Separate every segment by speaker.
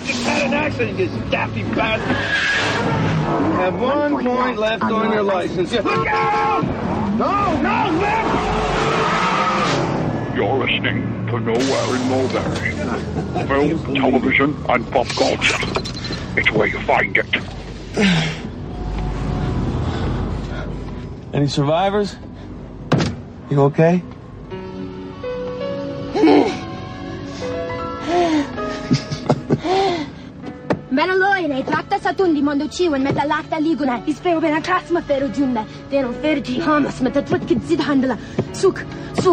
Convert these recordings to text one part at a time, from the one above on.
Speaker 1: just had an accident, you daffy bastard. You have 1 point left on your license. Look out! No, left!
Speaker 2: You're listening to Nowhere in Mulberry. Film, television, and pop culture. It's where you find it.
Speaker 1: Any survivors? You okay?
Speaker 3: Menaloine, tracta satundi mondo ciwen meta lacta liguna. Ispero bena kasma fero junda. Deno fergi hamas meta trutkid zid handla. Suk.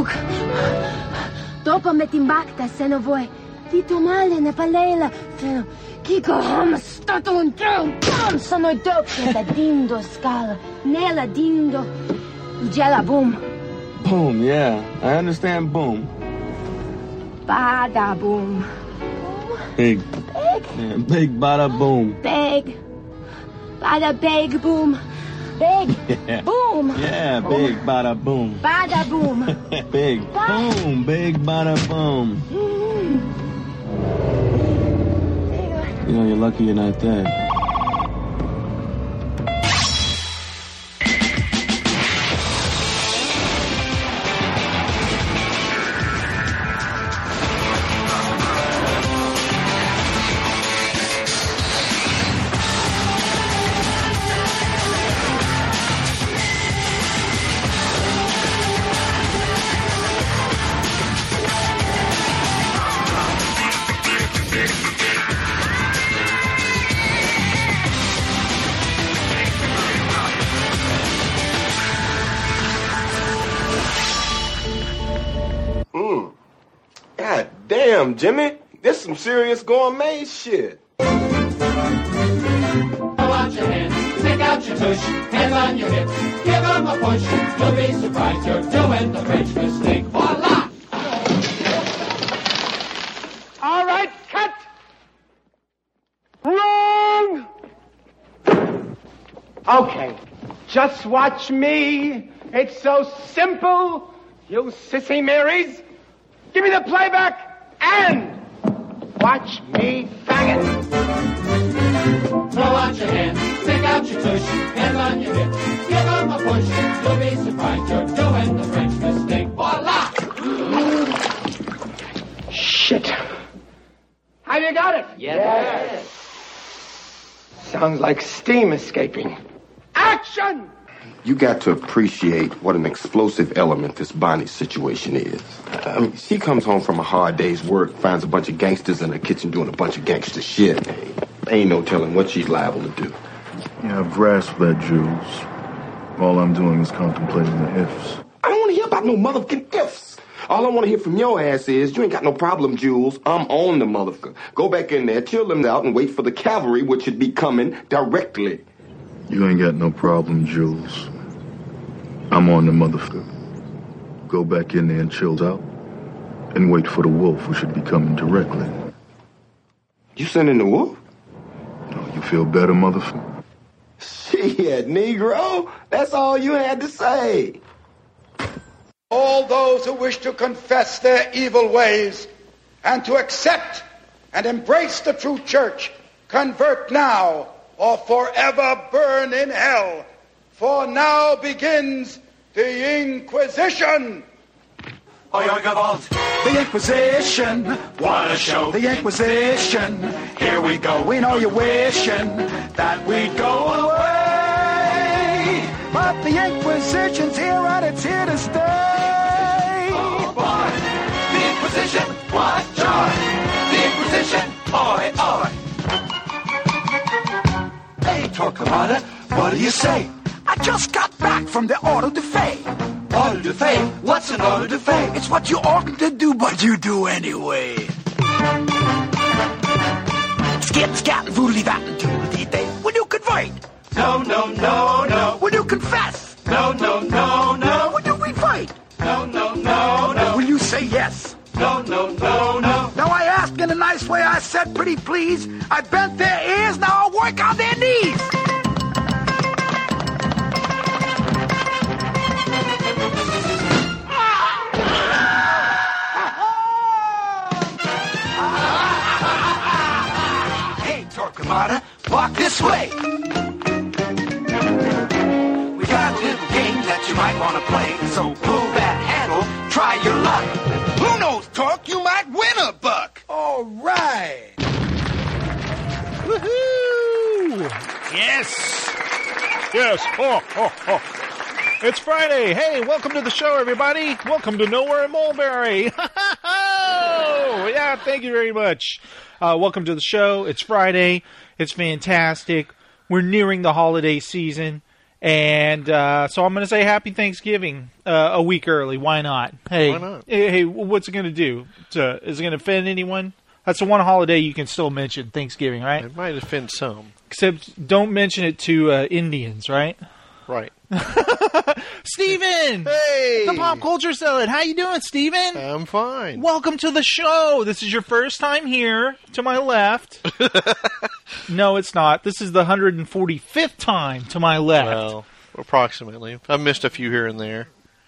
Speaker 3: Dopo metimbacta se no vuoi. Tito male ne palela. Fero. Kiko hamas stato un trum. Sono doppia da dindo scala. Nella dindo. Gela boom.
Speaker 1: Boom, yeah. I understand boom.
Speaker 3: Bada boom.
Speaker 1: Big. Yeah, big bada boom.
Speaker 3: Big. Bada big boom. Big.
Speaker 1: Yeah.
Speaker 3: Boom.
Speaker 1: Yeah, big bada boom.
Speaker 3: Bada boom.
Speaker 1: Big boom. Big bada boom. You know, you're lucky you're not dead.
Speaker 4: God damn, Jimmy. This some serious gourmet shit.
Speaker 5: Pull out your hands, stick out your tush, hands on your hips, give them a push. You'll be surprised you're doing the French mistake. Voila!
Speaker 6: All right, cut! Wrong! Okay, just watch me. It's so simple, you sissy Marys. Give me the playback and watch me faggot.
Speaker 5: Throw out your hands, stick out your tush, hands on your hips, give them a push. You'll be surprised you're doing the French mistake. Voila!
Speaker 6: Shit. Have you got it?
Speaker 5: Yes.
Speaker 6: Sounds like steam escaping. Action!
Speaker 4: You got to appreciate what an explosive element this Bonnie situation is. I mean, she comes home from a hard day's work, finds a bunch of gangsters in her kitchen doing a bunch of gangster shit. Ain't no telling what she's liable to do.
Speaker 7: Yeah, I've grasped that, Jules. All I'm doing is contemplating the ifs.
Speaker 4: I don't want to hear about no motherfucking ifs. All I want to hear from your ass is, you ain't got no problem, Jules. I'm on the motherfucker. Go back in there, chill them out, and wait for the cavalry, which should be coming directly.
Speaker 7: You ain't got no problem, Jules. I'm on the motherfucker. Go back in there and chill out, and wait for the wolf, who should be coming directly.
Speaker 4: You sending the wolf?
Speaker 7: No, you feel better, motherfucker?
Speaker 4: Shit, Negro. That's all you had to say.
Speaker 8: All those who wish to confess their evil ways and to accept and embrace the true church, convert now or forever burn in hell. For now begins the Inquisition.
Speaker 9: Oh, your Gavalt, the Inquisition. What a show, the Inquisition. Here we go, we know you're wishing that we'd go away. But the Inquisition's here and it's here to stay. Oh, boy, the Inquisition, what joy. The Inquisition, oi, oi. Hey, Torquemada, what do you say? I just got back from the Auto de Fe. Auto de Fe? What's an Auto de Fe? It's what you oughtn't to do, but you do anyway. Skit, scat, and voodly vat and doodly-day. When you convert. No, no, no, no. When you confess. No, no, no, no. When you refight. No, no, no, no. Will you say yes? No, no, no, no. Now I asked in a nice way, I said pretty please. I bent their ears, now I'll work on their knees. Kamada, walk this way. We got a little game that you might want to play, so pull that handle, try your luck.
Speaker 8: Who knows, Torque? You might win a buck.
Speaker 9: All right.
Speaker 10: Woohoo! Yes! Yes! Oh. It's Friday. Hey, welcome to the show, everybody. Welcome to Nowhere in Mulberry. Yeah, thank you very much. Welcome to the show. It's Friday. It's fantastic. We're nearing the holiday season. And so I'm going to say Happy Thanksgiving a week early. Why not? Hey,
Speaker 11: why not?
Speaker 10: Hey, what's it going to do? Is it going to offend anyone? That's the one holiday you can still mention, Thanksgiving, right?
Speaker 11: It might offend some.
Speaker 10: Except don't mention it to Indians, right?
Speaker 11: Right.
Speaker 10: Steven!
Speaker 11: Hey!
Speaker 10: The Pop Culture Salad. How you doing, Steven?
Speaker 11: I'm fine.
Speaker 10: Welcome to the show. This is your first time here, to my left. No, it's not. This is the 145th time to my left.
Speaker 11: Well, approximately. I've missed a few here and there.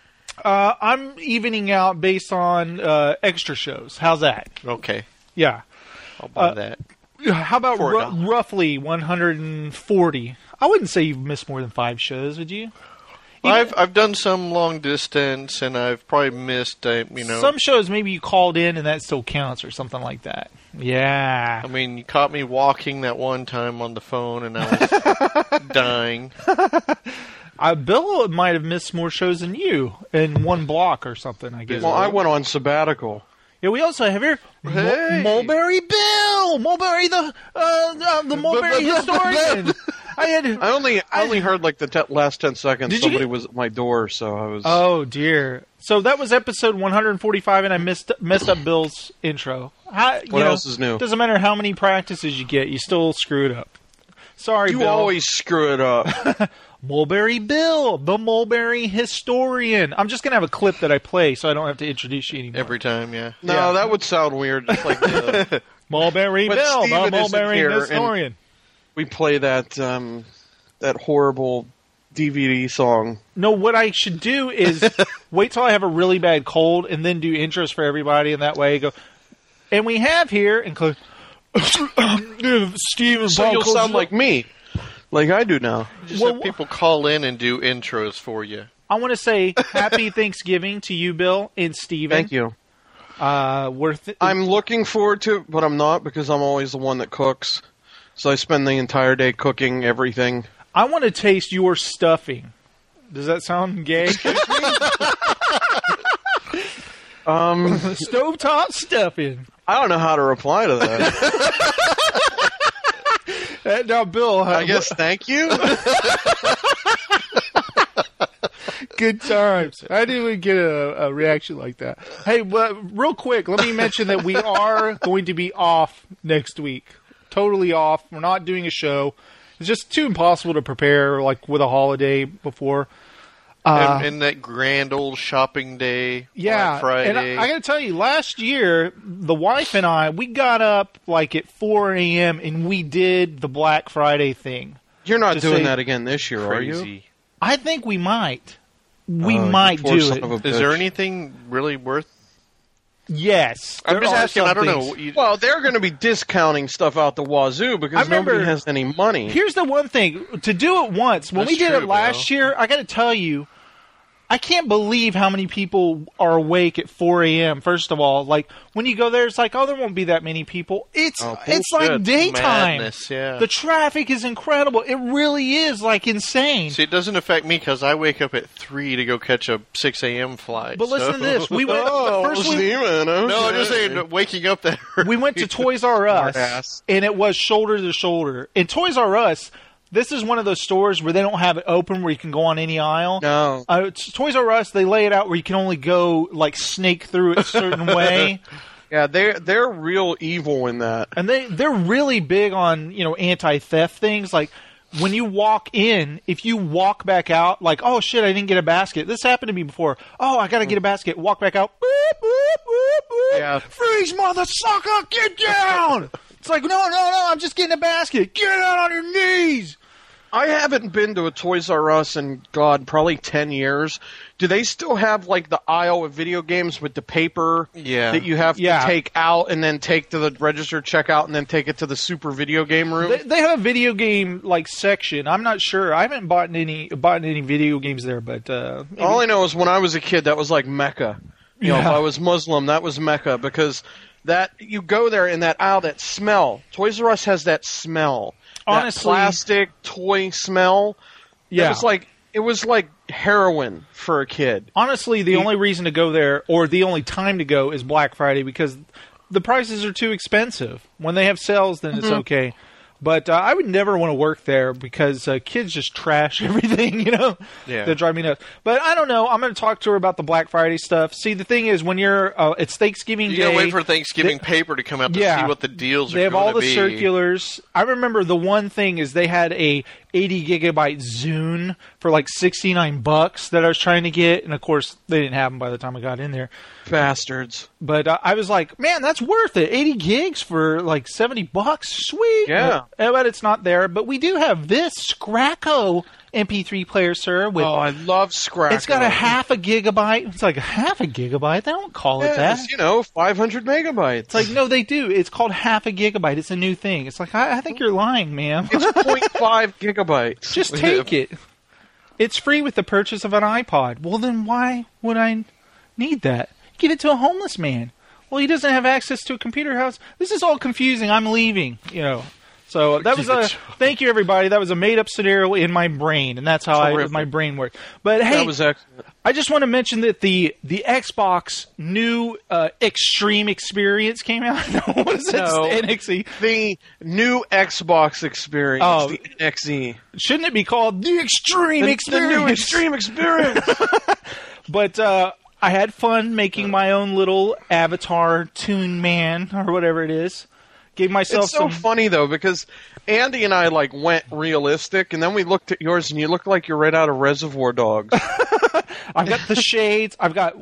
Speaker 10: I'm evening out based on extra shows. How's that?
Speaker 11: Okay.
Speaker 10: Yeah.
Speaker 11: I'll buy that.
Speaker 10: How about
Speaker 11: $4.
Speaker 10: roughly 140? I wouldn't say you've missed more than 5 shows, would you?
Speaker 11: I've done some long distance, and I've probably missed,
Speaker 10: some shows maybe you called in and that still counts or something like that. Yeah.
Speaker 11: I mean, you caught me walking that one time on the phone, and I was dying.
Speaker 10: Bill might have missed more shows than you in one block or something, I guess.
Speaker 12: Well, I went on sabbatical.
Speaker 10: Yeah, we also have here Mulberry Bill, Mulberry the Mulberry historian.
Speaker 12: I only heard like the last 10 seconds. Somebody was at my door, so I was.
Speaker 10: Oh dear! So that was episode 145, and I messed up Bill's intro.
Speaker 12: What else is new?
Speaker 10: Doesn't matter how many practices you get, you still screw it up. Sorry, Bill.
Speaker 12: You always screw it up.
Speaker 10: Mulberry Bill, the Mulberry historian. I'm just going to have a clip that I play so I don't have to introduce you anymore.
Speaker 11: Every time, yeah.
Speaker 12: No, that would sound weird. Just like the
Speaker 10: Mulberry Bill,
Speaker 12: Steven
Speaker 10: the Mulberry
Speaker 12: here,
Speaker 10: historian.
Speaker 12: We play that that horrible DVD song.
Speaker 10: No, what I should do is wait till I have a really bad cold and then do intros for everybody, and that way I go, and we have here, include Steven.
Speaker 12: So you'll sound like me. Like I do now.
Speaker 11: Just have people call in and do intros for you.
Speaker 10: I want to say Happy Thanksgiving to you, Bill and Steven.
Speaker 12: Thank you.
Speaker 10: I'm
Speaker 12: looking forward to it, but I'm not because I'm always the one that cooks. So I spend the entire day cooking everything.
Speaker 10: I want to taste your stuffing. Does that sound gay? Stovetop stuffing.
Speaker 12: I don't know how to reply to that.
Speaker 10: Now, Bill,
Speaker 12: I guess thank you.
Speaker 10: Good times. I didn't even get a reaction like that. Hey, real quick, let me mention that we are going to be off next week. Totally off. We're not doing a show. It's just too impossible to prepare, like, with a holiday before.
Speaker 11: And that grand old shopping day,
Speaker 10: yeah,
Speaker 11: Black Friday.
Speaker 10: And I got to tell you, last year, the wife and I, we got up like at 4 a.m. and we did the Black Friday thing.
Speaker 12: You're not doing that again this year,
Speaker 11: crazy.
Speaker 12: are you?
Speaker 10: I think we might. We might do it.
Speaker 11: Is there anything really worth?
Speaker 10: Yes.
Speaker 11: I'm just asking. I don't know.
Speaker 12: Well, they're going to be discounting stuff out the wazoo because nobody has any money.
Speaker 10: Here's the one thing. To do it once, when we did it last year, I got to tell you, I can't believe how many people are awake at 4 a.m. First of all, like when you go there, it's like, oh, there won't be that many people. It's like daytime.
Speaker 11: Madness, yeah.
Speaker 10: The traffic is incredible. It really is like insane.
Speaker 11: See, it doesn't affect me because I wake up at 3 to go catch a 6 a.m. flight.
Speaker 10: But listen to this: we went first.
Speaker 11: No, I'm just saying, waking up that early.
Speaker 10: We went to Toys R Us, and it was shoulder to shoulder. And Toys R Us. This is one of those stores where they don't have it open where you can go on any aisle.
Speaker 12: No.
Speaker 10: Toys R Us, they lay it out where you can only go, like, snake through it a certain way.
Speaker 12: Yeah, they're real evil in that.
Speaker 10: And they're really big on, anti-theft things. Like, when you walk in, if you walk back out, like, oh, shit, I didn't get a basket. This happened to me before. Oh, I got to get a basket. Walk back out. Boop, boop, boop, boop.
Speaker 12: Yeah.
Speaker 10: Freeze, mother sucker, get down! It's like, no, I'm just getting a basket. Get out on your knees!
Speaker 12: I haven't been to a Toys R Us in, God, probably 10 years. Do they still have, like, the aisle of video games with the paper that you have to take out and then take to the register checkout and then take it to the super video game room?
Speaker 10: They have a video game, like, section. I'm not sure. I haven't bought any video games there, but...
Speaker 12: all I know is when I was a kid, that was like Mecca. You know, if I was Muslim, that was Mecca, because that you go there in that aisle, that smell. Toys R Us has that smell. Honestly, that plastic toy smell. Yeah, it was like heroin for a kid.
Speaker 10: Honestly, the only reason to go there, or the only time to go, is Black Friday, because the prices are too expensive. When they have sales, then it's okay. But I would never want to work there because kids just trash everything, you know?
Speaker 11: Yeah.
Speaker 10: That drive me nuts. But I don't know. I'm going to talk to her about the Black Friday stuff. See, the thing is, when you're, it's Thanksgiving Day.
Speaker 11: You got to wait for Thanksgiving paper to come out to see what the deals are going to be.
Speaker 10: They have all the circulars. I remember the one thing is they had a 80 gigabyte Zune for like $69 that I was trying to get. And of course, they didn't have them by the time I got in there.
Speaker 12: Bastards.
Speaker 10: But I was like, man, that's worth it. 80 gigs for like $70. Sweet.
Speaker 12: Yeah.
Speaker 10: But it's not there. But we do have this Scracko MP3 player, sir. With,
Speaker 12: I love Scracko.
Speaker 10: It's got a half a gigabyte. It's like a half a gigabyte. They don't call it that.
Speaker 12: You know, 500 megabytes.
Speaker 10: It's like, no, they do. It's called half a gigabyte. It's a new thing. It's like, I think you're lying, ma'am.
Speaker 12: It's 0.5 gigabytes.
Speaker 10: Just take it. It's free with the purchase of an iPod. Well, then why would I need that? Give it to a homeless man. Well, he doesn't have access to a computer house. This is all confusing. I'm leaving, you know. So that was thank you, everybody. That was a made-up scenario in my brain, and that's how my brain worked. But hey,
Speaker 12: that was excellent.
Speaker 10: I just want to mention that the Xbox new Extreme Experience came out. What is it? NXE.
Speaker 12: The new Xbox Experience. The NXE.
Speaker 10: Shouldn't it be called the Extreme Experience?
Speaker 12: The new Extreme Experience.
Speaker 10: But I had fun making my own little avatar Toon Man or whatever it is. Gave myself
Speaker 12: It's so funny though because Andy and I like went realistic, and then we looked at yours, and you look like you're right out of Reservoir Dogs.
Speaker 10: I've got the shades. I've got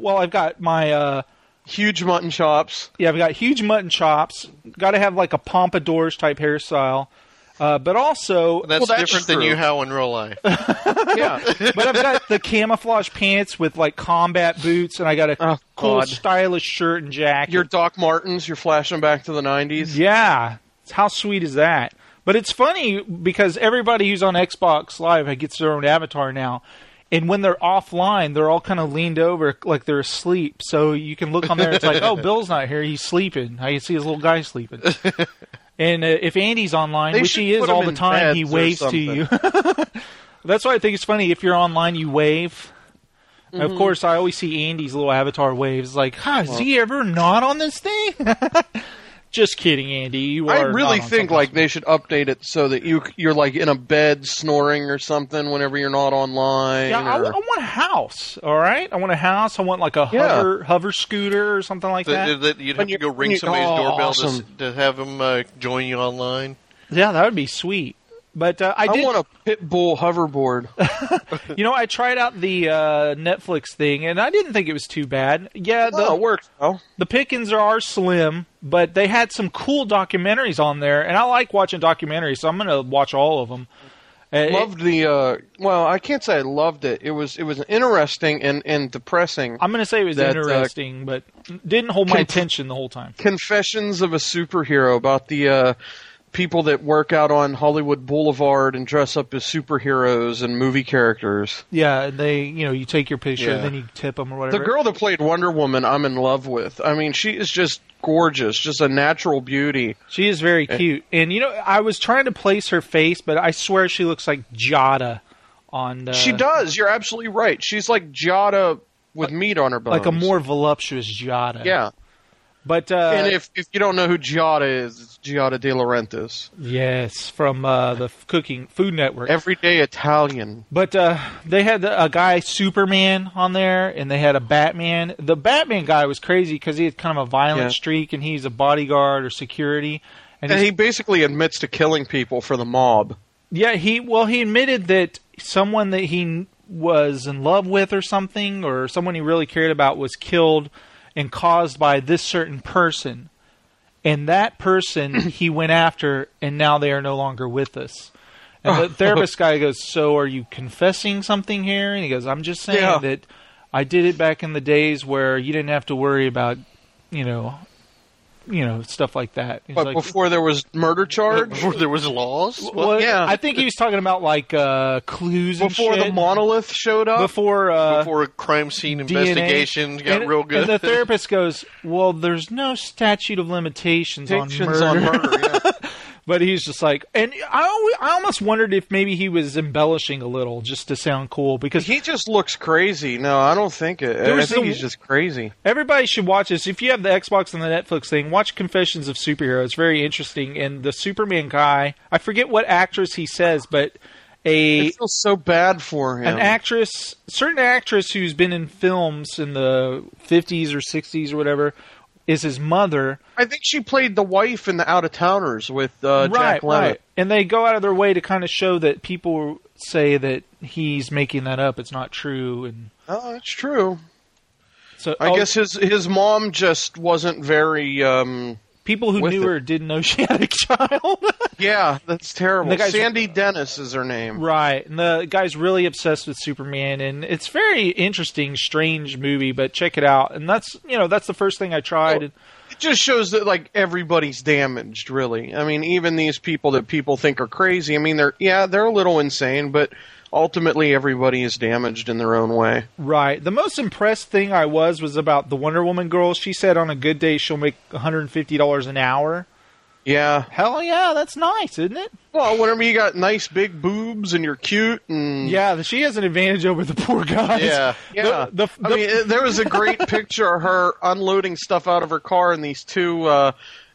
Speaker 10: my
Speaker 12: huge mutton chops.
Speaker 10: Yeah, I've got huge mutton chops. Got to have like a pompadours type hairstyle. But also...
Speaker 11: That's different than you how in real life.
Speaker 10: Yeah. But I've got the camouflage pants with, like, combat boots, and I got a cool, stylish shirt and jacket.
Speaker 12: Your Doc Martens, you're flashing back to the 90s.
Speaker 10: Yeah. How sweet is that? But it's funny because everybody who's on Xbox Live gets their own avatar now. And when they're offline, they're all kind of leaned over like they're asleep. So you can look on there, it's like, oh, Bill's not here, he's sleeping. I can see his little guy sleeping. And if Andy's online, which he is all the time, he waves to you. That's why I think it's funny. If you're online, you wave. Mm-hmm. Of course, I always see Andy's little avatar waves. Like, is he ever not on this thing? Just kidding, Andy. You are.
Speaker 12: I really think like they should update it so that you're like in a bed snoring or something whenever you're not online.
Speaker 10: Yeah, I want a house. All right, I want a house. I want like a hover scooter or something like that.
Speaker 11: You'd have to go ring somebody's doorbell to have them join you online.
Speaker 10: Yeah, that would be sweet. But I
Speaker 12: want a pit bull hoverboard.
Speaker 10: You know, I tried out the Netflix thing, and I didn't think it was too bad. Yeah,
Speaker 12: it works.
Speaker 10: The pickings are slim, but they had some cool documentaries on there, and I like watching documentaries, so I'm going to watch all of them.
Speaker 12: Loved the well, I can't say I loved it. It was interesting and depressing.
Speaker 10: I'm going to say it was interesting, but didn't hold my attention the whole time.
Speaker 12: Confessions of a Superhero about the people that work out on Hollywood Boulevard and dress up as superheroes and movie characters.
Speaker 10: Yeah, you take your picture and then you tip them or whatever.
Speaker 12: The girl that played Wonder Woman, I'm in love with. I mean, she is just gorgeous, just a natural beauty.
Speaker 10: She is very cute. And, I was trying to place her face, but I swear she looks like Jada on...
Speaker 12: She does. You're absolutely right. She's like Jada with meat on her bones.
Speaker 10: Like a more voluptuous Jada.
Speaker 12: Yeah.
Speaker 10: But
Speaker 12: and if you don't know who Giada is, it's Giada De Laurentiis.
Speaker 10: Yes, from the Food Network.
Speaker 12: Everyday Italian.
Speaker 10: But they had a guy, Superman, on there, and they had a Batman. The Batman guy was crazy because he had kind of a violent streak, and he's a bodyguard or security.
Speaker 12: And he basically admits to killing people for the mob.
Speaker 10: Yeah, he admitted that someone that he was in love with or something, or someone he really cared about was killed and caused by this certain person. And that person he went after, and now they are no longer with us. And the therapist guy goes, so are you confessing something here? And he goes, I'm just saying that I did it back in the days where you didn't have to worry about, stuff like that.
Speaker 12: But like, before there was murder charge?
Speaker 11: Before there was laws?
Speaker 10: Well, I think he was talking about like clues and
Speaker 12: before
Speaker 10: shit.
Speaker 12: the monolith showed up?
Speaker 10: Before
Speaker 11: a crime scene investigation got real good.
Speaker 10: And the therapist goes, well, there's no statute of limitations on murder. But he's just like, and I almost wondered if maybe he was embellishing a little just to sound cool because
Speaker 12: he just looks crazy. No, I don't think it. I think he's just crazy.
Speaker 10: Everybody should watch this. If you have the Xbox and the Netflix thing, watch Confessions of Superheroes. It's very interesting. And the Superman guy, I forget what actress he says, but
Speaker 12: I feel so bad for him.
Speaker 10: Certain actress who's been in films in the 50s or 60s or whatever, is his mother.
Speaker 12: I think she played the wife in the Out-of-Towners with Jack Lemmon.
Speaker 10: Right. And they go out of their way to kind of show that people say that he's making that up. It's not true. And
Speaker 12: it's true.
Speaker 10: So
Speaker 12: I guess his mom just wasn't very...
Speaker 10: people who knew her didn't know she had a child.
Speaker 12: Yeah, that's terrible. Sandy Dennis is her name.
Speaker 10: Right. And the guy's really obsessed with Superman, and it's very interesting, strange movie, but check it out. And that's the first thing I tried.
Speaker 12: Well, it just shows that like everybody's damaged, really. I mean, even these people that people think are crazy, I mean, they're a little insane, but ultimately everybody is damaged in their own way.
Speaker 10: Right. The most impressed thing I was about the Wonder Woman girl. She said on a good day she'll make $150 an hour.
Speaker 12: Yeah.
Speaker 10: Hell yeah, that's nice, isn't it?
Speaker 12: Well, whenever you got nice big boobs and you're cute and...
Speaker 10: Yeah, she has an advantage over the poor guys.
Speaker 12: Yeah. I mean, there was a great picture of her unloading stuff out of her car and these two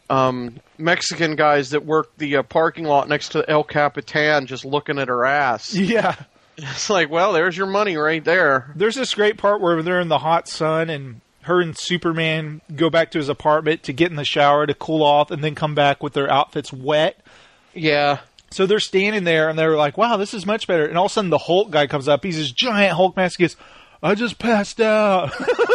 Speaker 12: Mexican guys that work the parking lot next to El Capitan just looking at her ass.
Speaker 10: Yeah.
Speaker 12: It's like, well, there's your money right there.
Speaker 10: There's this great part where they're in the hot sun and her and Superman go back to his apartment to get in the shower to cool off and then come back with their outfits wet.
Speaker 12: Yeah.
Speaker 10: So they're standing there and they're like, wow, this is much better. And all of a sudden the Hulk guy comes up. He's this giant Hulk mask. He goes, I just passed out.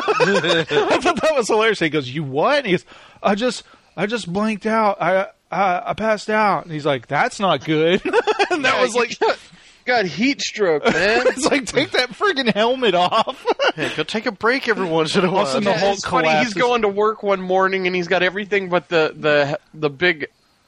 Speaker 10: I thought that was hilarious. He goes, you what? And he goes, I just blanked out. I passed out. And he's like, that's not good. And that was like...
Speaker 12: Got heat stroke, man.
Speaker 10: It's like, take that friggin' helmet off.
Speaker 11: Hey, go take a break every once in a while.
Speaker 10: The Hulk
Speaker 12: it's funny, he's going to work one morning and he's got everything but the big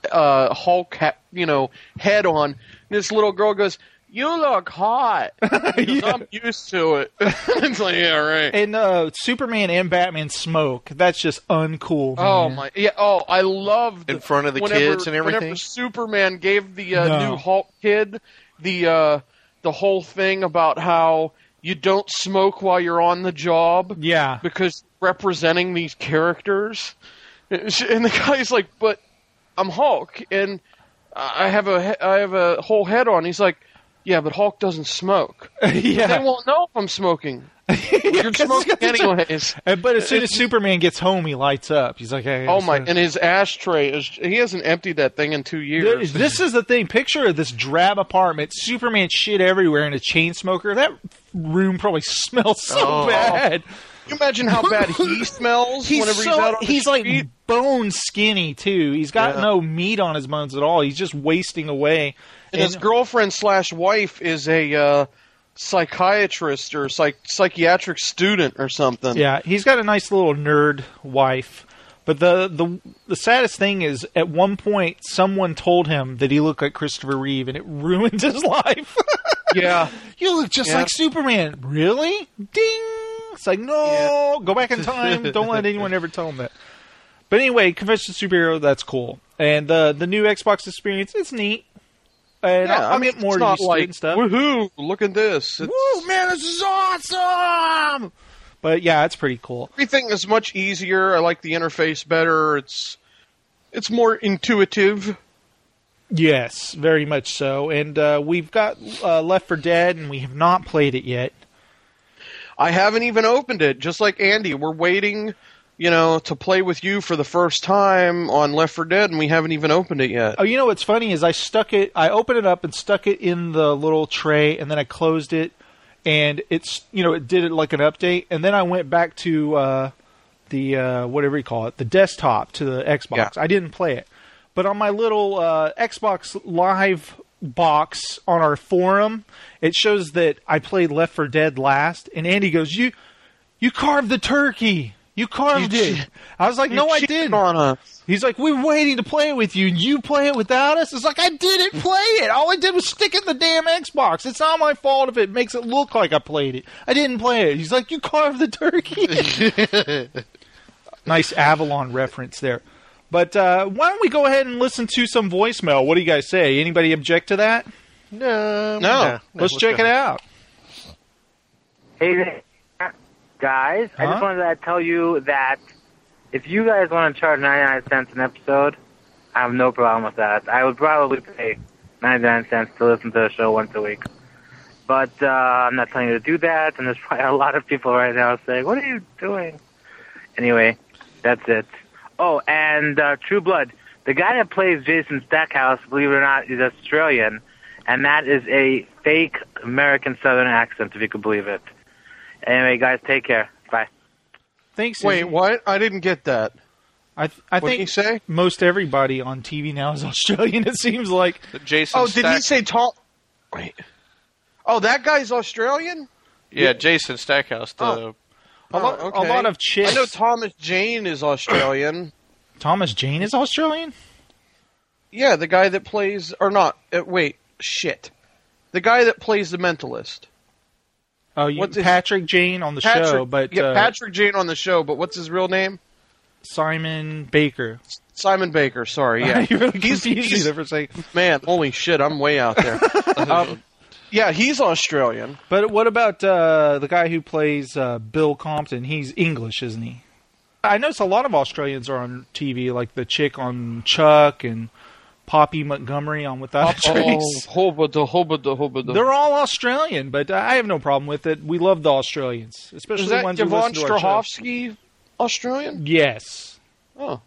Speaker 12: Hulk head on. And this little girl goes, you look hot. He goes, I'm used to it. It's like, yeah, right.
Speaker 10: And Superman and Batman smoke. That's just uncool.
Speaker 12: Oh,
Speaker 10: man.
Speaker 12: my. Yeah. Oh, I loved...
Speaker 11: In front of the kids and everything?
Speaker 12: Whenever Superman gave the new Hulk kid... The whole thing about how you don't smoke while you're on the job.
Speaker 10: Yeah.
Speaker 12: Because representing these characters. And the guy's like, but I'm Hulk, and I have a whole head on. He's like, yeah, but Hulk doesn't smoke.
Speaker 10: Yeah.
Speaker 12: They won't know if I'm smoking. You're smoking anyways.
Speaker 10: But as soon as Superman gets home, he lights up. He's like, hey,
Speaker 12: oh my! And his ashtray he hasn't emptied that thing in 2 years.
Speaker 10: This is the thing. Picture this drab apartment. Superman shit everywhere, and a chain smoker. That room probably smells so bad.
Speaker 12: Can you imagine how bad he smells whenever he's out on the street?
Speaker 10: Like bone skinny too. He's got no meat on his bones at all. He's just wasting away.
Speaker 12: And his girlfriend / wife is a psychiatrist or psychiatric student or something.
Speaker 10: Yeah, he's got a nice little nerd wife. But the saddest thing is, at one point, someone told him that he looked like Christopher Reeve, and it ruined his life.
Speaker 12: Yeah.
Speaker 10: You look just like Superman. Really? Ding! It's like, no, go back in time. Don't let anyone ever tell him that. But anyway, Confessions of Superhero, that's cool. And the new Xbox experience, it's neat. And I'll get more used to it and stuff.
Speaker 12: Woohoo! Look at this.
Speaker 10: Woo, man, this is awesome! But yeah, it's pretty cool.
Speaker 12: Everything is much easier. I like the interface better. It's more intuitive.
Speaker 10: Yes, very much so. And we've got Left 4 Dead, and we have not played it yet.
Speaker 12: I haven't even opened it. Just like Andy, we're waiting... to play with you for the first time on Left 4 Dead, and we haven't even opened it yet.
Speaker 10: Oh, what's funny is I opened it up and stuck it in the little tray, and then I closed it, and it's, it did it like an update, and then I went back to the, whatever you call it, the desktop to the Xbox.
Speaker 12: Yeah.
Speaker 10: I didn't play it. But on my little Xbox Live box on our forum, it shows that I played Left 4 Dead last, and Andy goes, "You carved the turkey. You carved it." I was like, "No, I didn't."
Speaker 12: On us.
Speaker 10: He's like, "We're waiting to play it with you, and you play it without us?" It's like, I didn't play it. All I did was stick it in the damn Xbox. It's not my fault if it makes it look like I played it. I didn't play it. He's like, "You carved the turkey." Nice Avalon reference there. But why don't we go ahead and listen to some voicemail? What do you guys say? Anybody object to that?
Speaker 11: No.
Speaker 10: Let's check it out.
Speaker 13: Hey there, guys. I just wanted to tell you that if you guys want to charge 99 cents an episode, I have no problem with that. I would probably pay 99 cents to listen to the show once a week. But I'm not telling you to do that, and there's probably a lot of people right now saying, "What are you doing?" Anyway, that's it. Oh, and True Blood. The guy that plays Jason Stackhouse, believe it or not, is Australian, and that is a fake American Southern accent, if you could believe it. Anyway, guys, take care. Bye.
Speaker 10: Thanks.
Speaker 12: Wait, what? I didn't get that.
Speaker 10: I
Speaker 12: What'd
Speaker 10: think
Speaker 12: he say?
Speaker 10: most everybody on TV now is Australian, it seems like.
Speaker 11: Jason
Speaker 12: did he say Tom? Wait. Oh, that guy's Australian?
Speaker 11: Yeah, Jason Stackhouse.
Speaker 12: Okay.
Speaker 10: A lot of chicks.
Speaker 12: I know Thomas Jane is Australian.
Speaker 10: Thomas Jane is Australian?
Speaker 12: Yeah, the guy that plays... Or not. The guy that plays The Mentalist.
Speaker 10: Oh, Patrick Jane on the show, but...
Speaker 12: Yeah, Patrick Jane on the show, but what's his real name?
Speaker 10: Simon Baker.
Speaker 12: Simon Baker, sorry, yeah.
Speaker 10: You really confused me there for a second.
Speaker 12: Man, holy shit, I'm way out there. Yeah, he's Australian.
Speaker 10: But what about the guy who plays Bill Compton? He's English, isn't he? I notice a lot of Australians are on TV, like the chick on Chuck and Poppy Montgomery on Without a Trace. They're all Australian, but I have no problem with it. We love the Australians, especially the ones who listen to our show.
Speaker 12: Is that Yvonne Strahovski Australian?
Speaker 10: Yes.
Speaker 12: Oh.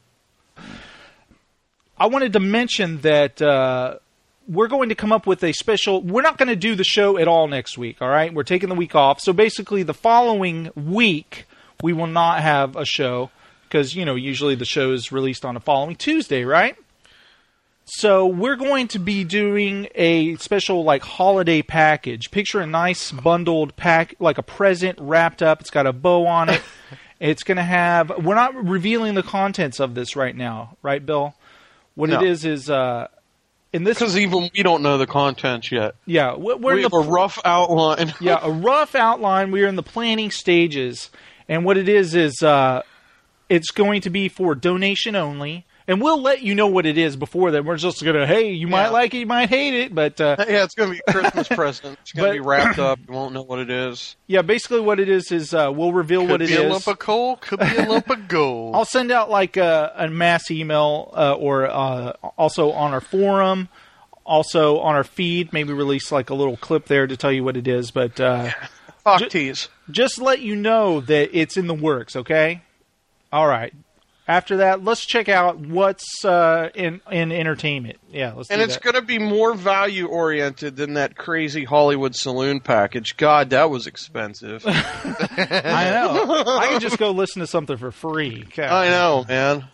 Speaker 10: I wanted to mention that we're going to come up with a special... We're not going to do the show at all next week, all right? We're taking the week off. So basically the following week, we will not have a show because, usually the show is released on the following Tuesday, right? So we're going to be doing a special, holiday package. Picture a nice bundled pack, like a present wrapped up. It's got a bow on it. It's going to have... We're not revealing the contents of this right now, right, Bill? What it is
Speaker 12: because even we don't know the contents yet.
Speaker 10: Yeah,
Speaker 12: we have a rough outline.
Speaker 10: Yeah, a rough outline. We're in the planning stages, and what it is it's going to be for donation only, and we'll let you know what it is before that. We're just going to, hey, you might like it, you might hate it, but
Speaker 12: yeah, it's going to be a Christmas present. It's going to be wrapped up. You won't know what it is.
Speaker 10: Yeah, basically what it is we'll reveal what it is.
Speaker 11: Could be a lump of coal. Could be a lump of gold.
Speaker 10: I'll send out a mass email or also on our forum, also on our feed. Maybe release a little clip there to tell you what it is. But
Speaker 12: tease.
Speaker 10: Just let you know that it's in the works. Okay. All right. After that, let's check out what's in entertainment. Yeah, let's.
Speaker 12: And it's going to be more value oriented than that crazy Hollywood saloon package. God, that was expensive.
Speaker 10: I know. I can just go listen to something for free. Okay.
Speaker 12: I know, man.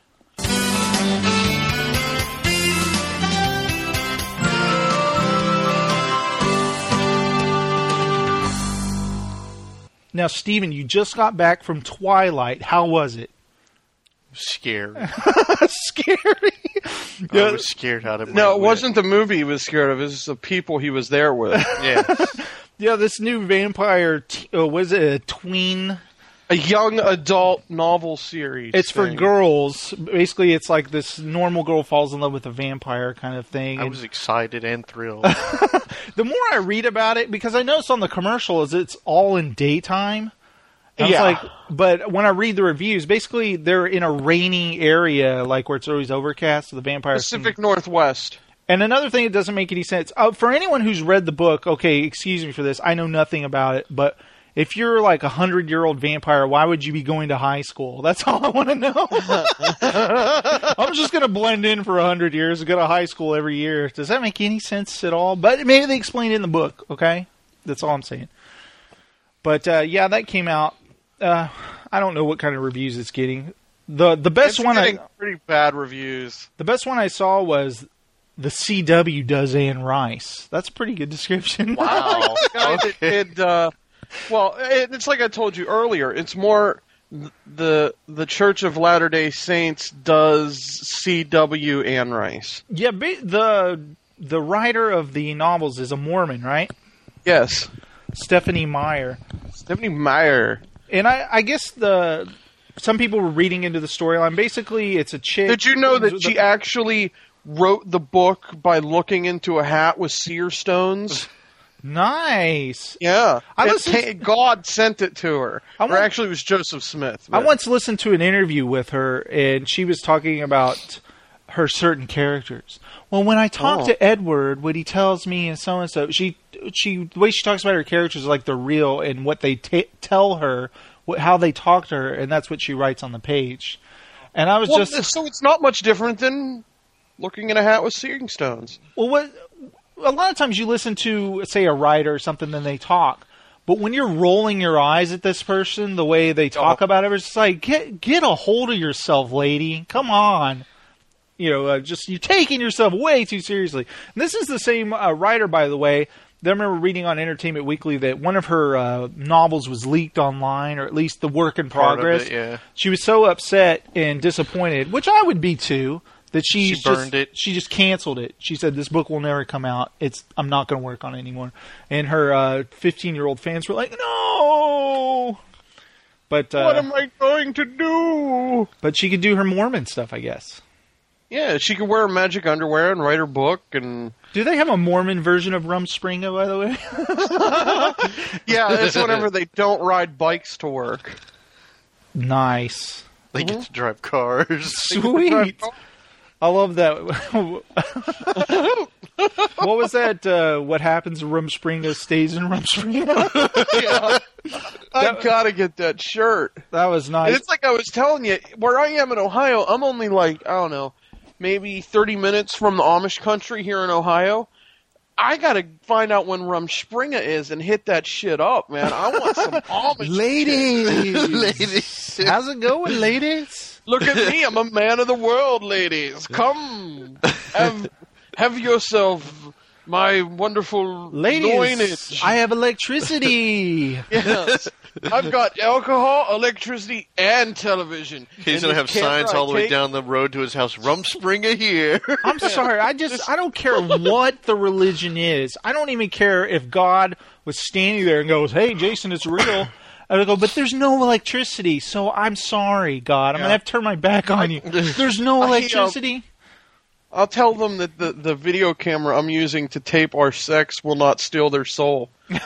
Speaker 10: Now, Steven, you just got back from Twilight. How was it?
Speaker 11: Scared.
Speaker 10: Scary.
Speaker 11: I was scared out of my
Speaker 12: No, it wasn't the movie he was scared of. It was the people he was there with.
Speaker 11: Yeah.
Speaker 10: Yeah, this new vampire, was it a tween?
Speaker 12: A young adult novel series.
Speaker 10: It's for girls. Basically, it's like this normal girl falls in love with a vampire kind of thing.
Speaker 11: I was excited and thrilled.
Speaker 10: The more I read about it, because I noticed on the commercial is it's all in daytime. Yeah. But when I read the reviews, basically they're in a rainy area, where it's always overcast. The vampire
Speaker 12: Pacific Northwest.
Speaker 10: And another thing that doesn't make any sense, for anyone who's read the book, okay, excuse me for this, I know nothing about it, but if you're a 100-year-old vampire, why would you be going to high school? That's all I want to know. I'm just going to blend in for 100 years and go to high school every year. Does that make any sense at all? But maybe they explain it in the book, okay? That's all I'm saying. But, yeah, that came out. I don't know what kind of reviews it's getting. The best one
Speaker 12: getting pretty bad reviews.
Speaker 10: The best one I saw was the CW does Anne Rice. That's a pretty good description.
Speaker 11: Wow.
Speaker 12: Well, it's like I told you earlier. It's more the Church of Latter-day Saints does CW Anne Rice.
Speaker 10: Yeah, the writer of the novels is a Mormon, right?
Speaker 12: Yes.
Speaker 10: Stephanie Meyer. And I guess some people were reading into the storyline. Basically, it's a chick.
Speaker 12: Did you know that she actually wrote the book by looking into a hat with seer stones?
Speaker 10: Nice.
Speaker 12: Yeah. God sent it to her. Actually, it was Joseph Smith.
Speaker 10: I once listened to an interview with her, and she was talking about her certain characters. Well, when I talk to Edward, what he tells me and so and so, the way she talks about her characters is like they're real, and what they tell her, how they talk to her, and that's what she writes on the page. And I was
Speaker 12: so it's not much different than looking in a hat with seeing stones.
Speaker 10: Well, a lot of times you listen to, say, a writer or something, then they talk. But when you're rolling your eyes at this person, the way they talk about it, it's like, get a hold of yourself, lady. Come on. You're taking yourself way too seriously. And this is the same writer, by the way. I remember reading on Entertainment Weekly that one of her novels was leaked online, or at least the work in progress.
Speaker 11: Part of it, yeah.
Speaker 10: She was so upset and disappointed, which I would be too, that she burned it. She just canceled it. She said, this book will never come out. I'm not going to work on it anymore. And her 15-year-old fans were like, no! But
Speaker 12: what am I going to do?
Speaker 10: But she could do her Mormon stuff, I guess.
Speaker 12: Yeah, she could wear magic underwear and write her book. And
Speaker 10: do they have a Mormon version of Rumspringa, by the way?
Speaker 12: Yeah, it's whenever they don't ride bikes to work.
Speaker 10: Nice.
Speaker 11: They get to drive cars.
Speaker 10: Sweet. I love that. What was that? What happens in Rumspringa stays in Rumspringa?
Speaker 12: Yeah. I've got to get that shirt.
Speaker 10: That was nice.
Speaker 12: And it's like I was telling you, where I am in Ohio, I'm only like, I don't know, maybe 30 minutes from the Amish country here in Ohio. I got to find out when Rumspringa is and hit that shit up, man. I want some Amish
Speaker 10: ladies. How's it going, ladies?
Speaker 12: Look at me. I'm a man of the world, ladies. Come. Have yourself my wonderful
Speaker 10: ladies. I have electricity.
Speaker 12: Yes. I've got alcohol, electricity, and television.
Speaker 11: He's going to have signs all the way down the road to his house. Rumspringa here.
Speaker 10: I'm sorry. I don't care what the religion is. I don't even care if God was standing there and goes, hey, Jason, it's real. I would go, but there's no electricity, so I'm sorry, God. I'm going to have to turn my back on you. There's no electricity.
Speaker 12: I'll tell them that the video camera I'm using to tape our sex will not steal their soul.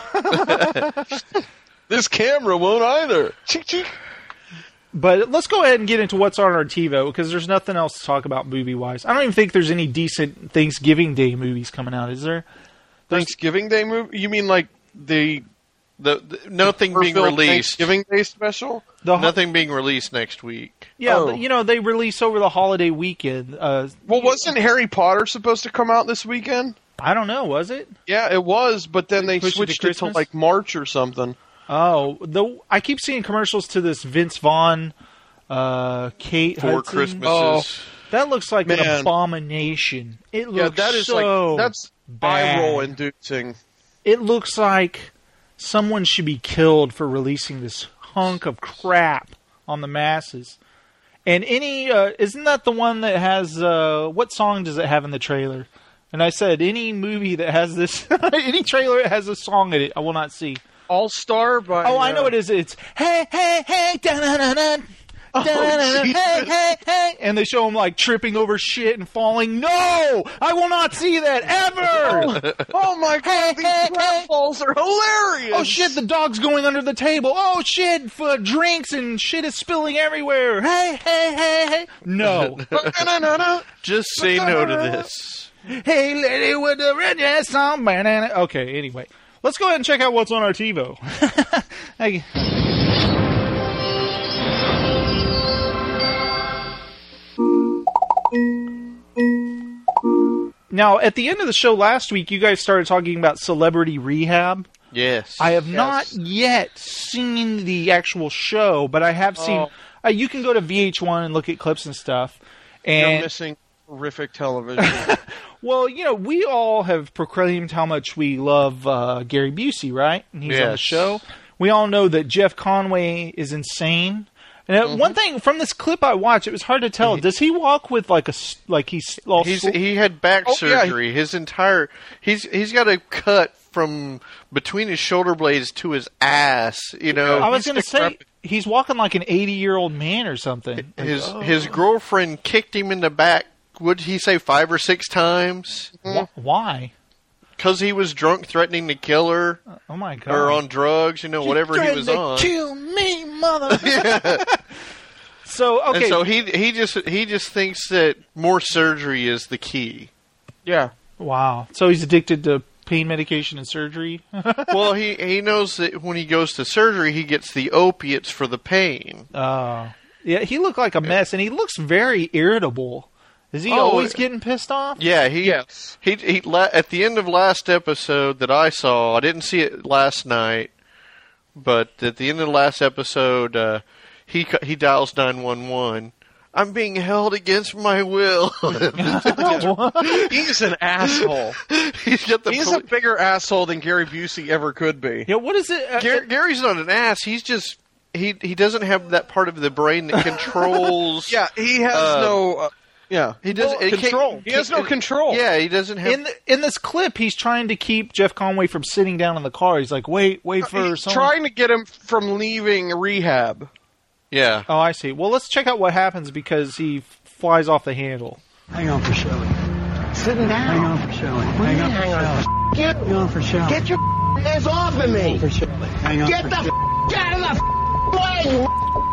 Speaker 12: This camera won't either. Cheek, cheek.
Speaker 10: But let's go ahead and get into what's on our TiVo, because there's nothing else to talk about movie-wise. I don't even think there's any decent Thanksgiving Day movies coming out, is there?
Speaker 12: Thanksgiving Day movie? You mean like the
Speaker 11: nothing being released.
Speaker 12: Thanksgiving Day special?
Speaker 11: Nothing being released next week.
Speaker 10: Yeah, they release over the holiday weekend.
Speaker 12: Well, wasn't Harry Potter supposed to come out this weekend?
Speaker 10: I don't know, was it?
Speaker 12: Yeah, it was, but then they switched it to like March or something.
Speaker 10: Oh, I keep seeing commercials to this Vince Vaughn, Kate
Speaker 11: Four
Speaker 10: Hudson.
Speaker 11: Christmases.
Speaker 10: Oh, that looks like an abomination. It looks
Speaker 12: that's
Speaker 10: bad.
Speaker 12: eye-roll inducing.
Speaker 10: It looks like someone should be killed for releasing this hunk of crap on the masses. And isn't that the one that has, what song does it have in the trailer? And I said, any movie that has this, any trailer that has a song in it, I will not see.
Speaker 12: All-Star by...
Speaker 10: Oh, I know what it is. It's, hey, hey, hey, da-na-na-na, da-na-na-na, hey, hey, hey. And they show him, like, tripping over shit and falling. No! I will not see that, ever!
Speaker 12: Oh, my God, these crap falls are hilarious!
Speaker 10: Oh, shit, the dog's going under the table. Oh, shit, drinks and shit is spilling everywhere. Hey, hey, hey, hey. No.
Speaker 11: Just say no to this.
Speaker 10: Hey, lady with the red dress on. Okay, anyway. Let's go ahead and check out what's on our TiVo. Now, at the end of the show last week, you guys started talking about Celebrity Rehab.
Speaker 11: Yes.
Speaker 10: I have not yet seen the actual show, but I have seen... you can go to VH1 and look at clips and stuff. And
Speaker 12: you're missing horrific television.
Speaker 10: Well, we all have proclaimed how much we love Gary Busey, right? And he's on the show. We all know that Jeff Conway is insane. And one thing from this clip I watched, it was hard to tell. Does he walk with
Speaker 11: he had back surgery. His entire he's got a cut from between his shoulder blades to his ass.
Speaker 10: I was going to say he's walking like an 80-year-old man or something.
Speaker 11: His girlfriend kicked him in the back. Would he say 5 or 6 times?
Speaker 10: Why?
Speaker 11: Because he was drunk, threatening to kill her.
Speaker 10: Oh my God!
Speaker 11: Or on drugs, whatever he was on.
Speaker 10: Kill me, mother. So okay.
Speaker 11: And so he just thinks that more surgery is the key.
Speaker 12: Yeah.
Speaker 10: Wow. So he's addicted to pain medication and surgery.
Speaker 11: Well, he knows that when he goes to surgery, he gets the opiates for the pain.
Speaker 10: Oh. Yeah. He looked like a mess, and he looks very irritable. Is he always getting pissed off?
Speaker 11: Yeah, he at the end of last episode that I saw, I didn't see it last night, but at the end of the last episode, he dials 911. I'm being held against my will.
Speaker 12: He's an asshole. He's a bigger asshole than Gary Busey ever could be.
Speaker 10: Yeah, what is it?
Speaker 11: Gary's not an ass. He's just he doesn't have that part of the brain that controls.
Speaker 12: Yeah, he has no. Yeah,
Speaker 11: he doesn't
Speaker 12: control. He has no control.
Speaker 11: Yeah, he doesn't have.
Speaker 10: In this clip, he's trying to keep Jeff Conway from sitting down in the car. He's like, wait for someone.
Speaker 12: Trying to get him from leaving rehab.
Speaker 11: Yeah.
Speaker 10: Oh, I see. Well, let's check out what happens because he flies off the handle.
Speaker 14: Hang on for Shelley.
Speaker 15: Sitting down.
Speaker 14: Hang on for Shelley. Hang on for Shelley.
Speaker 15: Get your hands off of me.
Speaker 14: For Shelley. Hang on
Speaker 15: Get
Speaker 14: for
Speaker 15: the
Speaker 14: Shelley.
Speaker 15: out of the way.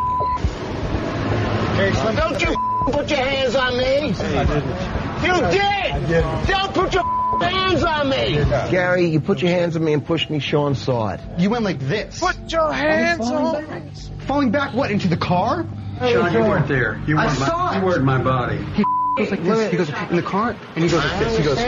Speaker 15: Don't you put your hands on me.
Speaker 14: I didn't.
Speaker 15: You did.
Speaker 14: I didn't.
Speaker 15: Don't put your hands on me.
Speaker 16: Gary, you put your hands on me and pushed me. Sean saw it.
Speaker 14: You went like this.
Speaker 12: Put your hands on me.
Speaker 14: Falling back, what, into the car?
Speaker 17: Sean, you weren't there. You
Speaker 14: I saw it.
Speaker 17: You weren't my body.
Speaker 14: He goes like this. He goes in the car, and he goes like this. He goes,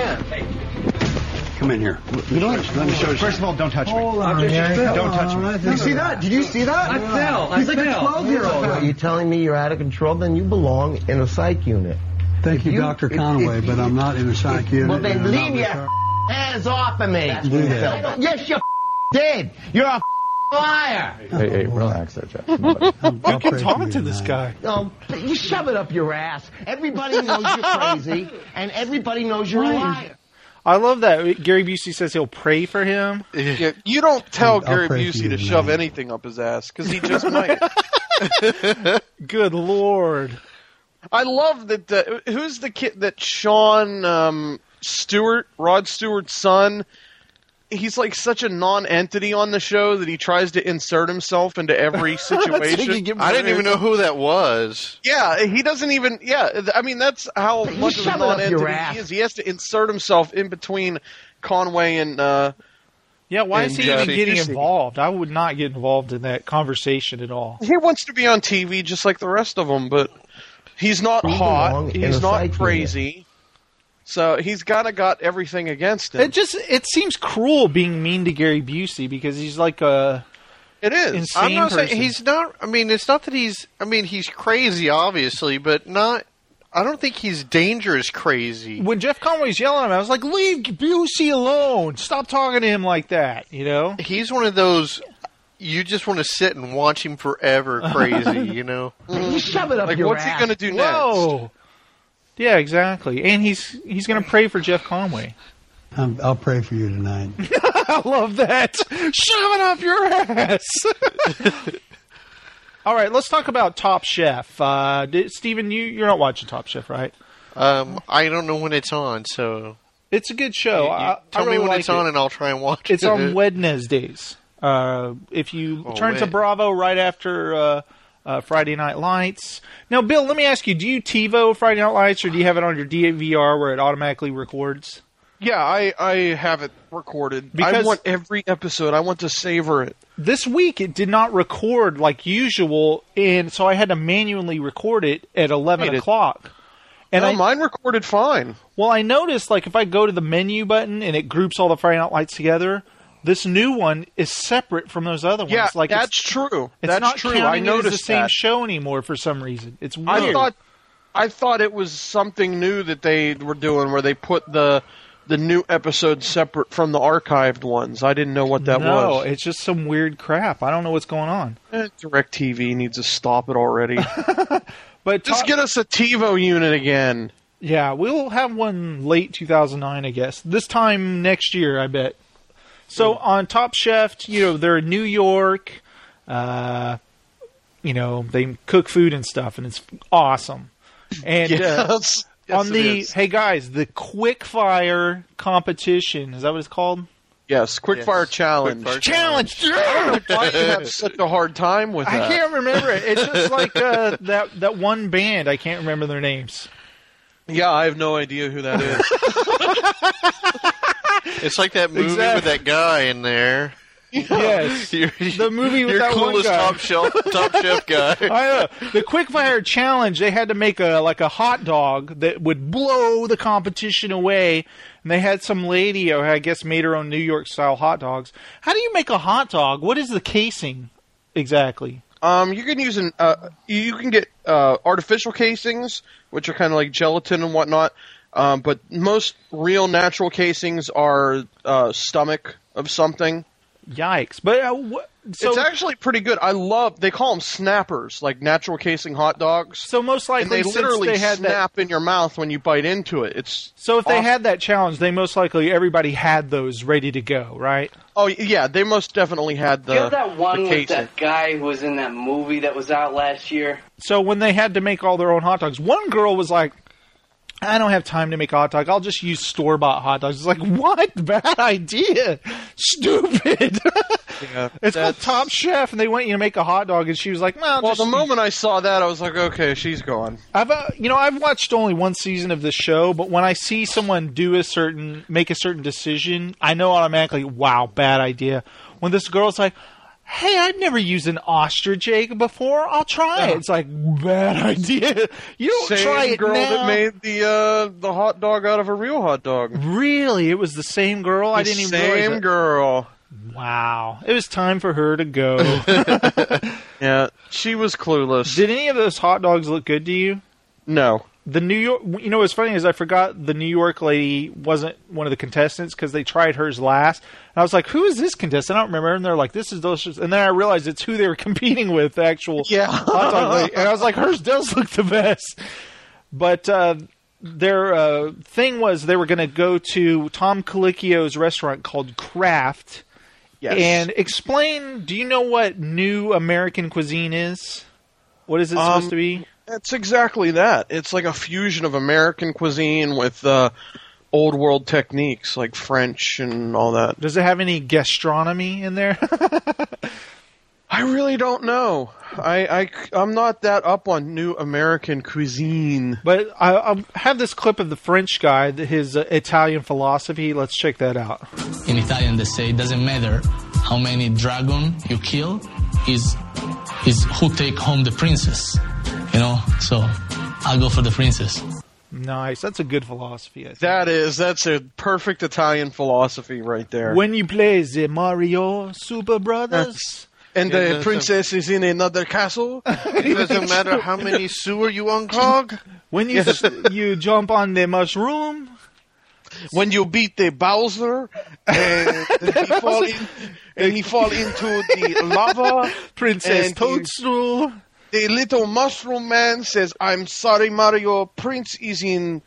Speaker 17: come in here.
Speaker 14: You know what?
Speaker 17: Let me show you.
Speaker 14: First of all, don't touch me.
Speaker 17: Hold on,
Speaker 14: don't touch me. Did you see that? Did you see that?
Speaker 17: I fell.
Speaker 14: He's like a 12-year-old.
Speaker 16: Are you telling me you're out of control? Then you belong in a psych unit.
Speaker 17: Thank you, Dr. Conway, but I'm not in a psych unit.
Speaker 15: Well, then leave your hands off of me.
Speaker 17: Do that.
Speaker 15: Yes, you did. You're a liar.
Speaker 18: Hey, relax there, Jeff.
Speaker 10: You can talk to this guy.
Speaker 16: No, you shove it up your ass. Everybody knows you're crazy, and everybody knows you're a liar.
Speaker 10: I love that Gary Busey says he'll pray for him.
Speaker 12: Yeah, you don't tell
Speaker 17: I'll
Speaker 12: Gary
Speaker 17: pray for
Speaker 12: Busey
Speaker 17: you
Speaker 12: to
Speaker 17: tonight.
Speaker 12: shove anything up his ass, because he just might.
Speaker 10: Good Lord.
Speaker 12: I love that. Who's the kid that Sean Stewart, Rod Stewart's son? He's like such a non-entity on the show that he tries to insert himself into every situation.
Speaker 11: I didn't even know who that was.
Speaker 12: Yeah, he doesn't even. Yeah, I mean that's how much of a non-entity he is. He has to insert himself in between Conway and.
Speaker 10: Yeah, why is he even getting
Speaker 12: Busey.
Speaker 10: involved? I would not get involved in that conversation at all.
Speaker 12: He wants to be on TV just like the rest of them, but he's not hot. He's not crazy. So he's got everything against him.
Speaker 10: It seems cruel being mean to Gary Busey because he's like a
Speaker 12: it is
Speaker 10: insane
Speaker 11: I'm not
Speaker 10: person.
Speaker 11: saying he's not. I mean, it's not that he's. I mean, he's crazy, obviously, but not. I don't think he's dangerous crazy.
Speaker 10: When Jeff Conway's yelling at him, I was like, "Leave Busey alone! Stop talking to him like that." You know,
Speaker 11: he's one of those. You just want to sit and watch him forever, crazy. You know,
Speaker 16: You shove it up
Speaker 12: like
Speaker 16: your
Speaker 12: what's
Speaker 16: ass.
Speaker 12: he gonna do next?
Speaker 10: Whoa. Yeah, exactly. And he's going to pray for Jeff Conway.
Speaker 17: I'll pray for you tonight.
Speaker 10: I love that. Shove it up your ass. All right, let's talk about Top Chef. Steven, you're not watching Top Chef, right?
Speaker 11: I don't know when it's on, so
Speaker 10: it's a good show.
Speaker 11: Tell
Speaker 10: I really
Speaker 11: me when
Speaker 10: like
Speaker 11: it's on, and I'll try and watch it.
Speaker 10: It's on Wednesdays. If you turn to Bravo right after Friday Night Lights. Now, Bill, let me ask you: do you TiVo Friday Night Lights, or do you have it on your DVR where it automatically records?
Speaker 12: Yeah, I have it recorded.
Speaker 10: Because
Speaker 12: I want every episode. I want to savor it.
Speaker 10: This week, it did not record like usual, and so I had to manually record it at 11 o'clock. And
Speaker 12: mine recorded fine.
Speaker 10: Well, I noticed, like, if I go to the menu button and it groups all the Friday Night Lights together, this new one is separate from those other ones.
Speaker 12: Yeah,
Speaker 10: like
Speaker 12: that's true.
Speaker 10: It's
Speaker 12: That's
Speaker 10: not
Speaker 12: true.
Speaker 10: counting
Speaker 12: I
Speaker 10: it as
Speaker 12: noticed
Speaker 10: the same
Speaker 12: that.
Speaker 10: show anymore for some reason. It's weird.
Speaker 12: I thought it was something new that they were doing, where they put the new episodes separate from the archived ones. I didn't know what that was.
Speaker 10: No, it's just some weird crap. I don't know what's going on.
Speaker 12: DirecTV needs to stop it already.
Speaker 10: But
Speaker 12: just get us a TiVo unit again.
Speaker 10: Yeah, we'll have one late 2009, I guess. This time next year, I bet. So on Top Chef, they're in New York. They cook food and stuff, and it's awesome. And
Speaker 12: Yes,
Speaker 10: on
Speaker 12: it
Speaker 10: the
Speaker 12: is.
Speaker 10: hey guys, the Quickfire competition, is that what it's called?
Speaker 12: Yes, Quickfire Challenge.
Speaker 10: Challenge!
Speaker 12: Why do you have such a hard time with that?
Speaker 10: I can't remember it. It's just like that one band. I can't remember their names.
Speaker 12: Yeah, I have no idea who that is.
Speaker 11: It's like that movie with that guy in there.
Speaker 10: Yes, the movie with
Speaker 11: your
Speaker 10: that one
Speaker 11: coolest
Speaker 10: guy.
Speaker 11: top chef guy.
Speaker 10: I know. The Quickfire Challenge, they had to make a hot dog that would blow the competition away. And they had some lady, who I guess, made her own New York style hot dogs. How do you make a hot dog? What is the casing exactly?
Speaker 12: You can use you can get artificial casings, which are kind of like gelatin and whatnot. But most real natural casings are stomach of something.
Speaker 10: Yikes! But
Speaker 12: it's actually pretty good. They call them snappers, like natural casing hot dogs.
Speaker 10: So most likely,
Speaker 12: and they
Speaker 10: since
Speaker 12: literally
Speaker 10: they had
Speaker 12: snap in your mouth when you bite into it.
Speaker 10: So if they had that challenge, they most likely everybody had those ready to go, right?
Speaker 12: Oh yeah, they most definitely had the.
Speaker 18: You know that one
Speaker 12: the
Speaker 18: with
Speaker 12: casing.
Speaker 18: that guy who was in that movie that was out last year?
Speaker 10: So when they had to make all their own hot dogs, one girl was like, I don't have time to make a hot dog. I'll just use store-bought hot dogs. It's like, what? Bad idea. Stupid.
Speaker 12: Yeah,
Speaker 10: it's called Top Chef, and they want you to make a hot dog, and she was like, well,
Speaker 12: the moment I saw that, I was like, okay, she's gone.
Speaker 10: I've watched only one season of this show, but when I see someone make a certain decision, I know automatically, wow, bad idea. When this girl's like, hey, I've never used an ostrich egg before. I'll try it. It's like, bad idea. You don't
Speaker 12: Same
Speaker 10: try it
Speaker 12: girl
Speaker 10: now.
Speaker 12: that made the hot dog out of a real hot dog.
Speaker 10: Really? It was the same girl? I didn't even realize
Speaker 12: Same
Speaker 10: that.
Speaker 12: girl.
Speaker 10: Wow. It was time for her to go.
Speaker 12: Yeah, she was clueless.
Speaker 10: Did any of those hot dogs look good to you?
Speaker 12: No.
Speaker 10: The New York, what's funny is I forgot the New York lady wasn't one of the contestants because they tried hers last. And I was like, who is this contestant? I don't remember. And they're like, this is delicious. And then I realized it's who they were competing with, the actual hot dog lady. And I was like, hers does look the best. But their thing was they were going to go to Tom Colicchio's restaurant called Kraft.
Speaker 12: Yes.
Speaker 10: And explain, do you know what new American cuisine is? What is it supposed to be?
Speaker 12: It's exactly that. It's like a fusion of American cuisine with old world techniques like French and all that.
Speaker 10: Does it have any gastronomy in there?
Speaker 12: I really don't know. I'm not that up on new American cuisine.
Speaker 10: But I have this clip of the French guy, his Italian philosophy. Let's check that out.
Speaker 19: In Italian, they say it doesn't matter how many dragon you kill, is who take home the princess. So I'll go for the princess.
Speaker 10: Nice. That's a good philosophy, I think.
Speaker 12: That's a perfect Italian philosophy right there.
Speaker 10: When you play the Mario Super Brothers...
Speaker 12: And the princess is in another castle.
Speaker 11: It doesn't matter how many sewer you unclog.
Speaker 10: When you jump on the mushroom.
Speaker 12: When you beat the Bowser and he fall into the lava.
Speaker 10: Princess Toadstool.
Speaker 12: The little mushroom man says, I'm sorry, Mario. Princess is in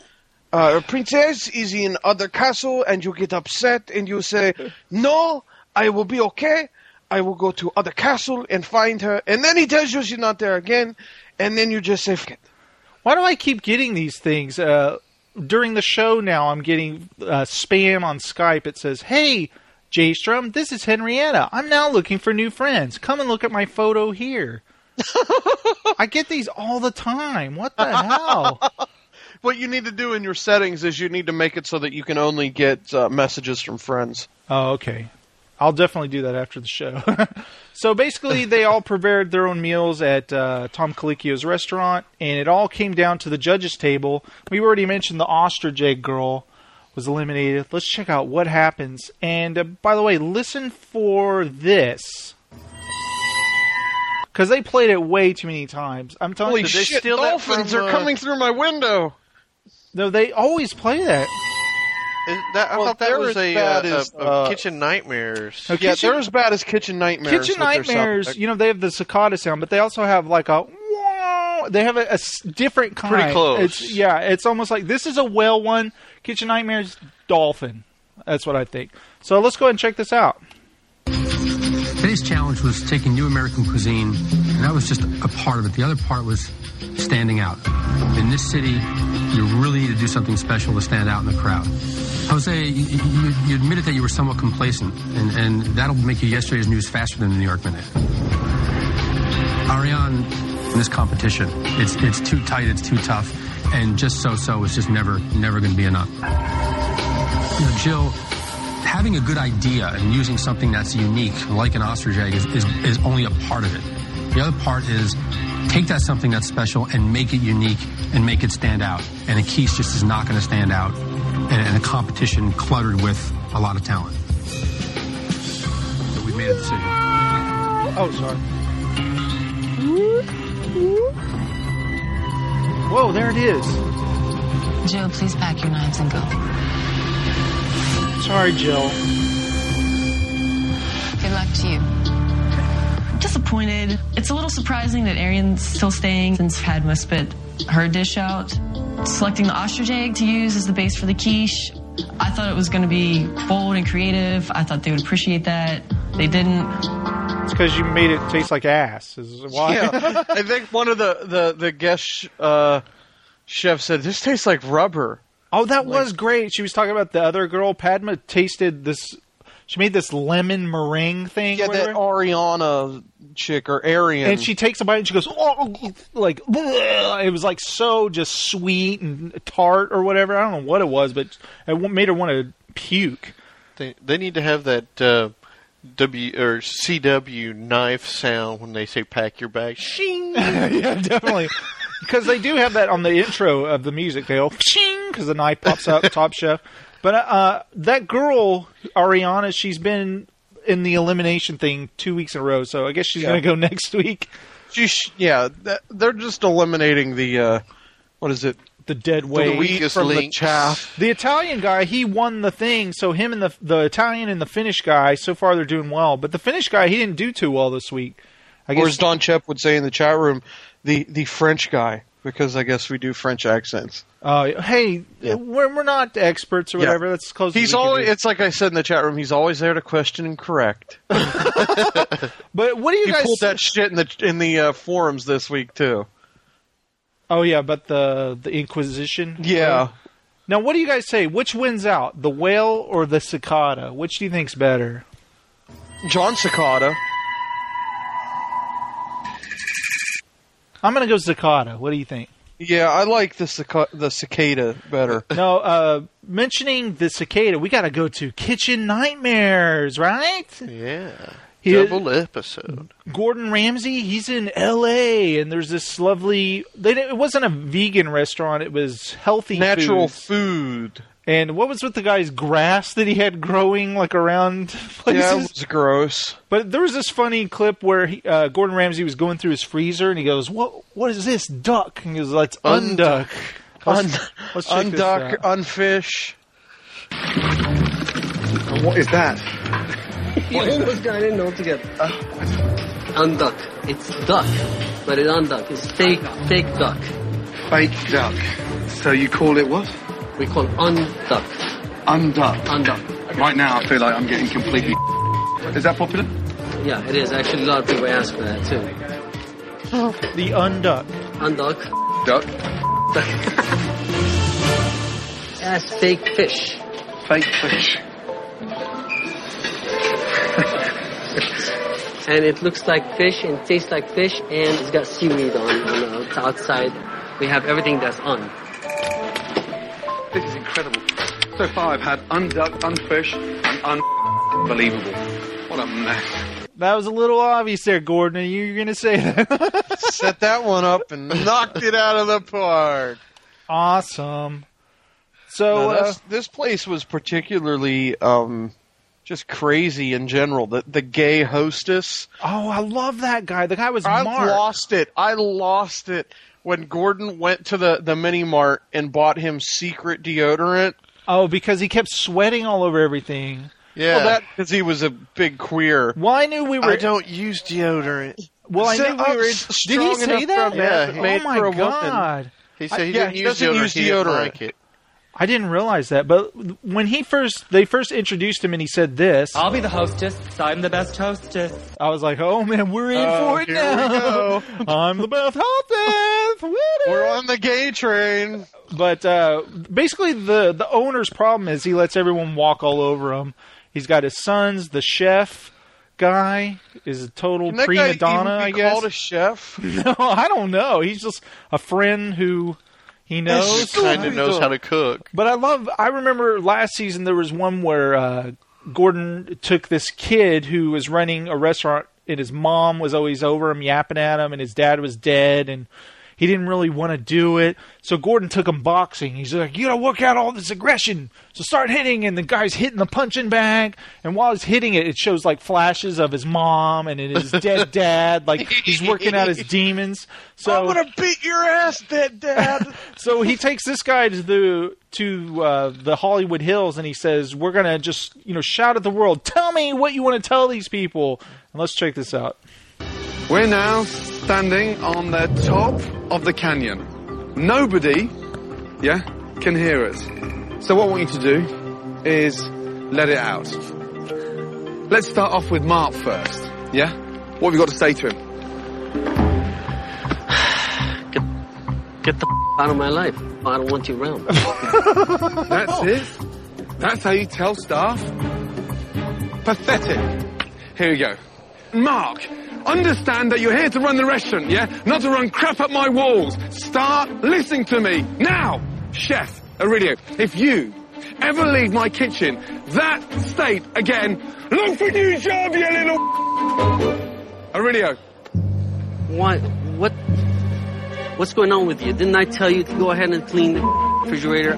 Speaker 12: other castle, and you get upset and you say, no, I will be okay. I will go to other castle and find her. And then he tells you she's not there again. And then you just say, fuck it.
Speaker 10: Why do I keep getting these things? During the show now, I'm getting spam on Skype. It says, hey, J-Strum, this is Henrietta. I'm now looking for new friends. Come and look at my photo here. I get these all the time. What the hell?
Speaker 12: What you need to do in your settings is you need to make it so that you can only get messages from friends.
Speaker 10: Oh, okay. I'll definitely do that after the show. So basically, they all prepared their own meals at Tom Colicchio's restaurant, and it all came down to the judges' table. We already mentioned the ostrich egg girl was eliminated. Let's check out what happens. And by the way, listen for this. because they played it way too many times. I'm telling
Speaker 12: Holy
Speaker 10: you,
Speaker 12: shit, dolphins are coming through my window.
Speaker 10: No, they always play that.
Speaker 11: I thought that was a Kitchen Nightmares.
Speaker 10: No,
Speaker 12: Yeah, they're as bad as Kitchen Nightmares.
Speaker 10: Kitchen Nightmares, they have the cicada sound, but they also have like a... They have a different kind.
Speaker 11: Pretty close.
Speaker 10: It's almost like this is a whale one. Kitchen Nightmares, dolphin. That's what I think. So let's go ahead and check this out.
Speaker 20: Today's challenge was taking new American cuisine, and that was just a part of it. The other part was standing out. In this city, you really need to do something special to stand out in the crowd. Jose, you admitted that you were somewhat complacent, and that'll make you yesterday's news faster than the New York Minute. Ariane, in this competition, it's too tight, it's too tough, and just so-so is just never going to be enough. Jill, having a good idea and using something that's unique, like an ostrich egg, is only a part of it. The other part is take that something that's special and make it unique and make it stand out. And a Quiche just is not going to stand out in a competition cluttered with a lot of talent. So we've made a decision.
Speaker 10: Oh, sorry. Whoa, there it is.
Speaker 21: Jill, please pack your knives and go.
Speaker 10: Sorry, Jill.
Speaker 21: Good luck to you.
Speaker 22: Disappointed. It's a little surprising that Ariane's still staying since Padma spit her dish out. Selecting the ostrich egg to use as the base for the quiche. I thought it was going to be bold and creative. I thought they would appreciate that. They didn't.
Speaker 10: It's because you made it taste like ass. Is why?
Speaker 12: Yeah, I think one of the guest chefs said, this tastes like rubber.
Speaker 10: Oh, that was great. She was talking about the other girl. Padma tasted this. She made this lemon meringue thing.
Speaker 12: Yeah, that Ariana chick or Arian.
Speaker 10: And she takes a bite and she goes, oh, like, bleh. It was like so just sweet and tart or whatever. I don't know what it was, but it made her want to puke.
Speaker 11: They need to have that W or CW knife sound when they say pack your bag. Shing!
Speaker 10: Yeah, definitely. Because they do have that on the intro of the music. They go, shing, because the knife pops up, Top Chef. But that girl, Ariana, she's been in the elimination thing 2 weeks in a row, so I guess she's going to go next week.
Speaker 12: They're just eliminating the, what is it?
Speaker 10: The dead weight
Speaker 12: from the chaff.
Speaker 10: The Italian guy, he won the thing, so him and the Italian and the Finnish guy, so far they're doing well. But the Finnish guy, he didn't do too well this week.
Speaker 12: Or as Don Chep would say in the chat room, the French guy, because I guess we do French accents.
Speaker 10: Hey, we're not experts or whatever. That's close.
Speaker 12: He's always. It's like I said in the chat room. He's always there to question and correct.
Speaker 10: But what do you guys?
Speaker 12: He pulled that shit in the forums this week too.
Speaker 10: Oh yeah, but the Inquisition.
Speaker 12: Yeah.
Speaker 10: Now, what do you guys say? Which wins out, the whale or the cicada? Which do you think's better?
Speaker 12: John Cicada.
Speaker 10: I'm gonna go cicada. What do you think?
Speaker 12: Yeah, I like the cicada better.
Speaker 10: No, mentioning the cicada, we got to go to Kitchen Nightmares, right?
Speaker 11: Yeah. Double episode.
Speaker 10: Gordon Ramsay, he's in L.A., and there's this lovely... It wasn't a vegan restaurant. It was healthy
Speaker 12: natural food.
Speaker 10: And what was with the guy's grass that he had growing like around places?
Speaker 12: Yeah, it was gross.
Speaker 10: But there was this funny clip where Gordon Ramsay was going through his freezer, and he goes, "What is this? Duck?" And he goes, "Let's unduck. Let's
Speaker 12: unduck, unfish."
Speaker 23: And what is that?
Speaker 24: You almost got in altogether. Unduck. It's duck, but it's unduck. It's fake duck.
Speaker 23: Fake duck. So you call it what?
Speaker 24: We call unduck.
Speaker 23: Unduck.
Speaker 24: Unduck.
Speaker 23: Right now, I feel like I'm getting completely. Is that popular?
Speaker 24: Yeah, it is. Actually, a lot of people ask for that too.
Speaker 10: The unduck.
Speaker 24: Unduck.
Speaker 23: Duck.
Speaker 24: That's fake fish.
Speaker 23: Fake fish.
Speaker 24: And it looks like fish and tastes like fish, and it's got seaweed on the outside. We have everything that's on.
Speaker 23: This is incredible. So far I've had unduck, unfish, and unbelievable. What a mess.
Speaker 10: That was a little obvious there, Gordon. You're going to say that.
Speaker 12: Set that one up and knocked it out of the park.
Speaker 10: Awesome. So
Speaker 12: this place was particularly just crazy in general. The gay hostess.
Speaker 10: Oh, I love that guy. The guy was
Speaker 12: I
Speaker 10: Mark.
Speaker 12: I lost it when Gordon went to the mini mart and bought him secret deodorant.
Speaker 10: Oh, because he kept sweating all over everything.
Speaker 11: Yeah.
Speaker 12: Well, that because he was a big queer.
Speaker 10: Well, I knew we were.
Speaker 11: I don't use deodorant.
Speaker 10: Well, I knew we were. Did he say that?
Speaker 11: Yeah.
Speaker 10: Oh my God.
Speaker 11: He said he didn't use deodorant. He didn't like it.
Speaker 10: I didn't realize that, but when they first introduced him and he said this,
Speaker 1: I'll be the hostess. I'm the best hostess.
Speaker 10: I was like, oh man, we're in for it now. I'm the best hostess.
Speaker 12: We're on the gay train.
Speaker 10: But basically, the owner's problem is he lets everyone walk all over him. He's got his sons. The chef guy is a total prima donna, I guess.
Speaker 12: Called a chef?
Speaker 10: No, I don't know. He's just a friend who. He knows.
Speaker 11: Kind of knows how to cook.
Speaker 10: But I remember last season there was one where Gordon took this kid who was running a restaurant and his mom was always over him yapping at him and his dad was dead and he didn't really want to do it. So Gordon took him boxing. He's like, you got to work out all this aggression. So start hitting. And the guy's hitting the punching bag. And while he's hitting it, it shows like flashes of his mom and his dead dad. Like he's working out his demons. So
Speaker 12: I'm going to beat your ass, dead dad.
Speaker 10: So he takes this guy to the Hollywood Hills and he says, we're going to just, shout at the world. Tell me what you want to tell these people. And let's check this out.
Speaker 23: We're now standing on the top of the canyon. Nobody, can hear us. So what I want you to do is let it out. Let's start off with Mark first, yeah? What have you got to say to him?
Speaker 24: Get the out of my life. I don't want you around.
Speaker 23: That's it? That's how you tell staff? Pathetic. Here we go. Mark, understand that you're here to run the restaurant, yeah? Not to run crap up my walls. Start listening to me. Now, Chef Aurelio, if you ever leave my kitchen that state again, look for a new job, you little... Aurelio.
Speaker 24: What's going on with you? Didn't I tell you to go ahead and clean the refrigerator?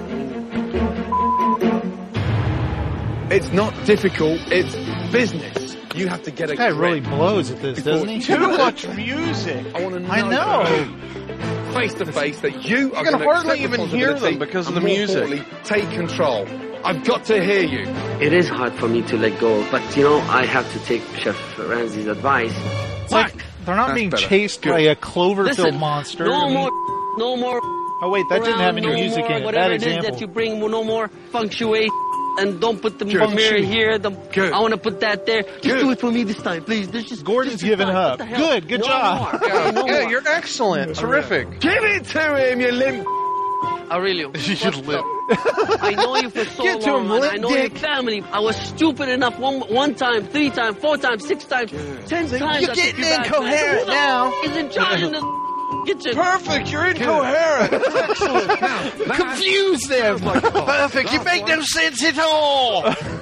Speaker 23: It's not difficult, it's business. You have to get a
Speaker 10: guy really blows at this, doesn't he?
Speaker 12: Too much music.
Speaker 23: I want to know.
Speaker 10: I know.
Speaker 23: Face to face that you are
Speaker 12: can
Speaker 23: going to
Speaker 12: hardly even hear them because of the music.
Speaker 23: Take control. I've got to hear you.
Speaker 24: It is hard for me to let go, but I have to take Chef Ramsay's advice.
Speaker 10: It's like they're not being chased by a Cloverfield monster.
Speaker 24: No more.
Speaker 10: Oh wait, that didn't have any music in it.
Speaker 24: Whatever
Speaker 10: That
Speaker 24: it is
Speaker 10: example.
Speaker 24: that you bring, no more feng shui. And don't put the mirror here. I want to put that there. Just do it for me this time, please.
Speaker 10: Gordon's giving up. Good job.
Speaker 12: Yeah, you're excellent. Terrific.
Speaker 23: Give it to him, you limp.
Speaker 24: Aurelio.
Speaker 11: You should limp.
Speaker 24: I know you for so
Speaker 10: Get to
Speaker 24: long.
Speaker 10: him,
Speaker 24: And
Speaker 10: limp
Speaker 24: I know
Speaker 10: dick.
Speaker 24: your family. I was stupid enough one time, 3 times, 4 times, 6 times, 10 times.
Speaker 10: You're getting incoherent now.
Speaker 24: He's in charge in this kitchen.
Speaker 12: Perfect. You're incoherent. Excellent.
Speaker 10: Confuse them.
Speaker 11: Perfect. You make no sense at all.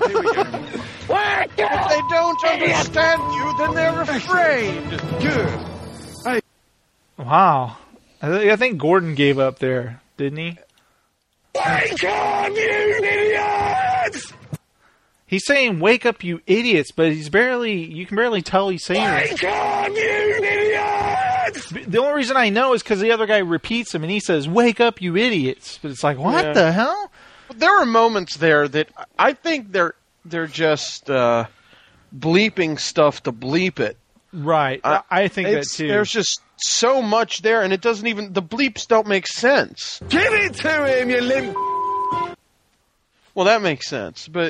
Speaker 12: If they don't understand you, then they're afraid.
Speaker 23: Good. Hey.
Speaker 10: Wow. I think Gordon gave up there, didn't he?
Speaker 23: Wake up, you idiots!
Speaker 10: He's saying, wake up, you idiots, but you can barely tell he's saying it.
Speaker 23: Wake up, you idiots!
Speaker 10: The only reason I know is because the other guy repeats him and he says, wake up, you idiots. But it's like, what the hell?
Speaker 12: There are moments there that I think they're just bleeping stuff to bleep it.
Speaker 10: Right. I think that too.
Speaker 12: There's just so much there, and it doesn't even... The bleeps don't make sense.
Speaker 23: Give it to him, you limp...
Speaker 12: Well, that makes sense, but...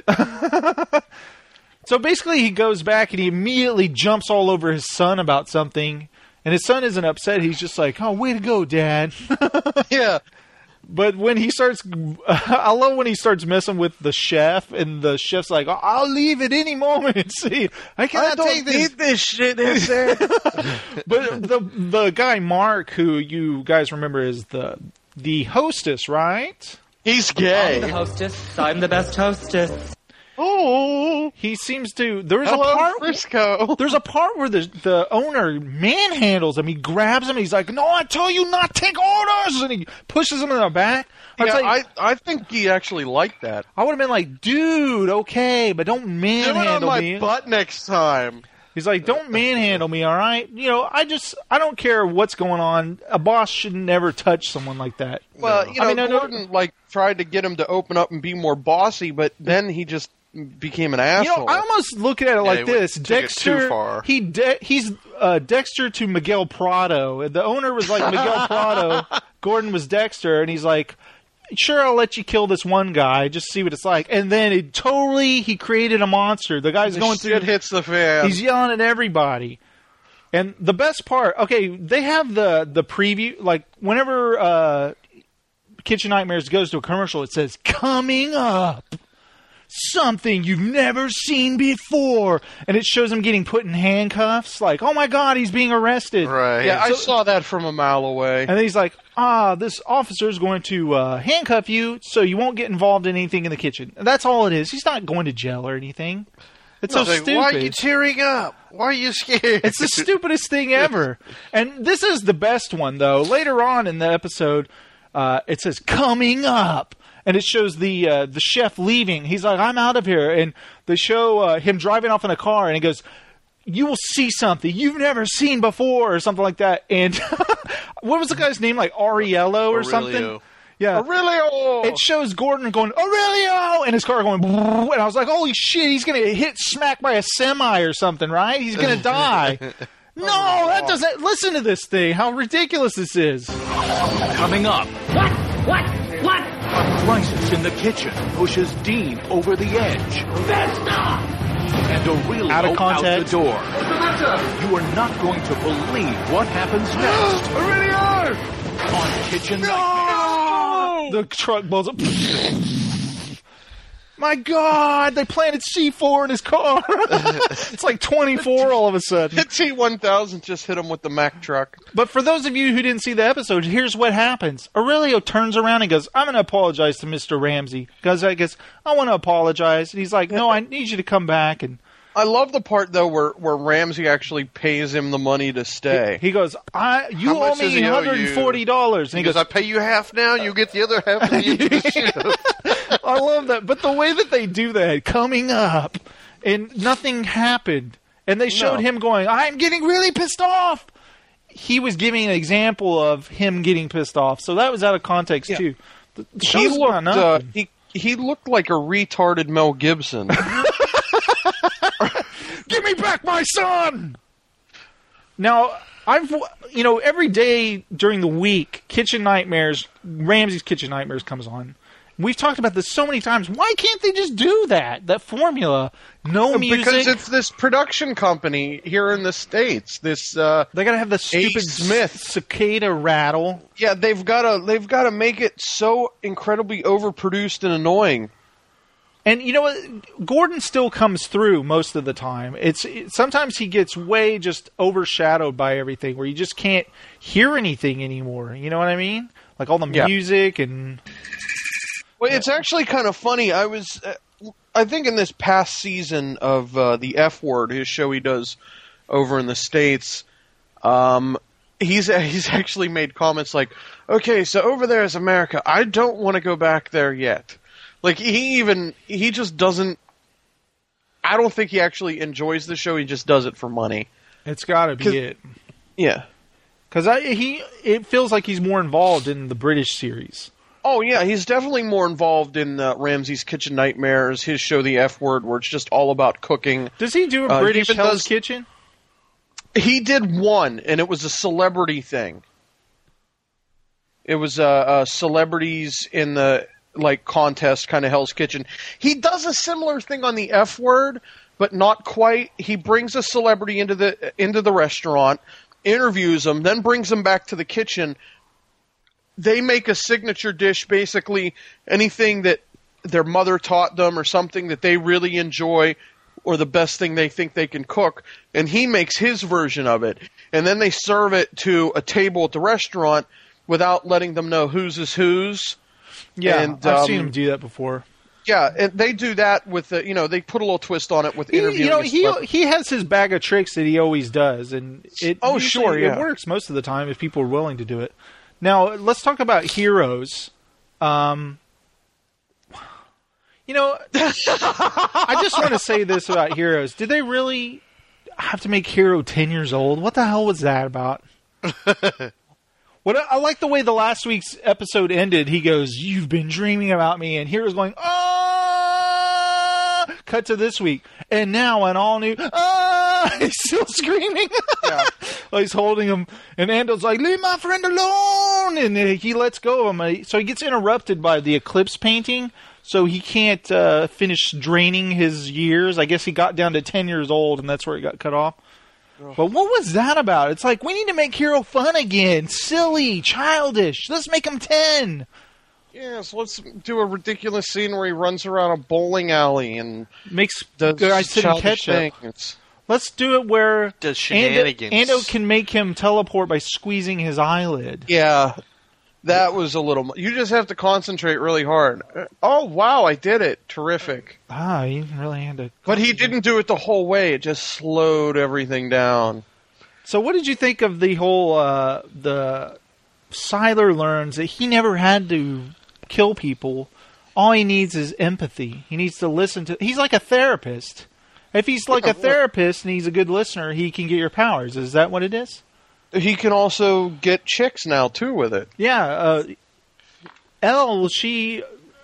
Speaker 10: So basically he goes back and he immediately jumps all over his son about something, and his son isn't upset. He's just like, oh, way to go, Dad.
Speaker 12: Yeah.
Speaker 10: But when he starts... I love when he starts messing with the chef, and the chef's like, I'll leave at any moment. See, I cannot take this.
Speaker 12: Need this shit, sir.
Speaker 10: But the guy, Mark, who you guys remember is the hostess, right?
Speaker 12: He's gay.
Speaker 1: I'm the hostess. I'm the best hostess.
Speaker 10: he seems to. There's
Speaker 12: Hello,
Speaker 10: a part.
Speaker 12: Frisco.
Speaker 10: There's a part where the owner manhandles him. He grabs him. He's like, "No, I tell you not to take orders," and he pushes him in the back.
Speaker 12: I think he actually liked that.
Speaker 10: I would have been like, "Dude, okay, but don't
Speaker 12: Do it on
Speaker 10: manhandle
Speaker 12: my
Speaker 10: me."
Speaker 12: butt next time.
Speaker 10: He's like, "Don't manhandle me, all right? You know, I don't care what's going on. A boss should never touch someone like that."
Speaker 12: Well, Gordon tried to get him to open up and be more bossy, but then he just became an asshole.
Speaker 10: You know, I almost look at it like this: Dexter,
Speaker 12: too far.
Speaker 10: he's Dexter to Miguel Prado. The owner was like Miguel Prado. Gordon was Dexter, and he's like, "Sure, I'll let you kill this one guy, just see what it's like." And then he created a monster. The guy's going through.
Speaker 12: Shit hits the fan.
Speaker 10: He's yelling at everybody. And the best part, okay, they have the preview, like whenever Kitchen Nightmares goes to a commercial, it says, "Coming up, something you've never seen before." And it shows him getting put in handcuffs, like, "Oh my God, he's being arrested."
Speaker 11: Right.
Speaker 12: Yeah, I saw that from a mile away.
Speaker 10: And then he's like, "This officer is going to handcuff you so you won't get involved in anything in the kitchen." And that's all it is. He's not going to jail or anything. It's so stupid.
Speaker 11: Why are you tearing up? Why are you scared?
Speaker 10: It's the stupidest thing ever. And this is the best one, though. Later on in the episode, it says, "Coming up." And it shows the chef leaving. He's like, "I'm out of here." And they show him driving off in a car, and he goes, "You will see something you've never seen before," or something like that. And what was the guy's name? Like Aurelio or something? Yeah.
Speaker 12: Aurelio!
Speaker 10: It shows Gordon going, "Aurelio!" and his car going, and I was like, holy shit, he's going to get smacked by a semi or something, right? He's going to die. No, that doesn't... Listen to this thing. How ridiculous this is.
Speaker 2: Coming up. What? A crisis in the kitchen pushes Dean over the edge. And Aurelio
Speaker 10: Out of context.
Speaker 2: out the door. You are not going to believe what happens next.
Speaker 10: Aurelio!
Speaker 2: On Kitchen
Speaker 10: The truck blows up. My God, they planted C4 in his car. It's like 24 all of a sudden.
Speaker 12: The T-1000 just hit him with the Mack truck.
Speaker 10: But for those of you who didn't see the episode, here's what happens. Aurelio turns around and goes, "I'm going to apologize to Mr. Ramsey." Because I guess, "I want to apologize." And he's like, "No, I need you to come back." And
Speaker 12: I love the part, though, where Ramsey actually pays him the money to stay.
Speaker 10: He goes, "You owe me $140.
Speaker 11: And he goes, "I pay you half now, and you get the other half at the end of the show."
Speaker 10: I love that. But the way that they do that, coming up, and nothing happened. And they showed him going, "I'm getting really pissed off." He was giving an example of him getting pissed off. So that was out of context, too. The show's gone up.
Speaker 12: He looked like a retarded Mel Gibson.
Speaker 10: Give me back my son! Now, every day during the week, Ramsey's Kitchen Nightmares comes on. We've talked about this so many times. Why can't they just do that? That formula. No music.
Speaker 12: Because it's this production company here in the States. They
Speaker 10: gotta have the stupid cicada rattle.
Speaker 12: Yeah, they've gotta make it so incredibly overproduced and annoying.
Speaker 10: And you know what? Gordon still comes through most of the time. Sometimes he gets way just overshadowed by everything, where you just can't hear anything anymore. You know what I mean? Like all the music and.
Speaker 12: Well, it's actually kind of funny. I think in this past season of the F Word, his show he does over in the States, he's actually made comments like, "Okay, so over there is America. I don't want to go back there yet." Like, he just doesn't... I don't think he actually enjoys the show. He just does it for money.
Speaker 10: It's got to be it.
Speaker 12: Yeah.
Speaker 10: Because it feels like he's more involved in the British series.
Speaker 12: Oh, yeah. He's definitely more involved in Ramsey's Kitchen Nightmares, his show, The F Word, where it's just all about cooking.
Speaker 10: Does he do a British Hell's Kitchen?
Speaker 12: He did one, and it was a celebrity thing. It was celebrities in the... contest kind of Hell's Kitchen. He does a similar thing on the F Word, but not quite. He brings a celebrity into the restaurant, interviews them, then brings them back to the kitchen. They make a signature dish, basically anything that their mother taught them or something that they really enjoy or the best thing they think they can cook, and he makes his version of it. And then they serve it to a table at the restaurant without letting them know whose is whose.
Speaker 10: Yeah,
Speaker 12: and,
Speaker 10: I've seen him do that before.
Speaker 12: Yeah, and they do that with the, they put a little twist on it with interviewing.
Speaker 10: He has his bag of tricks that he always does, and it
Speaker 12: it
Speaker 10: works most of the time if people are willing to do it. Now let's talk about Heroes. I just want to say this about Heroes. Did they really have to make Hero 10 years old? What the hell was that about? I like the way the last week's episode ended. He goes, "You've been dreaming about me," and Hero's going, "Ah!" Cut to this week, and now an all new, "Ah!" He's still screaming.
Speaker 12: Yeah.
Speaker 10: Well, he's holding him, and Ando's like, "Leave my friend alone," and he lets go of him. So he gets interrupted by the eclipse painting, so he can't finish draining his years. I guess he got down to 10 years old, and that's where he got cut off. But what was that about? It's like, we need to make Hero fun again. Silly, childish. Let's make him 10.
Speaker 12: Yes, let's do a ridiculous scene where he runs around a bowling alley and
Speaker 10: makes
Speaker 12: does
Speaker 10: guys sit and catch up. Let's do it where
Speaker 11: does shenanigans.
Speaker 10: Ando can make him teleport by squeezing his eyelid.
Speaker 12: Yeah, that was a little... You just have to concentrate really hard. Oh, wow, I did it. Terrific.
Speaker 10: You really had to...
Speaker 12: But he didn't do it the whole way. It just slowed everything down.
Speaker 10: So what did you think of the whole... the Sylar learns that he never had to kill people. All he needs is empathy. He needs to listen to... He's like a therapist. If he's like a therapist and he's a good listener, he can get your powers. Is that what it is?
Speaker 12: He can also get chicks now, too, with it.
Speaker 10: Yeah. Elle, she...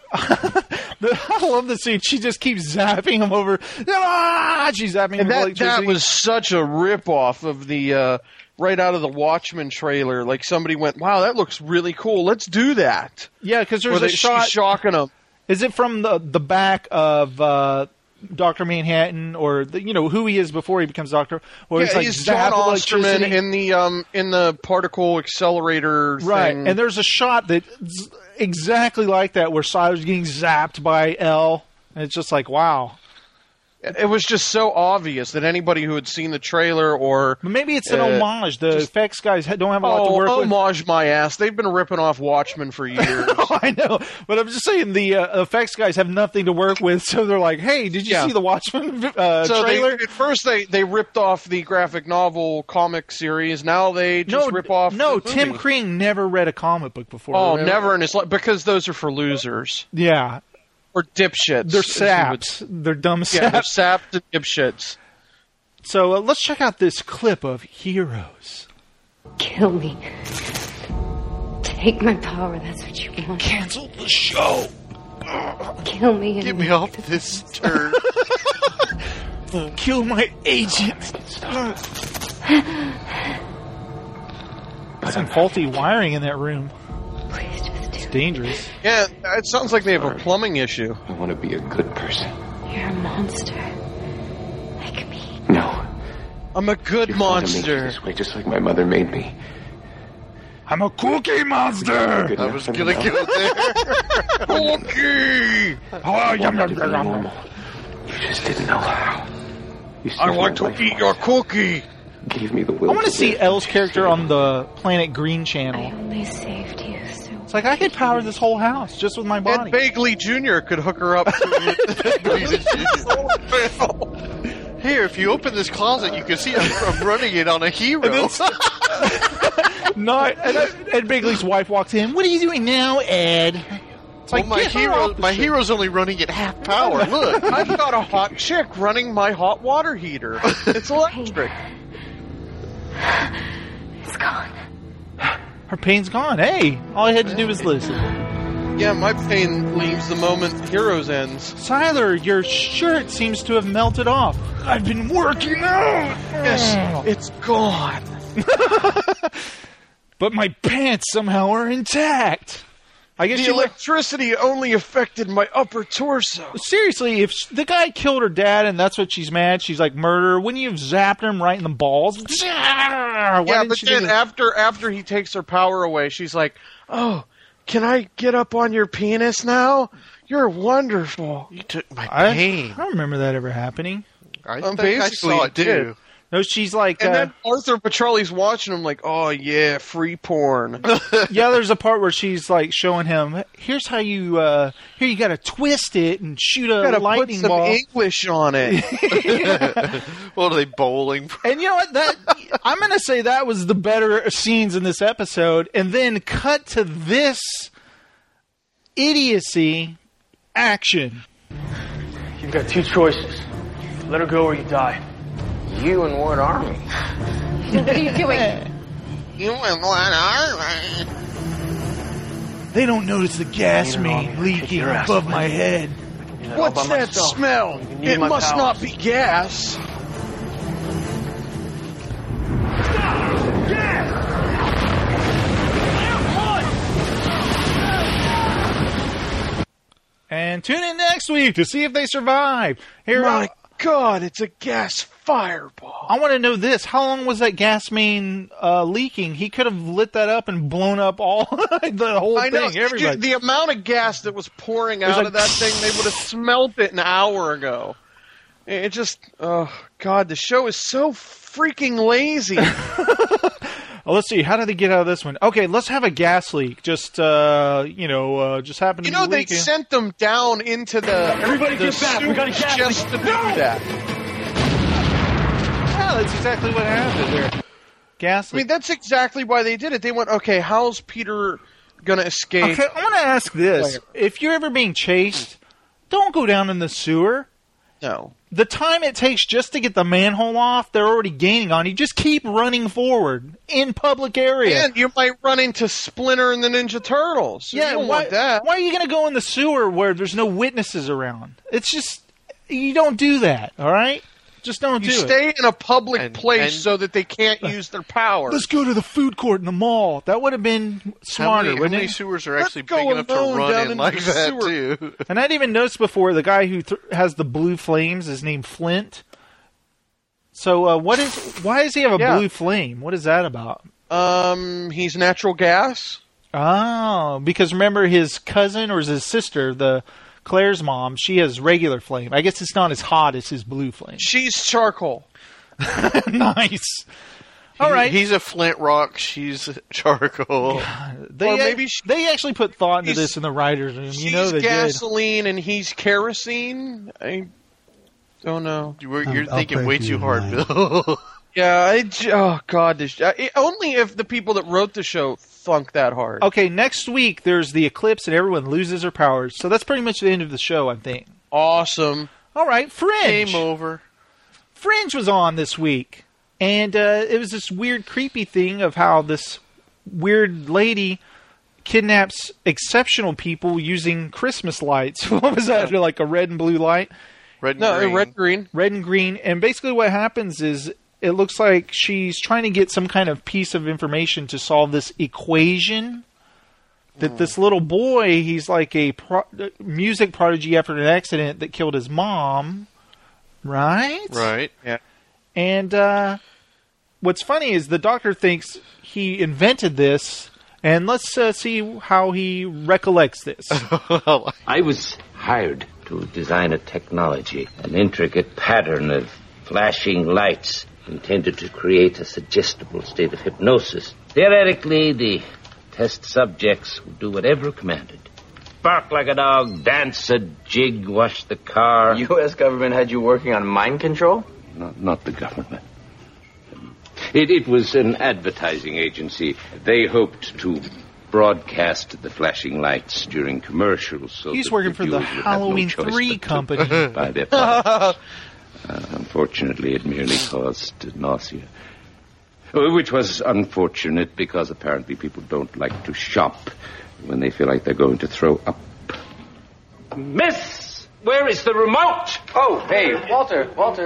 Speaker 10: I love the scene. She just keeps zapping him over. She's zapping him.
Speaker 12: And that was such a ripoff of the... right out of the Watchmen trailer. Like, somebody went, wow, that looks really cool. Let's do that.
Speaker 10: Yeah, because there's a shot...
Speaker 12: She's shocking him.
Speaker 10: Is it from the back of... Dr. Manhattan, or who he is before he becomes Doctor? Or
Speaker 12: he's John Osterman in the particle accelerator thing.
Speaker 10: Right, and there's a shot that's exactly like that where Sylar's getting zapped by Elle, and it's just like, wow.
Speaker 12: It was just so obvious that anybody who had seen the trailer or...
Speaker 10: But maybe it's an homage. The effects guys don't have a lot to work with.
Speaker 12: Homage my ass. They've been ripping off Watchmen for years.
Speaker 10: I know. But I'm just saying the effects guys have nothing to work with, so they're like, hey, did you see the Watchmen trailer?
Speaker 12: At first they ripped off the graphic novel comic series. Now they just rip off the movie.
Speaker 10: Tim Kring never read a comic book before.
Speaker 12: Oh, never in his life. Because those are for losers.
Speaker 10: Yeah.
Speaker 12: Or dipshits.
Speaker 10: They're saps. They're dumb saps.
Speaker 12: Yeah, they're saps and dipshits.
Speaker 10: So let's check out this clip of Heroes.
Speaker 21: Kill me. Take my power, that's what you want.
Speaker 10: Cancel the show.
Speaker 21: Kill me.
Speaker 11: Get me off this turd.
Speaker 10: Kill my agent. Some faulty wiring in that room. It's dangerous.
Speaker 12: Yeah, it sounds like they have a plumbing issue.
Speaker 4: I want to be a good person.
Speaker 21: You're a monster. Like me.
Speaker 4: No.
Speaker 12: I'm a good monster.
Speaker 4: This way, just like my mother made me.
Speaker 10: I'm a cookie monster.
Speaker 11: I was gonna get it there.
Speaker 12: Cookie.
Speaker 10: Oh, yum, yum, yum,
Speaker 4: Normal. You just didn't know how.
Speaker 12: I want to eat your cookie.
Speaker 4: Gave me the will.
Speaker 10: I want to see Elle's character on the Planet Green channel.
Speaker 21: I only saved you so.
Speaker 10: It's like I could power this whole house just with my body.
Speaker 12: Ed Begley Jr. could hook her up.
Speaker 11: Here, if you open this closet, you can see I'm running it on a hero.
Speaker 10: Ed Begley's wife walks in. What are you doing now, Ed? It's like,
Speaker 11: my hero's only running at half power. Look,
Speaker 12: I've got a hot chick running my hot water heater. It's electric.
Speaker 21: It's gone.
Speaker 10: Her pain's gone. Hey, all I had to do was listen.
Speaker 12: Yeah, my pain leaves the moment Heroes ends.
Speaker 10: Sylar, your shirt seems to have melted off. I've been working out.
Speaker 12: Yes, it's gone.
Speaker 10: But my pants somehow are intact. I guess
Speaker 12: the electricity only affected my upper torso.
Speaker 10: Seriously, if the guy killed her dad and that's what she's mad, she's like murder, wouldn't you have zapped him right in the balls?
Speaker 12: Yeah, but then after he takes her power away, she's like, oh, can I get up on your penis now? You're wonderful.
Speaker 11: You took my pain.
Speaker 10: I don't remember that ever happening.
Speaker 11: I think I saw it too.
Speaker 10: No, she's like...
Speaker 12: And then Arthur Petrelli's watching him like, oh, yeah, free porn.
Speaker 10: Yeah, there's a part where she's like showing him, here's how you... here, you got to twist it and shoot a lightning ball.
Speaker 12: Put some English on it.
Speaker 11: What are they, bowling?
Speaker 10: And you know what? I'm going to say that was the better scenes in this episode. And then cut to this idiocy action.
Speaker 3: You've got two choices. Let her go or you die.
Speaker 15: You and what army?
Speaker 21: What are you doing?
Speaker 15: You and what army?
Speaker 10: They don't notice the gas main leaking above my head.
Speaker 12: What's that smell? It must not be gas.
Speaker 10: And tune in next week to see if they survive.
Speaker 12: My God, it's a gas fireball.
Speaker 10: I want to know this. How long was that gas main leaking? He could have lit that up and blown up all the whole
Speaker 12: I know.
Speaker 10: thing. Everybody.
Speaker 12: The amount of gas that was pouring out of that thing, they would have smelt it an hour ago. It just, oh, God, the show is so freaking lazy.
Speaker 10: Well, let's see. How did they get out of this one? Okay, let's have a gas leak. Just, just happened to be
Speaker 12: they
Speaker 10: leaking.
Speaker 12: sent them down into the
Speaker 3: Everybody get back. We got a gas
Speaker 12: just
Speaker 3: leak.
Speaker 12: to do that.
Speaker 10: Yeah, that's exactly what happened there. Gas leak.
Speaker 12: I mean, that's exactly why they did it. They went, okay, how's Peter going to escape?
Speaker 10: Okay, I want to ask this. If you're ever being chased, don't go down in the sewer.
Speaker 12: No.
Speaker 10: The time it takes just to get the manhole off, they're already gaining on you. Just keep running forward in public area.
Speaker 12: And you might run into Splinter and the Ninja Turtles.
Speaker 10: Yeah,
Speaker 12: you don't want that.
Speaker 10: Why are you going to go in the sewer where there's no witnesses around? It's just, you don't do that, all right? Just don't do it.
Speaker 12: You stay in a public place so that they can't use their power.
Speaker 10: Let's go to the food court in the mall. That would have been smarter,
Speaker 11: How
Speaker 10: wouldn't
Speaker 11: many
Speaker 10: it?
Speaker 11: sewers are actually big enough to run in like that, too?
Speaker 10: And I'd even noticed before, the guy who has the blue flames is named Flint. So why does he have a blue flame? What is that about?
Speaker 12: He's natural gas.
Speaker 10: Oh, because remember his cousin or his sister, Claire's mom, she has regular flame. I guess it's not as hot as his blue flame.
Speaker 12: She's charcoal.
Speaker 10: Nice. All right.
Speaker 11: He's a flint rock. She's charcoal.
Speaker 10: They actually put thought into this in the writers' room. You know they did.
Speaker 12: She's gasoline and he's kerosene. I don't know.
Speaker 11: You're thinking way too hard, Bill.
Speaker 12: Yeah. Oh God. Only if the people that wrote the show thunk that hard.
Speaker 10: Okay, next week there's the eclipse and everyone loses their powers. So that's pretty much the end of the show, I think.
Speaker 12: Awesome.
Speaker 10: All right, Fringe.
Speaker 11: Game over.
Speaker 10: Fringe was on this week. And it was this weird, creepy thing of how this weird lady kidnaps exceptional people using Christmas lights. What was that? Like a red and blue light?
Speaker 11: Red and
Speaker 12: green.
Speaker 10: Red and green. And basically what happens is it looks like she's trying to get some kind of piece of information to solve this equation that this little boy, he's like a music prodigy after an accident that killed his mom, right?
Speaker 11: Right.
Speaker 12: Yeah.
Speaker 10: And what's funny is the doctor thinks he invented this, and let's see how he recollects this.
Speaker 5: I was hired to design a technology, an intricate pattern of flashing lights intended to create a suggestible state of hypnosis. Theoretically, the test subjects would do whatever commanded. Bark like a dog, dance a jig, wash the car.
Speaker 18: U.S. government had you working on mind control?
Speaker 5: Not the government. It was an advertising agency. They hoped to broadcast the flashing lights during commercials. So
Speaker 10: he's
Speaker 5: that
Speaker 10: working for the
Speaker 5: viewers would have
Speaker 10: Halloween
Speaker 5: no choice
Speaker 10: 3
Speaker 5: but to
Speaker 10: company.
Speaker 5: buy their products. Unfortunately, it merely caused nausea. Which was unfortunate because apparently people don't like to shop when they feel like they're going to throw up. Miss! Where is the remote?
Speaker 18: Oh, hey, Walter.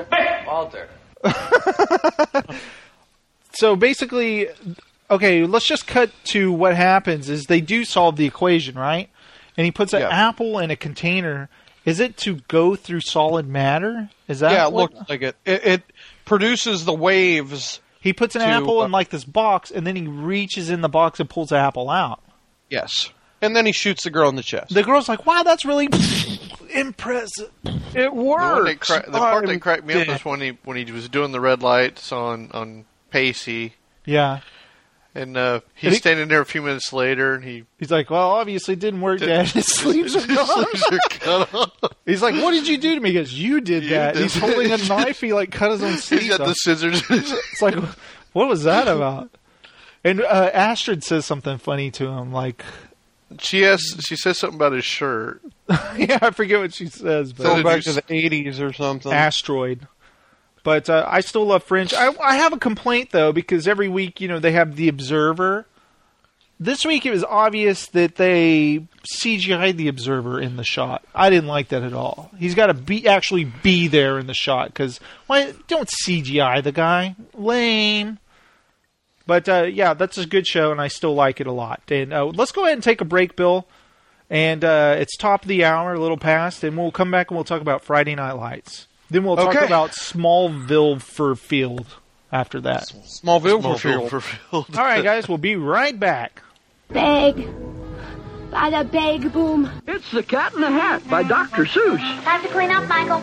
Speaker 10: So basically, okay, let's just cut to what happens is they do solve the equation, right? And he puts an apple in a container. Is it to go through solid matter? Is that
Speaker 12: it looks like it. It produces the waves.
Speaker 10: He puts an apple in like this box, and then he reaches in the box and pulls the apple out.
Speaker 12: Yes. And then he shoots the girl in the chest.
Speaker 10: The girl's like, wow, that's really impressive.
Speaker 12: It works.
Speaker 11: The part that cracked me up was when he was doing the red lights on Pacey.
Speaker 10: Yeah.
Speaker 11: And he's standing there a few minutes later, and
Speaker 10: he's like, "Well, obviously it didn't work, Dad. His sleeves are gone." He's like, "What did you do to me?" He goes, "You did that." And he's holding a knife. He cut his own sleeves.
Speaker 11: He's got the scissors.
Speaker 10: It's like, what was that about? And Astrid says something funny to him, like
Speaker 11: she says something about his shirt.
Speaker 10: Yeah, I forget what she says. But
Speaker 12: going back to the 80s or something.
Speaker 10: Asteroid. But I still love Fringe. I have a complaint, though, because every week, they have The Observer. This week, it was obvious that they CGI'd The Observer in the shot. I didn't like that at all. He's got to actually be there in the shot, because don't CGI the guy. Lame. But, yeah, that's a good show, and I still like it a lot. And let's go ahead and take a break, Bill. And it's top of the hour, a little past, and we'll come back and we'll talk about Friday Night Lights. Then we'll talk about Smallville for Field after that.
Speaker 12: Smallville for Field.
Speaker 10: All right, guys, we'll be right back.
Speaker 6: Big. Bada big boom.
Speaker 7: It's The Cat in the Hat by Dr. Seuss.
Speaker 6: Time to clean up, Michael.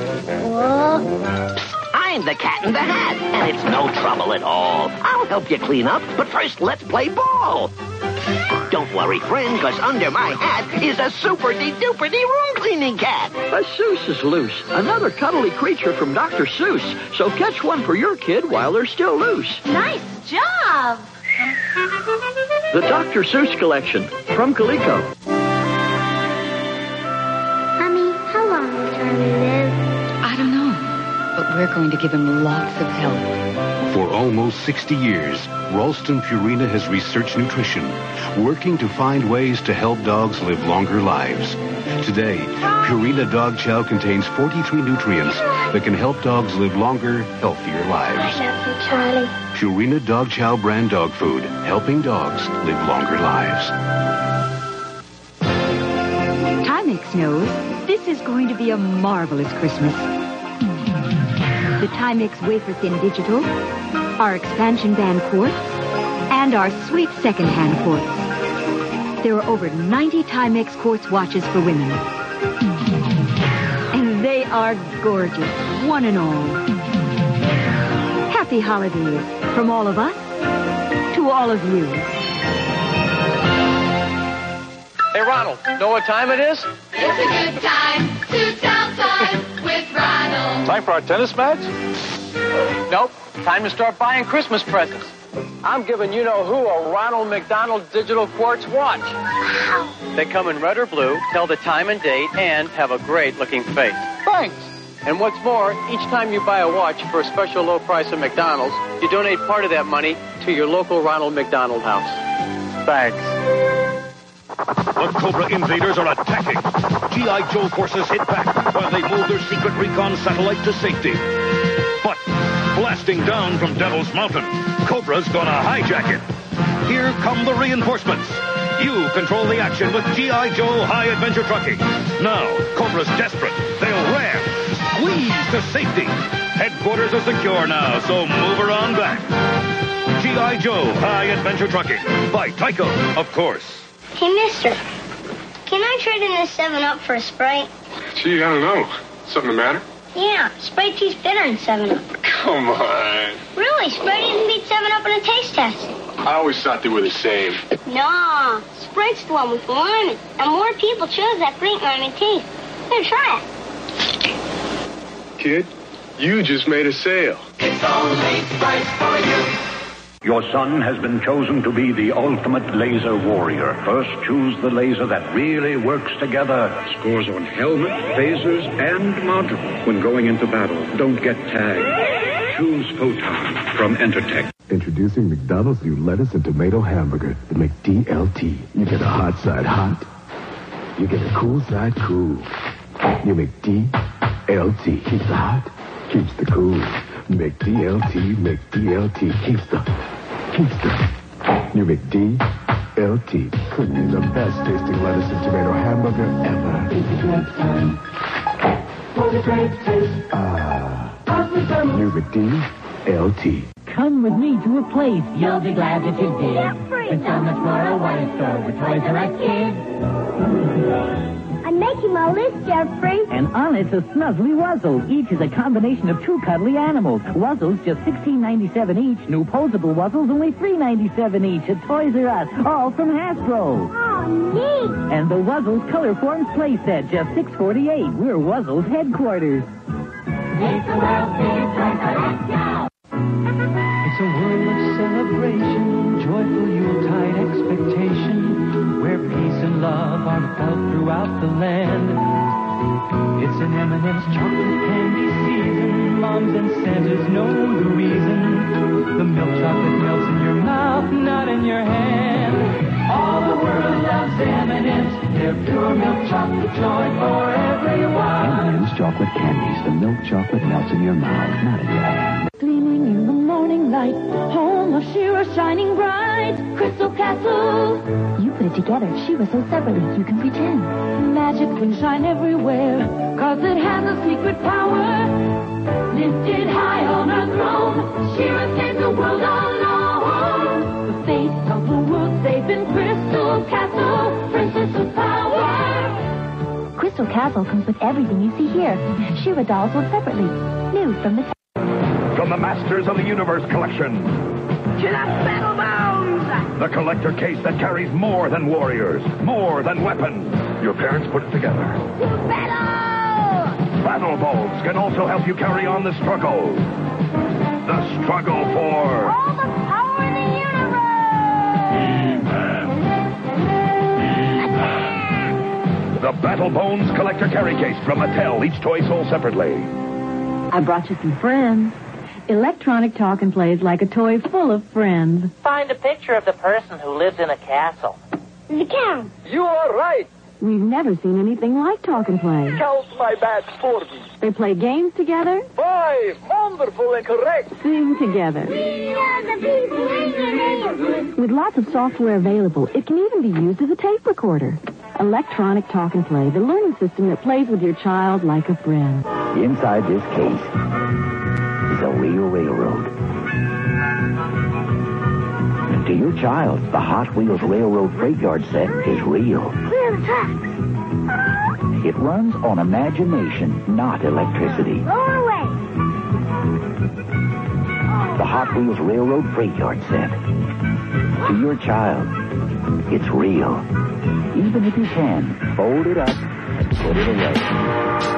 Speaker 7: I'm the Cat in the Hat, and it's no trouble at all. I'll help you clean up, but first let's play ball. Don't worry, friend, because under my hat is a super-de-duper-de room-cleaning cat. A Seuss is loose, another cuddly creature from Dr. Seuss. So catch one for your kid while they're still loose.
Speaker 6: Nice job!
Speaker 7: The Dr. Seuss Collection from Coleco.
Speaker 6: Mommy, how long will Charlie live?
Speaker 8: I don't know, but we're going to give him lots of help.
Speaker 9: For almost 60 years, Ralston Purina has researched nutrition, working to find ways to help dogs live longer lives. Today, Purina Dog Chow contains 43 nutrients that can help dogs live longer, healthier lives.
Speaker 6: I love you, Charlie.
Speaker 9: Purina Dog Chow brand dog food, helping dogs live longer lives.
Speaker 8: Timex knows this is going to be a marvelous Christmas. The Timex Wafer Thin Digital, our expansion band quartz, and our sweet second-hand quartz. There are over 90 Timex quartz watches for women. And they are gorgeous, one and all. Happy holidays from all of us to all of you.
Speaker 18: Hey, Ronald, know what time it is?
Speaker 25: It's a good time to tell time with Ronald.
Speaker 18: Time for our tennis match? Nope. Time to start buying Christmas presents. I'm giving you-know-who a Ronald McDonald Digital Quartz watch.
Speaker 6: Wow.
Speaker 18: They come in red or blue, tell the time and date, and have a great-looking face. Thanks. And what's more, each time you buy a watch for a special low price at McDonald's, you donate part of that money to your local Ronald McDonald house. Thanks.
Speaker 2: The Cobra invaders are attacking. G.I. Joe forces hit back while they move their secret recon satellite to safety. But blasting down from Devil's Mountain, Cobra's gonna hijack it. Here come the reinforcements. You control the action with G.I. Joe High Adventure Trucking. Now, Cobra's desperate. They'll ram, squeeze to safety. Headquarters are secure now, so move her on back. G.I. Joe High Adventure Trucking. By Tyco, of course.
Speaker 6: Hey, mister. Can I trade in this 7-Up for a Sprite?
Speaker 3: Gee, I don't know. Something the matter?
Speaker 6: Yeah, Sprite tastes better than 7-Up.
Speaker 3: Come on.
Speaker 6: Really, Sprite even beat 7-Up in a taste test.
Speaker 3: I always thought they were the same.
Speaker 6: Nah, Sprite's the one with the lemon. And more people chose that great lemon taste. Here, try it.
Speaker 3: Kid, you just made a sale.
Speaker 25: It's only Sprite for you.
Speaker 26: Your son has been chosen to be the ultimate laser warrior. First, choose the laser that really works together. Scores on helmet, phasers, and module. When going into battle, don't get tagged. Choose Photon from Entertech.
Speaker 4: Introducing McDonald's new lettuce and tomato hamburger, the McDLT. You get a hot side hot. You get a cool side cool. You McDLT. Keeps the hot, keeps the cool. McDLT, McDLT. Keeps the New McDLT. Couldn't be the best tasting lettuce and tomato hamburger ever. New McDLT.
Speaker 27: Come with me to a place you'll be glad that you did. It's so much more a white store with Toys R Us kids.
Speaker 6: A making my list, Jeffrey.
Speaker 27: And on it's a snuzzly Wuzzle. Each is a combination of two cuddly animals. Wuzzles just $16.97 each. New posable Wuzzles only $3.97 each at Toys R Us. All from Hasbro.
Speaker 6: Oh, neat.
Speaker 27: And the Wuzzles Color Forms playset just $6.48. We're Wuzzles headquarters.
Speaker 25: It's a world big toy, so let's go.
Speaker 13: It's a world of celebration, joyful Yuletide expectation, where peace and love are felt throughout the land. It's an M&M's chocolate candy season. Moms and Santas know the reason. The milk chocolate melts in your mouth, not in your hand. All the world loves M&M's. They're pure milk chocolate joy for everyone.
Speaker 14: M&M's chocolate candies. The milk chocolate melts in your mouth, not in your hand.
Speaker 27: Gleaming in the morning light, home of She-Ra shining bright. Crystal Castle.
Speaker 21: You put it together. She was so separately, you can pretend.
Speaker 27: Magic can shine everywhere, 'cause it has a secret power. Lifted high on her throne, She-Ra saves the world alone. The fate of the world safe in Crystal Castle, Princess of Power.
Speaker 21: Crystal Castle comes with everything you see here. She-Ra dolls sold separately. New from the...
Speaker 2: From the Masters of the Universe collection.
Speaker 6: To the Battle Bones!
Speaker 2: The collector case that carries more than warriors, more than weapons. Your parents put it together.
Speaker 6: To battle!
Speaker 2: Battle Bones can also help you carry on the struggle. The struggle for...
Speaker 6: all the power in the universe!
Speaker 2: The Battle Bones collector carry case from Mattel. Each toy sold separately.
Speaker 27: I brought you some friends. Electronic talk and plays like a toy full of friends.
Speaker 16: Find a picture of the person who lives in a castle.
Speaker 6: The count.
Speaker 17: You are right.
Speaker 27: We've never seen anything like talk and play.
Speaker 17: Count my bats for me.
Speaker 27: They play games together.
Speaker 17: 5. Wonderful and correct.
Speaker 27: Sing together.
Speaker 6: We are the people in the neighborhood.
Speaker 27: With lots of software available, it can even be used as a tape recorder. Electronic talk and play, the learning system that plays with your child like a friend.
Speaker 14: Inside this case is a real railroad. And to your child, the Hot Wheels Railroad Freight Yard set is real.
Speaker 6: Clear the tracks.
Speaker 14: It runs on imagination, not electricity.
Speaker 6: Lower away.
Speaker 14: The Hot Wheels Railroad Freight Yard set. To your child, it's real. Even if you can, fold it up and put it away.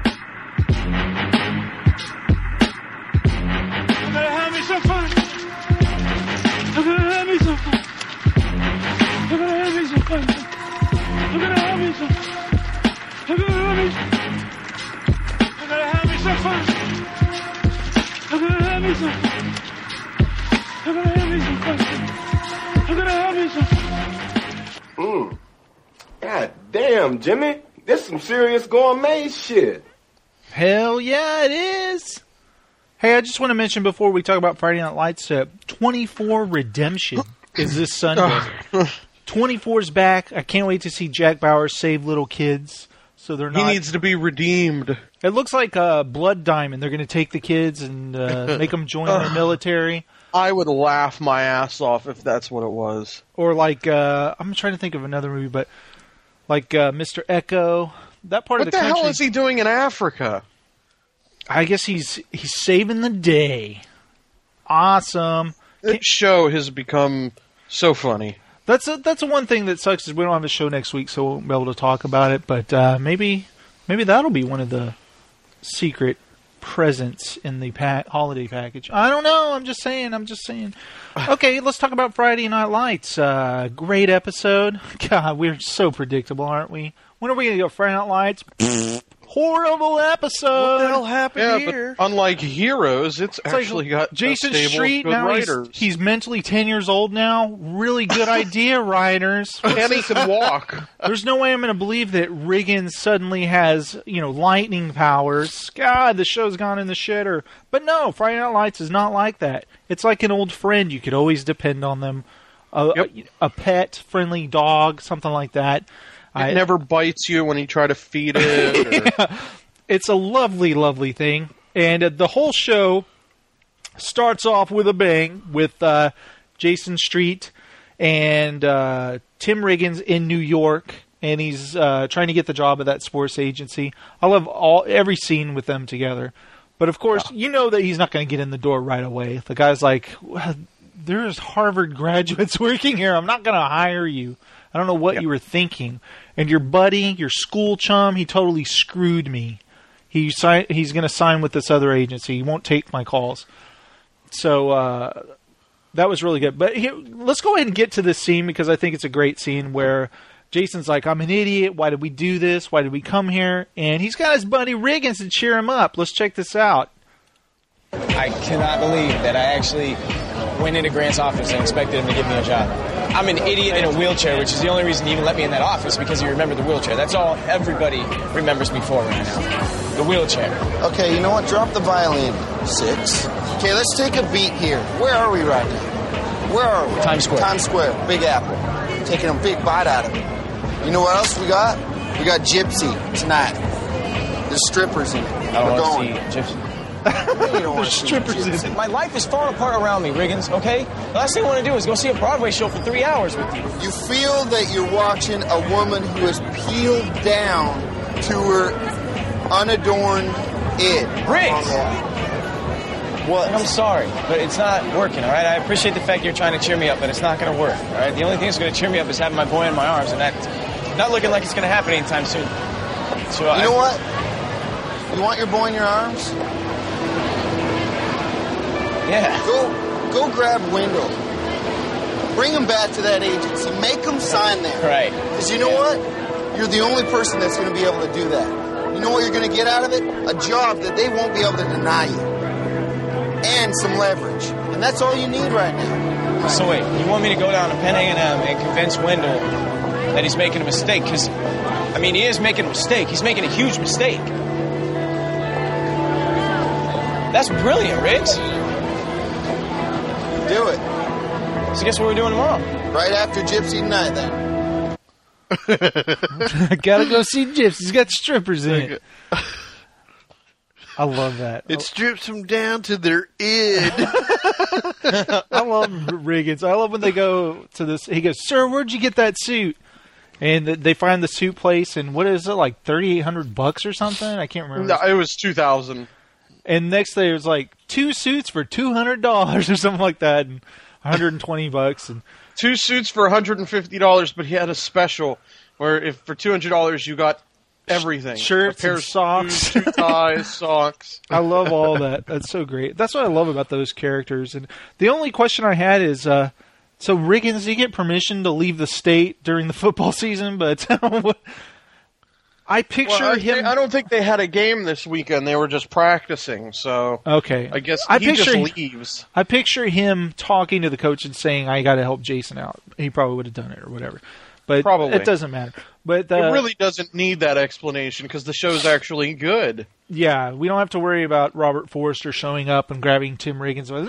Speaker 4: God damn, Jimmy. This some serious gourmet shit.
Speaker 10: Hell yeah, it is. Hey, I just want to mention before we talk about Friday Night Lights, 24 Redemption is this Sunday. 24's back. I can't wait to see Jack Bauer save little kids. So they're not.
Speaker 12: He needs to be redeemed.
Speaker 10: It looks like Blood Diamond. They're going to take the kids and make them join the military.
Speaker 12: I would laugh my ass off if that's what it was.
Speaker 10: Or like, I'm trying to think of another movie, but like Mr. Echo. That part of the country.
Speaker 12: What the hell is he doing in Africa?
Speaker 10: I guess he's saving the day. Awesome.
Speaker 12: That show has become so funny.
Speaker 10: That's one thing that sucks is we don't have a show next week, so we won't be able to talk about it. But maybe that'll be one of the secret presents in the holiday package. I don't know. I'm just saying. Okay, let's talk about Friday Night Lights. Great episode. God, we're so predictable, aren't we? When are we going to go Friday Night Lights? Horrible episode.
Speaker 12: What the hell happened here? But unlike Heroes, it's actually got
Speaker 10: Jason
Speaker 12: stable,
Speaker 10: Street.
Speaker 12: good
Speaker 10: Now
Speaker 12: writers.
Speaker 10: he's mentally 10 years old now. Really good idea, writers.
Speaker 12: And he can walk.
Speaker 10: There's no way I'm going to believe that Riggins suddenly has, lightning powers. God, the show's gone in the shitter. But no, Friday Night Lights is not like that. It's like an old friend. You could always depend on them. A pet, friendly dog, something like that.
Speaker 12: It never bites you when you try to feed it.
Speaker 10: Yeah. It's a lovely, lovely thing. And the whole show starts off with a bang with Jason Street and Tim Riggins in New York. and he's trying to get the job at that sports agency. I love every scene with them together. But, of course, you know that he's not going to get in the door right away. The guy's like, there's Harvard graduates working here. I'm not going to hire you. I don't know what you were thinking. And your buddy, your school chum, he totally screwed me. He's going to sign with this other agency. He won't take my calls. So that was really good. But let's go ahead and get to this scene because I think it's a great scene where Jason's like, I'm an idiot. Why did we do this? Why did we come here? And he's got his buddy Riggins to cheer him up. Let's check this out.
Speaker 1: I cannot believe that I actually went into Grant's office and expected him to give me a job. I'm an idiot in a wheelchair, which is the only reason he even let me in that office, because he remembered the wheelchair. That's all everybody remembers me for right now. The wheelchair.
Speaker 15: Okay, you know what? Drop the violin. 6. Okay, let's take a beat here. Where are we right now? Where are we?
Speaker 1: Times Square.
Speaker 15: Times Square. Big Apple. Taking a big bite out of it. You know what else we got? We got Gypsy tonight. There's strippers in it.
Speaker 1: I don't want to see Gypsy.
Speaker 15: You don't want to see strippers in it.
Speaker 1: My life is falling apart around me, Riggins, okay? The last thing I want to do is go see a Broadway show for 3 hours with you.
Speaker 15: You feel that you're watching a woman who is peeled down to her unadorned id.
Speaker 1: Riggs!
Speaker 15: What?
Speaker 1: I'm sorry, but it's not working, all right? I appreciate the fact you're trying to cheer me up, but it's not going to work, all right? The only thing that's going to cheer me up is having my boy in my arms, and that's not looking like it's going to happen anytime soon. So
Speaker 15: you know what? You want your boy in your arms?
Speaker 1: Yeah.
Speaker 15: Go grab Wendell. Bring him back to that agency. Make him sign there.
Speaker 1: Right.
Speaker 15: Because you know what? You're the only person that's going to be able to do that. You know what you're going to get out of it? A job that they won't be able to deny you. And some leverage. And that's all you need right now.
Speaker 1: So wait, you want me to go down to Penn A&M and convince Wendell that he's making a mistake? Because, I mean, he is making a mistake. He's making a huge mistake. That's brilliant, Riggs.
Speaker 15: Do it.
Speaker 1: So guess what we're doing tomorrow?
Speaker 15: Right after Gypsy tonight, then.
Speaker 10: Gotta go see Gypsy. He's got strippers in it. I love that.
Speaker 11: It strips them down to their id.
Speaker 10: I love Riggins. I love when they go to this. He goes, "Sir, where'd you get that suit?" And they find the suit place, and what is it, like $3,800 or something? I can't remember.
Speaker 12: No, it was $2,000.
Speaker 10: And next day it was like 2 suits for $200 or something like that, and $120 and
Speaker 12: 2 suits for $150. But he had a special where if for $200 you got everything:
Speaker 10: shirts,
Speaker 12: a pair
Speaker 10: and
Speaker 12: of
Speaker 10: socks,
Speaker 12: shoes, 2 ties, socks.
Speaker 10: I love all that. That's so great. That's what I love about those characters. And the only question I had is, so Riggins, did he get permission to leave the state during the football season? But I picture him.
Speaker 12: I don't think they had a game this weekend. They were just practicing. So
Speaker 10: okay,
Speaker 12: I guess
Speaker 10: he
Speaker 12: just leaves.
Speaker 10: I picture him talking to the coach and saying, "I got to help Jason out." He probably would have done it or whatever. But
Speaker 12: probably.
Speaker 10: It doesn't matter. But
Speaker 12: it really doesn't need that explanation because the show's actually good.
Speaker 10: Yeah, we don't have to worry about Robert Forster showing up and grabbing Tim Riggins with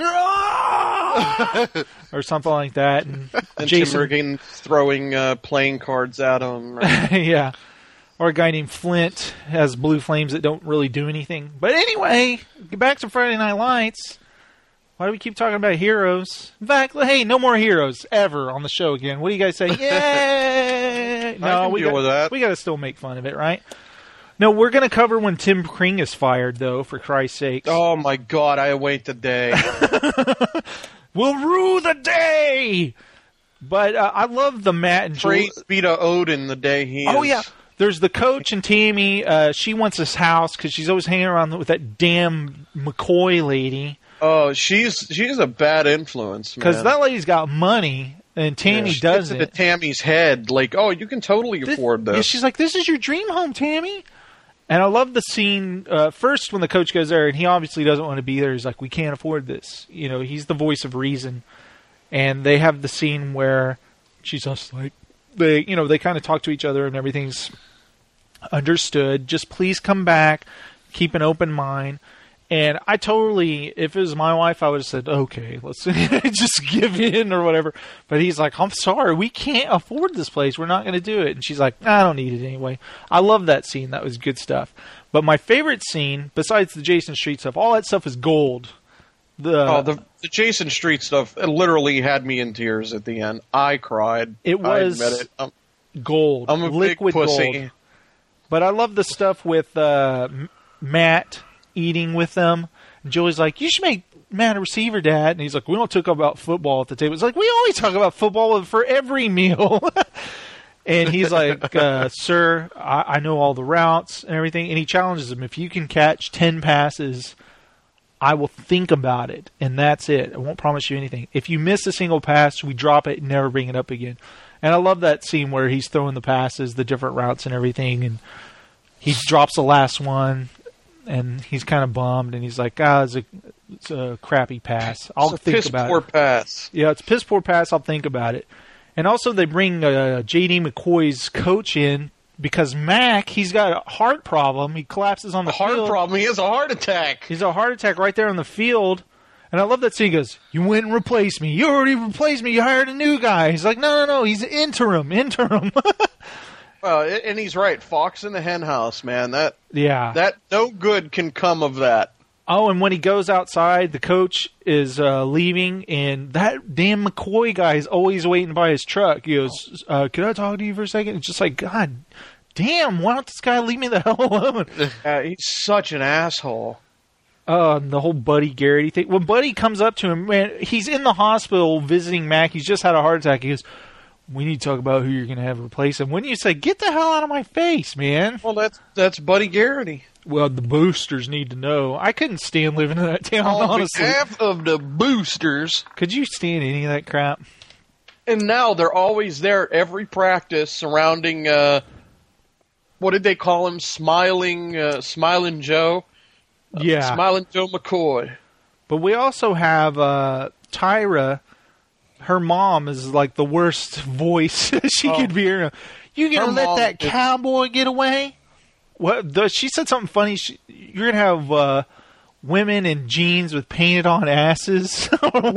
Speaker 10: or something like that, and
Speaker 12: Jason Tim Riggins throwing playing cards at him. Right?
Speaker 10: Yeah. Or a guy named Flint has blue flames that don't really do anything. But anyway, get back to Friday Night Lights. Why do we keep talking about heroes? In fact, hey, no more heroes ever on the show again. What do you guys say? Yay! No, we got to still make fun of it, right? No, we're going to cover when Tim Kring is fired, though, for Christ's sake.
Speaker 12: Oh, my God, I await the day.
Speaker 10: We'll rue the day! But I love the Matt and
Speaker 12: Praise be to Odin the day he is.
Speaker 10: Oh, yeah. There's the coach and Tammy. She wants his house because she's always hanging around with that damn McCoy lady.
Speaker 12: Oh, she's a bad influence, man.
Speaker 10: Because that lady's got money, and Tammy doesn't.
Speaker 12: Gets into Tammy's head, like, oh, you can totally afford this.
Speaker 10: Yeah, she's like, this is your dream home, Tammy. And I love the scene, first when the coach goes there, and he obviously doesn't want to be there. He's like, we can't afford this. You know, he's the voice of reason. And they have the scene where she's just like, they kind of talk to each other and everything's understood. Just please come back. Keep an open mind. And I totally, if it was my wife, I would have said, okay, let's just give in or whatever. But he's like, I'm sorry, we can't afford this place. We're not going to do it. And she's like, I don't need it anyway. I love that scene. That was good stuff. But my favorite scene, besides the Jason Street stuff, all that stuff is gold.
Speaker 12: The Jason Street stuff, it literally had me in tears at the end. I cried.
Speaker 10: It was.
Speaker 12: I admit it.
Speaker 10: gold.
Speaker 12: I'm a
Speaker 10: liquid
Speaker 12: big pussy.
Speaker 10: gold. But I love the stuff with Matt eating with them. And Julie's like, you should make Matt a receiver, Dad. And he's like, we don't talk about football at the table. It's like, we always talk about football for every meal. And he's like, sir, I know all the routes and everything. And he challenges him, if you can catch 10 passes, I will think about it. And that's it. I won't promise you anything. If you miss a single pass, we drop it and never bring it up again. And I love that scene where he's throwing the passes, the different routes and everything. And he drops the last one. And he's kind of bummed, and he's like, it's a crappy pass. I'll think about it.
Speaker 12: Piss poor pass.
Speaker 10: Yeah, it's a piss poor pass. I'll think about it. And also they bring J.D. McCoy's coach in because Mac, he's got a heart problem. He collapses on the field.
Speaker 12: Heart problem. He has a heart attack.
Speaker 10: He's a heart attack right there on the field. And I love that scene. He goes, you went and replaced me. You already replaced me. You hired a new guy. He's like, no. He's interim.
Speaker 12: And he's right. Fox in the hen house, man. That no good can come of that.
Speaker 10: Oh, and when he goes outside, the coach is leaving, and that damn McCoy guy is always waiting by his truck. He goes, can I talk to you for a second? It's just like, God damn, why don't this guy leave me the hell alone?
Speaker 12: He's such an asshole.
Speaker 10: The whole Buddy Garrity thing. When Buddy comes up to him, man, he's in the hospital visiting Mac. He's just had a heart attack. He goes, we need to talk about who you're going to have replace him. When you say, get the hell out of my face, man.
Speaker 12: Well, that's Buddy Garrity.
Speaker 10: Well, the boosters need to know. I couldn't stand living in that town, honestly.
Speaker 12: Half of the boosters.
Speaker 10: Could you stand any of that crap?
Speaker 12: And now they're always there every practice surrounding, what did they call him? Smiling Joe?
Speaker 10: Yeah.
Speaker 12: Smiling Joe McCoy.
Speaker 10: But we also have Tyra. Her mom is like the worst voice she could be hearing. You gonna let that cowboy get away? What? She said something funny. You're gonna have women in jeans with painted on asses.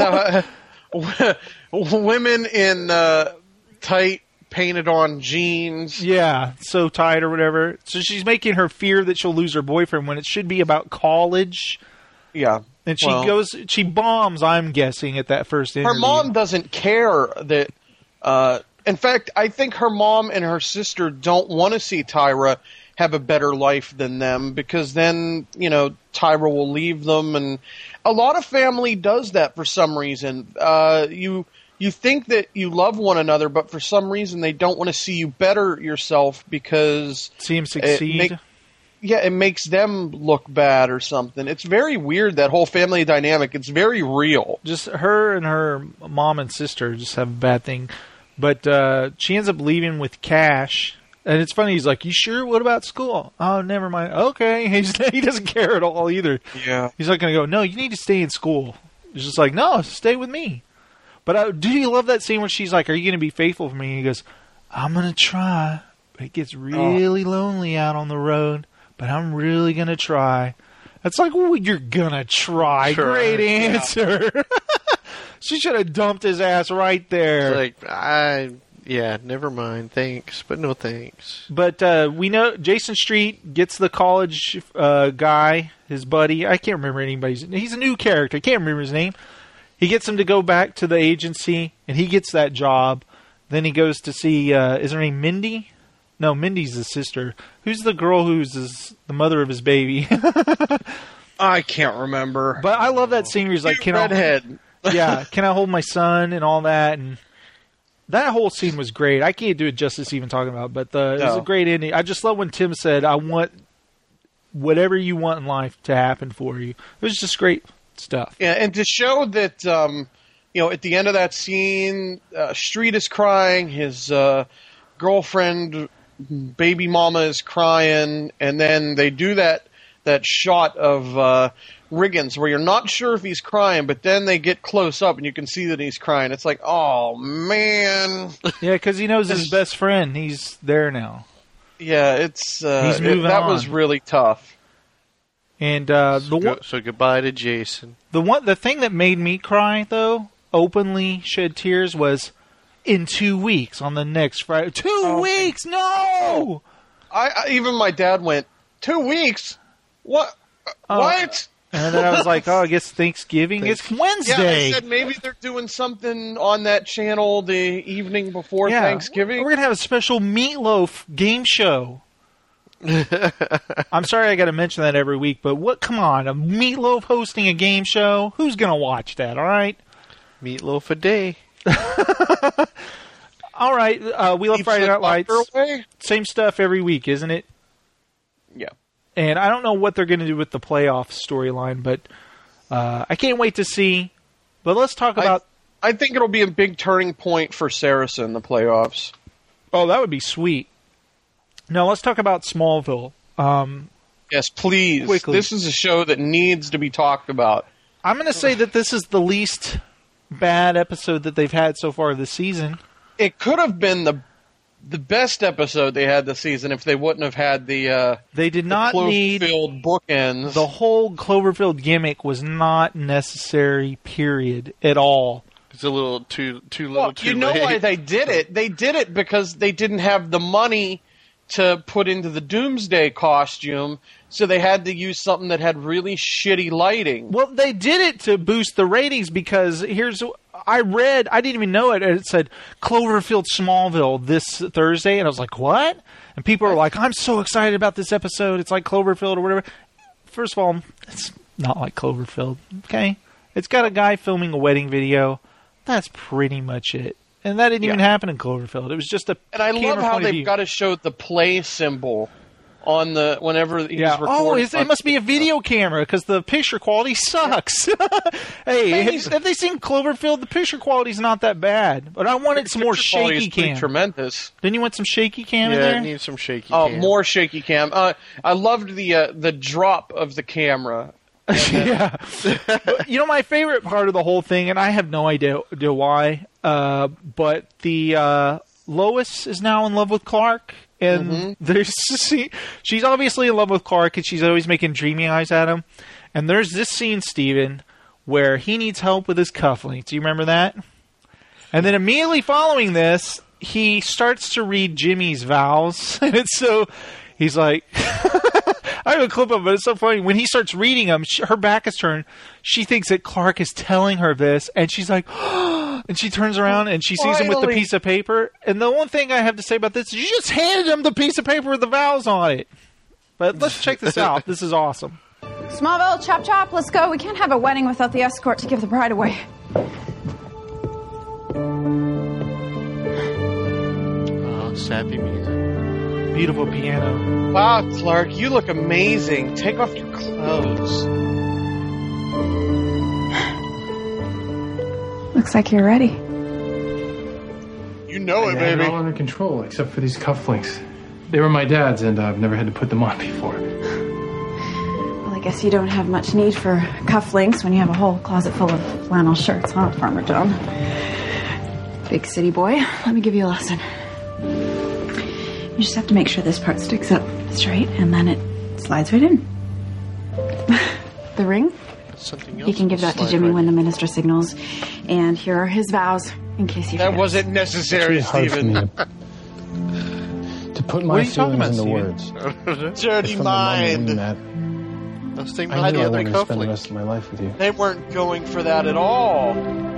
Speaker 12: Women in tight painted on jeans.
Speaker 10: Yeah, so tight or whatever. So she's making her fear that she'll lose her boyfriend when it should be about college.
Speaker 12: Yeah.
Speaker 10: And she bombs, I'm guessing, at that first interview.
Speaker 12: Her mom doesn't care that, in fact, I think her mom and her sister don't want to see Tyra have a better life than them because then, Tyra will leave them. And a lot of family does that for some reason. You think that you love one another, but for some reason they don't want to see you better yourself because...
Speaker 10: See him succeed?
Speaker 12: It makes them look bad or something. It's very weird, that whole family dynamic. It's very real.
Speaker 10: Just her and her mom and sister just have a bad thing. But she ends up leaving with cash. And it's funny. He's like, you sure? What about school? Oh, never mind. Okay. He doesn't care at all either.
Speaker 12: Yeah.
Speaker 10: He's not going to go, no, you need to stay in school. He's just like, no, stay with me. But do you love that scene when she's like, are you going to be faithful for me? And he goes, I'm going to try. But it gets really lonely out on the road. But I'm really going to try. It's like, well, you're going to try. Sure. Great answer. Yeah. She should have dumped his ass right there.
Speaker 11: It's like, never mind. Thanks, but no thanks.
Speaker 10: But we know Jason Street gets the college guy, his buddy. I can't remember anybody's. He's a new character. I can't remember his name. He gets him to go back to the agency, and he gets that job. Then he goes to see, is her name Mindy? No, Mindy's the sister. Who's the girl who's the mother of his baby?
Speaker 12: I can't remember.
Speaker 10: But I love that scene where he's like, can I hold my son and all that? And that whole scene was great. I can't do it justice even talking about it, but it was a great ending. I just love when Tim said, I want whatever you want in life to happen for you. It was just great stuff.
Speaker 12: Yeah, and to show that, at the end of that scene, Street is crying, his girlfriend... baby mama is crying, and then they do that shot of Riggins where you're not sure if he's crying, but then they get close up and you can see that he's crying. It's like, oh man.
Speaker 10: Yeah, because he knows his best friend. He's there now.
Speaker 12: Yeah, it's
Speaker 10: he's moving on.
Speaker 12: That was really tough.
Speaker 10: And
Speaker 11: so goodbye to Jason.
Speaker 10: The thing that made me cry though, openly shed tears, was in 2 weeks on the next Friday. 2 weeks? No!
Speaker 12: I even my dad went, 2 weeks? What? What?
Speaker 10: And then I was like, oh, I guess Thanksgiving. It's Wednesday.
Speaker 12: Yeah, they said maybe they're doing something on that channel the evening before Thanksgiving.
Speaker 10: We're going to have a special Meatloaf game show. I'm sorry I got to mention that every week, but come on, a Meatloaf hosting a game show? Who's going to watch that, all right?
Speaker 11: Meatloaf a day.
Speaker 10: All right, we love Friday Night Lights. Same stuff every week, isn't it?
Speaker 12: Yeah.
Speaker 10: And I don't know what they're going to do with the playoff storyline, but I can't wait to see. But let's talk about...
Speaker 12: I think it'll be a big turning point for Saracen, the playoffs.
Speaker 10: Oh, that would be sweet. Now, let's talk about Smallville.
Speaker 12: Yes, please.
Speaker 10: Quickly.
Speaker 12: This is a show that needs to be talked about.
Speaker 10: I'm going to say that this is the least bad episode that they've had so far this season.
Speaker 12: It could have been the best episode they had this season if they wouldn't have had the
Speaker 10: they did not need
Speaker 12: Cloverfield bookends.
Speaker 10: The whole Cloverfield gimmick was not necessary, period, at all.
Speaker 11: It's a little too little
Speaker 12: Well,
Speaker 11: too
Speaker 12: you know
Speaker 11: late.
Speaker 12: why they did it? They did it because they didn't have the money to put into the Doomsday costume, so they had to use something that had really shitty lighting.
Speaker 10: Well, they did it to boost the ratings because I didn't even know it, and it said Cloverfield Smallville this Thursday, and I was like, what? And people are like, I'm so excited about this episode, it's like Cloverfield or whatever. First of all, it's not like Cloverfield, okay? It's got a guy filming a wedding video. That's pretty much it. And that didn't even happen in Cloverfield. It was just a
Speaker 12: And I love how they've got to show the play symbol on whenever he's recording.
Speaker 10: It must be a video camera because the picture quality sucks. Hey, have they seen Cloverfield? The picture quality's not that bad, but I wanted some more shaky cam.
Speaker 12: Tremendous.
Speaker 10: Didn't you want some shaky cam in
Speaker 11: Yeah,
Speaker 10: there?
Speaker 11: it needs some shaky
Speaker 12: Oh,
Speaker 11: cam.
Speaker 12: more shaky cam. I loved the drop of the camera.
Speaker 10: Yeah. But, my favorite part of the whole thing, and I have no idea why, but the Lois is now in love with Clark. And she's obviously in love with Clark, and she's always making dreamy eyes at him. And there's this scene, Steven, where he needs help with his cufflinks. Do you remember that? And then immediately following this, he starts to read Jimmy's vows. And he's like... I have a clip of it. It's so funny. When he starts reading them, her back is turned. She thinks that Clark is telling her this, and she's like, and she turns around and she sees him with the piece of paper. And the one thing I have to say about this is you just handed him the piece of paper with the vows on it. But let's check this out. This is awesome.
Speaker 5: Smallville, chop chop, let's go. We can't have a wedding without the escort to give the bride away.
Speaker 11: Oh, sappy music.
Speaker 10: Beautiful piano.
Speaker 12: Wow, Clark, you look amazing. Take off your clothes.
Speaker 5: Looks like you're ready.
Speaker 12: You know it,
Speaker 3: I have
Speaker 12: baby.
Speaker 3: it all under control, except for these cufflinks. They were my dad's, and I've never had to put them on before.
Speaker 5: Well, I guess you don't have much need for cufflinks when you have a whole closet full of flannel shirts, huh, Farmer John? Big city boy, let me give you a lesson. You just have to make sure this part sticks up straight, and then it slides right in. The ring?
Speaker 11: Something else.
Speaker 5: You can give that to Jimmy when the minister signals. And here are his vows, in case you
Speaker 12: That
Speaker 5: forget.
Speaker 12: wasn't necessary,
Speaker 3: It's really hard
Speaker 12: Stephen.
Speaker 3: for me to put my feelings into words.
Speaker 12: Dirty
Speaker 3: From the moment we
Speaker 12: mind.
Speaker 3: met,
Speaker 11: I was thinking
Speaker 3: I
Speaker 11: about
Speaker 3: knew
Speaker 11: the
Speaker 3: I
Speaker 11: other
Speaker 3: wanted to spend the
Speaker 11: cufflinks.
Speaker 3: rest of my life with you.
Speaker 12: They weren't going for that at all.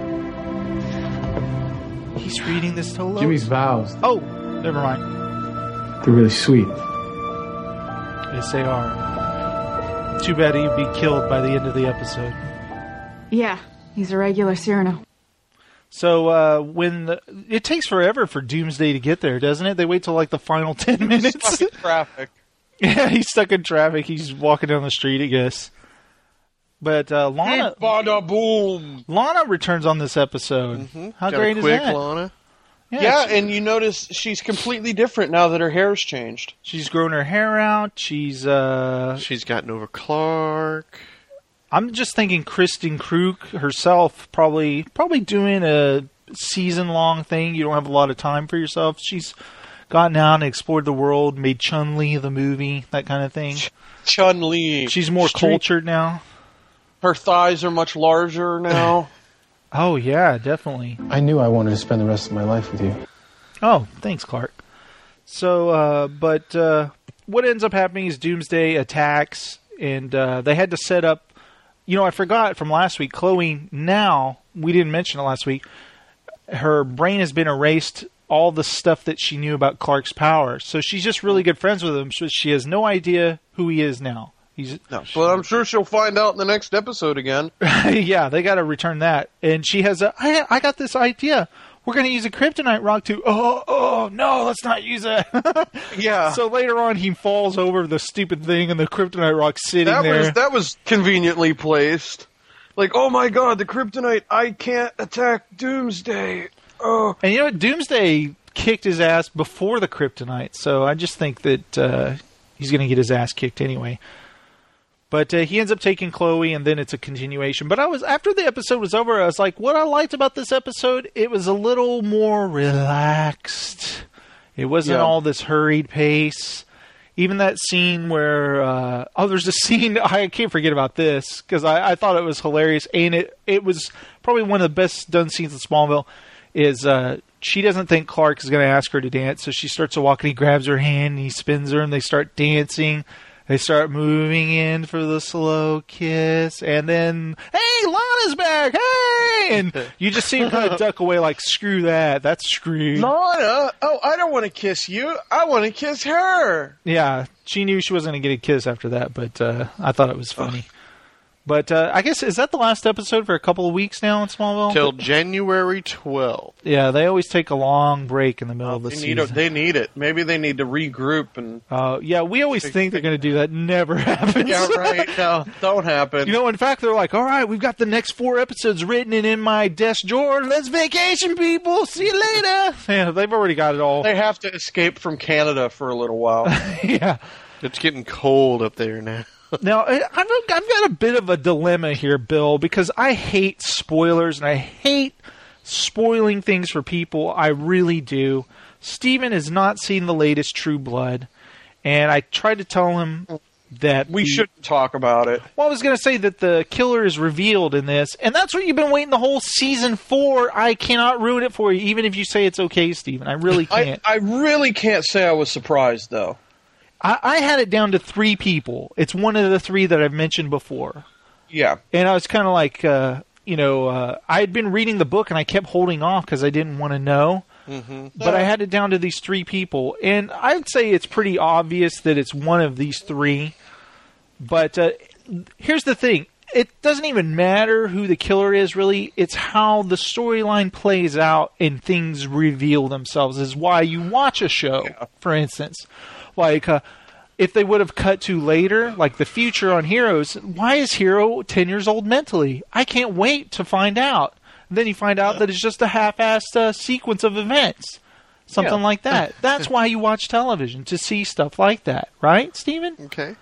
Speaker 10: He's reading this to Lois.
Speaker 3: Jimmy's vows,
Speaker 10: Oh, never mind.
Speaker 3: they're really sweet.
Speaker 10: Yes, they are. Too bad he'd be killed by the end of the episode.
Speaker 5: Yeah, he's a regular Cyrano.
Speaker 10: So it takes forever for Doomsday to get there, doesn't it? They wait till like the final 10 minutes.
Speaker 12: Stuck in traffic.
Speaker 10: Yeah, he's stuck in traffic. He's walking down the street, I guess. But Lana,
Speaker 12: Bada boom.
Speaker 10: Lana returns on this episode. How
Speaker 11: Got
Speaker 10: great
Speaker 11: a quick
Speaker 10: is that?
Speaker 11: Lana.
Speaker 12: Yeah, and you notice she's completely different now that her hair's changed.
Speaker 10: She's grown her hair out. She's
Speaker 11: gotten over Clark.
Speaker 10: I'm just thinking Kristen Krug herself probably doing a season-long thing. You don't have a lot of time for yourself. She's gotten out and explored the world, made Chun-Li the movie, that kind of thing.
Speaker 12: Chun-Li.
Speaker 10: She's more cultured now.
Speaker 12: Her thighs are much larger now.
Speaker 10: Oh, yeah, definitely.
Speaker 3: I knew I wanted to spend the rest of my life with you.
Speaker 10: Oh, thanks, Clark. So, what ends up happening is Doomsday attacks, and they had to set up I forgot from last week, Chloe, now, we didn't mention it last week, her brain has been erased all the stuff that she knew about Clark's power. So she's just really good friends with him. So she has no idea who he is now.
Speaker 12: But I'm sure she'll find out in the next episode again.
Speaker 10: Yeah, they got to return that. And she has I got this idea. We're going to use a kryptonite rock to, no, let's not use it.
Speaker 12: Yeah.
Speaker 10: So later on, he falls over the stupid thing and the kryptonite rock's sitting there.
Speaker 12: That was conveniently placed. Like, oh my god, the kryptonite, I can't attack Doomsday. Oh.
Speaker 10: And you know what? Doomsday kicked his ass before the kryptonite, so I just think that he's going to get his ass kicked anyway. But he ends up taking Chloe, and then it's a continuation. But after the episode was over, I was like, what I liked about this episode, it was a little more relaxed. It wasn't all this hurried pace. Even that scene where, there's a scene, I can't forget about this, because I thought it was hilarious, and it was probably one of the best done scenes in Smallville, is she doesn't think Clark is going to ask her to dance, so she starts to walk, and he grabs her hand, and he spins her, and they start dancing. They start moving in for the slow kiss, and then, hey, Lana's back, hey! And you just see him kind of duck away like, screw that, that's screwed.
Speaker 12: Lana? Oh, I don't want to kiss you. I want to kiss her.
Speaker 10: Yeah, she knew she wasn't going to get a kiss after that, but I thought it was funny. But I guess, is that the last episode for a couple of weeks now in Smallville?
Speaker 11: Till January 12th.
Speaker 10: Yeah, they always take a long break in the middle of the season.
Speaker 12: They need it. Maybe they need to regroup. And
Speaker 10: yeah, we always think they're going to do that. Never happens.
Speaker 12: Yeah, right. No, don't happen.
Speaker 10: In fact, they're like, all right, we've got the next 4 episodes written and in my desk drawer. Let's vacation, people. See you later. Yeah, they've already got it all.
Speaker 12: They have to escape from Canada for a little while.
Speaker 10: Yeah.
Speaker 11: It's getting cold up there now.
Speaker 10: Now, I've got a bit of a dilemma here, Bill, because I hate spoilers, and I hate spoiling things for people. I really do. Steven has not seen the latest True Blood, and I tried to tell him that
Speaker 12: we shouldn't talk about it.
Speaker 10: Well, I was going to say that the killer is revealed in this, and that's what you've been waiting the whole season for. I cannot ruin it for you, even if you say it's okay, Steven. I really can't.
Speaker 12: I really can't say I was surprised, though.
Speaker 10: I had it down to 3 people. It's one of the 3 that I've mentioned before.
Speaker 12: Yeah.
Speaker 10: And I was kind of like, I had been reading the book and I kept holding off because I didn't want to know. Mm-hmm. But I had it down to these 3 people. And I'd say it's pretty obvious that it's one of these 3. But here's the thing. It doesn't even matter who the killer is, really. It's how the storyline plays out and things reveal themselves is why you watch a show, for instance. Like, if they would have cut to later, like the future on Heroes, why is Hero 10 years old mentally? I can't wait to find out. And then you find out that it's just a half-assed sequence of events. Something like that. That's why you watch television, to see stuff like that. Right, Steven?
Speaker 11: Okay.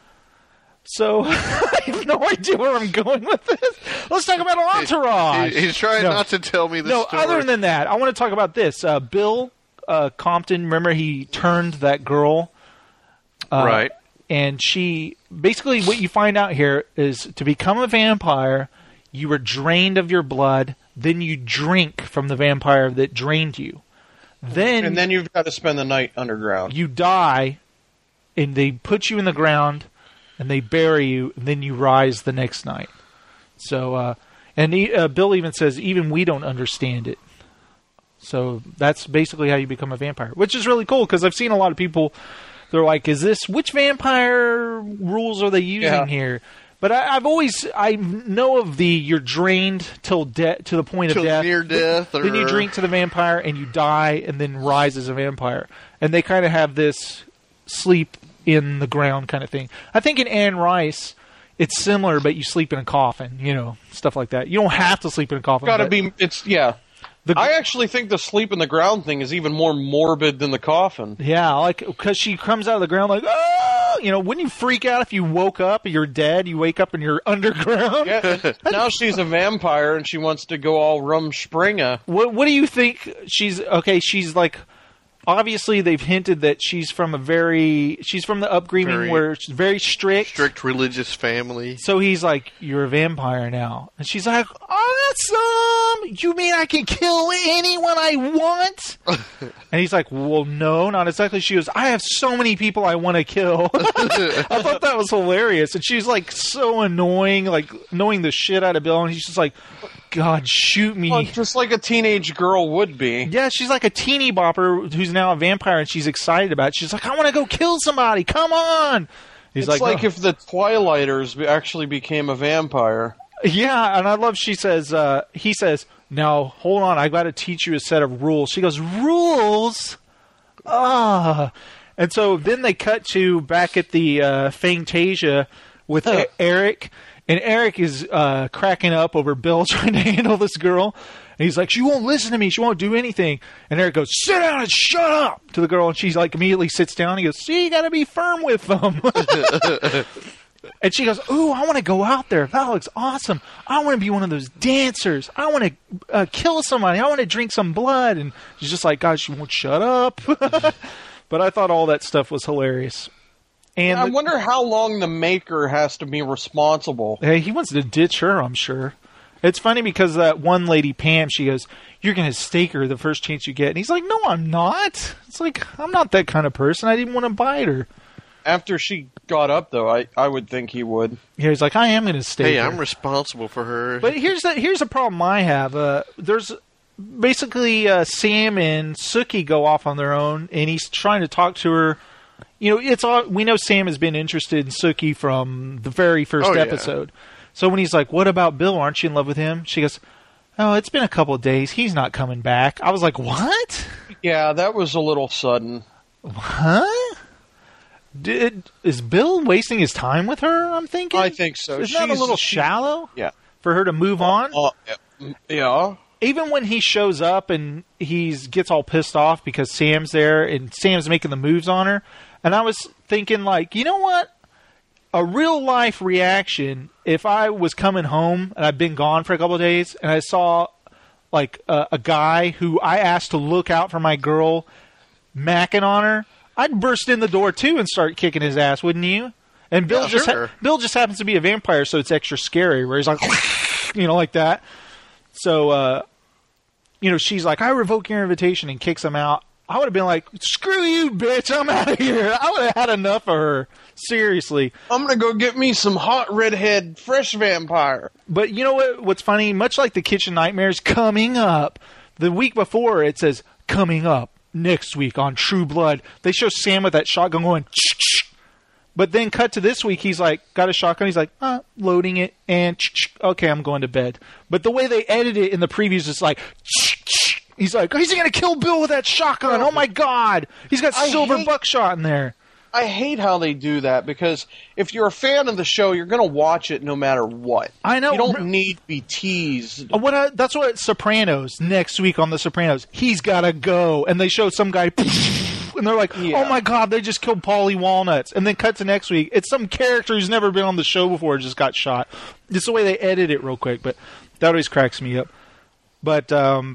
Speaker 10: So, I have no idea where I'm going with this. Let's talk about Entourage.
Speaker 11: He's trying not to tell me the story.
Speaker 10: No, other than that, I want to talk about this. Bill Compton, remember he turned that girl...
Speaker 11: right.
Speaker 10: And she, basically what you find out here is to become a vampire, you were drained of your blood, then you drink from the vampire that drained you. And
Speaker 12: then you've got to spend the night underground.
Speaker 10: You die, and they put you in the ground, and they bury you, and then you rise the next night. So, Bill even says, even we don't understand it. So that's basically how you become a vampire, which is really cool, because I've seen a lot of people... They're like, which vampire rules are they using here? But I know of you're drained to the point of death.
Speaker 11: Near death.
Speaker 10: Then you drink to the vampire and you die and then rise as a vampire. And they kind of have this sleep in the ground kind of thing. I think in Anne Rice, it's similar, but you sleep in a coffin, stuff like that. You don't have to sleep in a coffin.
Speaker 12: I actually think the sleep in the ground thing is even more morbid than the coffin.
Speaker 10: Yeah, because she comes out of the ground like, oh! Wouldn't you freak out if you woke up and you're dead, you wake up and you're underground?
Speaker 12: Yeah. Now she's a vampire and she wants to go all Rumspringa.
Speaker 10: What do you think she's like, obviously they've hinted that she's from the upbringing where she's very strict.
Speaker 11: Strict religious family.
Speaker 10: So he's like, you're a vampire now. And she's like, awesome! You mean I can kill anyone I want? And he's like, well, no, not exactly. She goes, I have so many people I want to kill. I thought that was hilarious. And she's like so annoying, like annoying the shit out of Bill. And he's just like, God, shoot me.
Speaker 12: Well, just like a teenage girl would be.
Speaker 10: Yeah, she's like a teeny bopper who's now a vampire, and she's excited about it. She's like, I want to go kill somebody. Come on. He's
Speaker 12: it's like
Speaker 10: no.
Speaker 12: if the Twilighters actually became a vampire.
Speaker 10: Yeah, and I love he says, now, hold on, I got to teach you a set of rules. She goes, rules? And so then they cut to back at the Fantasia with Eric, and Eric is cracking up over Bill trying to handle this girl. And he's like, she won't listen to me, she won't do anything. And Eric goes, sit down and shut up to the girl, and she's like immediately sits down. He goes, see, you got to be firm with them. And she goes, ooh, I want to go out there. That looks awesome. I want to be one of those dancers. I want to kill somebody. I want to drink some blood. And she's just like, God, she won't shut up. But I thought all that stuff was hilarious. And
Speaker 12: I wonder how long the maker has to be responsible.
Speaker 10: Hey, he wants to ditch her, I'm sure. It's funny because that one lady, Pam, she goes, you're going to stake her the first chance you get. And he's like, no, I'm not. It's like, I'm not that kind of person. I didn't want to bite her.
Speaker 12: After she got up, though, I would think he would.
Speaker 10: Yeah, he's like, I am going to stay.
Speaker 11: Hey, I'm responsible for her.
Speaker 10: But here's the problem I have. There's basically Sam and Sookie go off on their own, and he's trying to talk to her. You know, it's all we know. Sam has been interested in Sookie from the very first episode. So when he's like, "What about Bill? Aren't you in love with him?" She goes, "Oh, it's been a couple of days. He's not coming back." I was like, "What?"
Speaker 12: Yeah, that was a little sudden.
Speaker 10: Huh? Is Bill wasting his time with her? I'm thinking.
Speaker 12: I think so.
Speaker 10: Isn't that a little shallow?
Speaker 12: Yeah.
Speaker 10: For her to move on?
Speaker 12: Yeah.
Speaker 10: Even when he shows up and he gets all pissed off because Sam's there and Sam's making the moves on her, and I was thinking, like, you know what? A real life reaction, if I was coming home and I've been gone for a couple of days and I saw like a guy who I asked to look out for my girl macking on her, I'd burst in the door too and start kicking his ass, wouldn't you? And Bill Bill just happens to be a vampire, so it's extra scary. Where he's like, you know, like that. So, you know, she's like, I revoke your invitation, and kicks him out. I would have been like, screw you, bitch, I'm out of here. I would have had enough of her. Seriously.
Speaker 12: I'm going to go get me some hot redhead fresh vampire.
Speaker 10: But you know what's funny? Much like the Kitchen Nightmares, coming up, the week before it says, coming up next week on True Blood. They show Sam with that shotgun going, but then cut to this week, he's like, got a shotgun, he's like, loading it, and okay, I'm going to bed. But the way they edit it in the previews is like, he's like, he's going to kill Bill with that shotgun. Oh my God. He's got silver buckshot in there.
Speaker 12: I hate how they do that, because if you're a fan of the show, you're going to watch it no matter what.
Speaker 10: I know.
Speaker 12: You don't need to be teased.
Speaker 10: That's what Sopranos, next week on The Sopranos, he's got to go. And they show some guy, and they're like, oh my God, they just killed Paulie Walnuts. And then cut to next week, it's some character who's never been on the show before just got shot. It's the way they edit it real quick, but that always cracks me up. But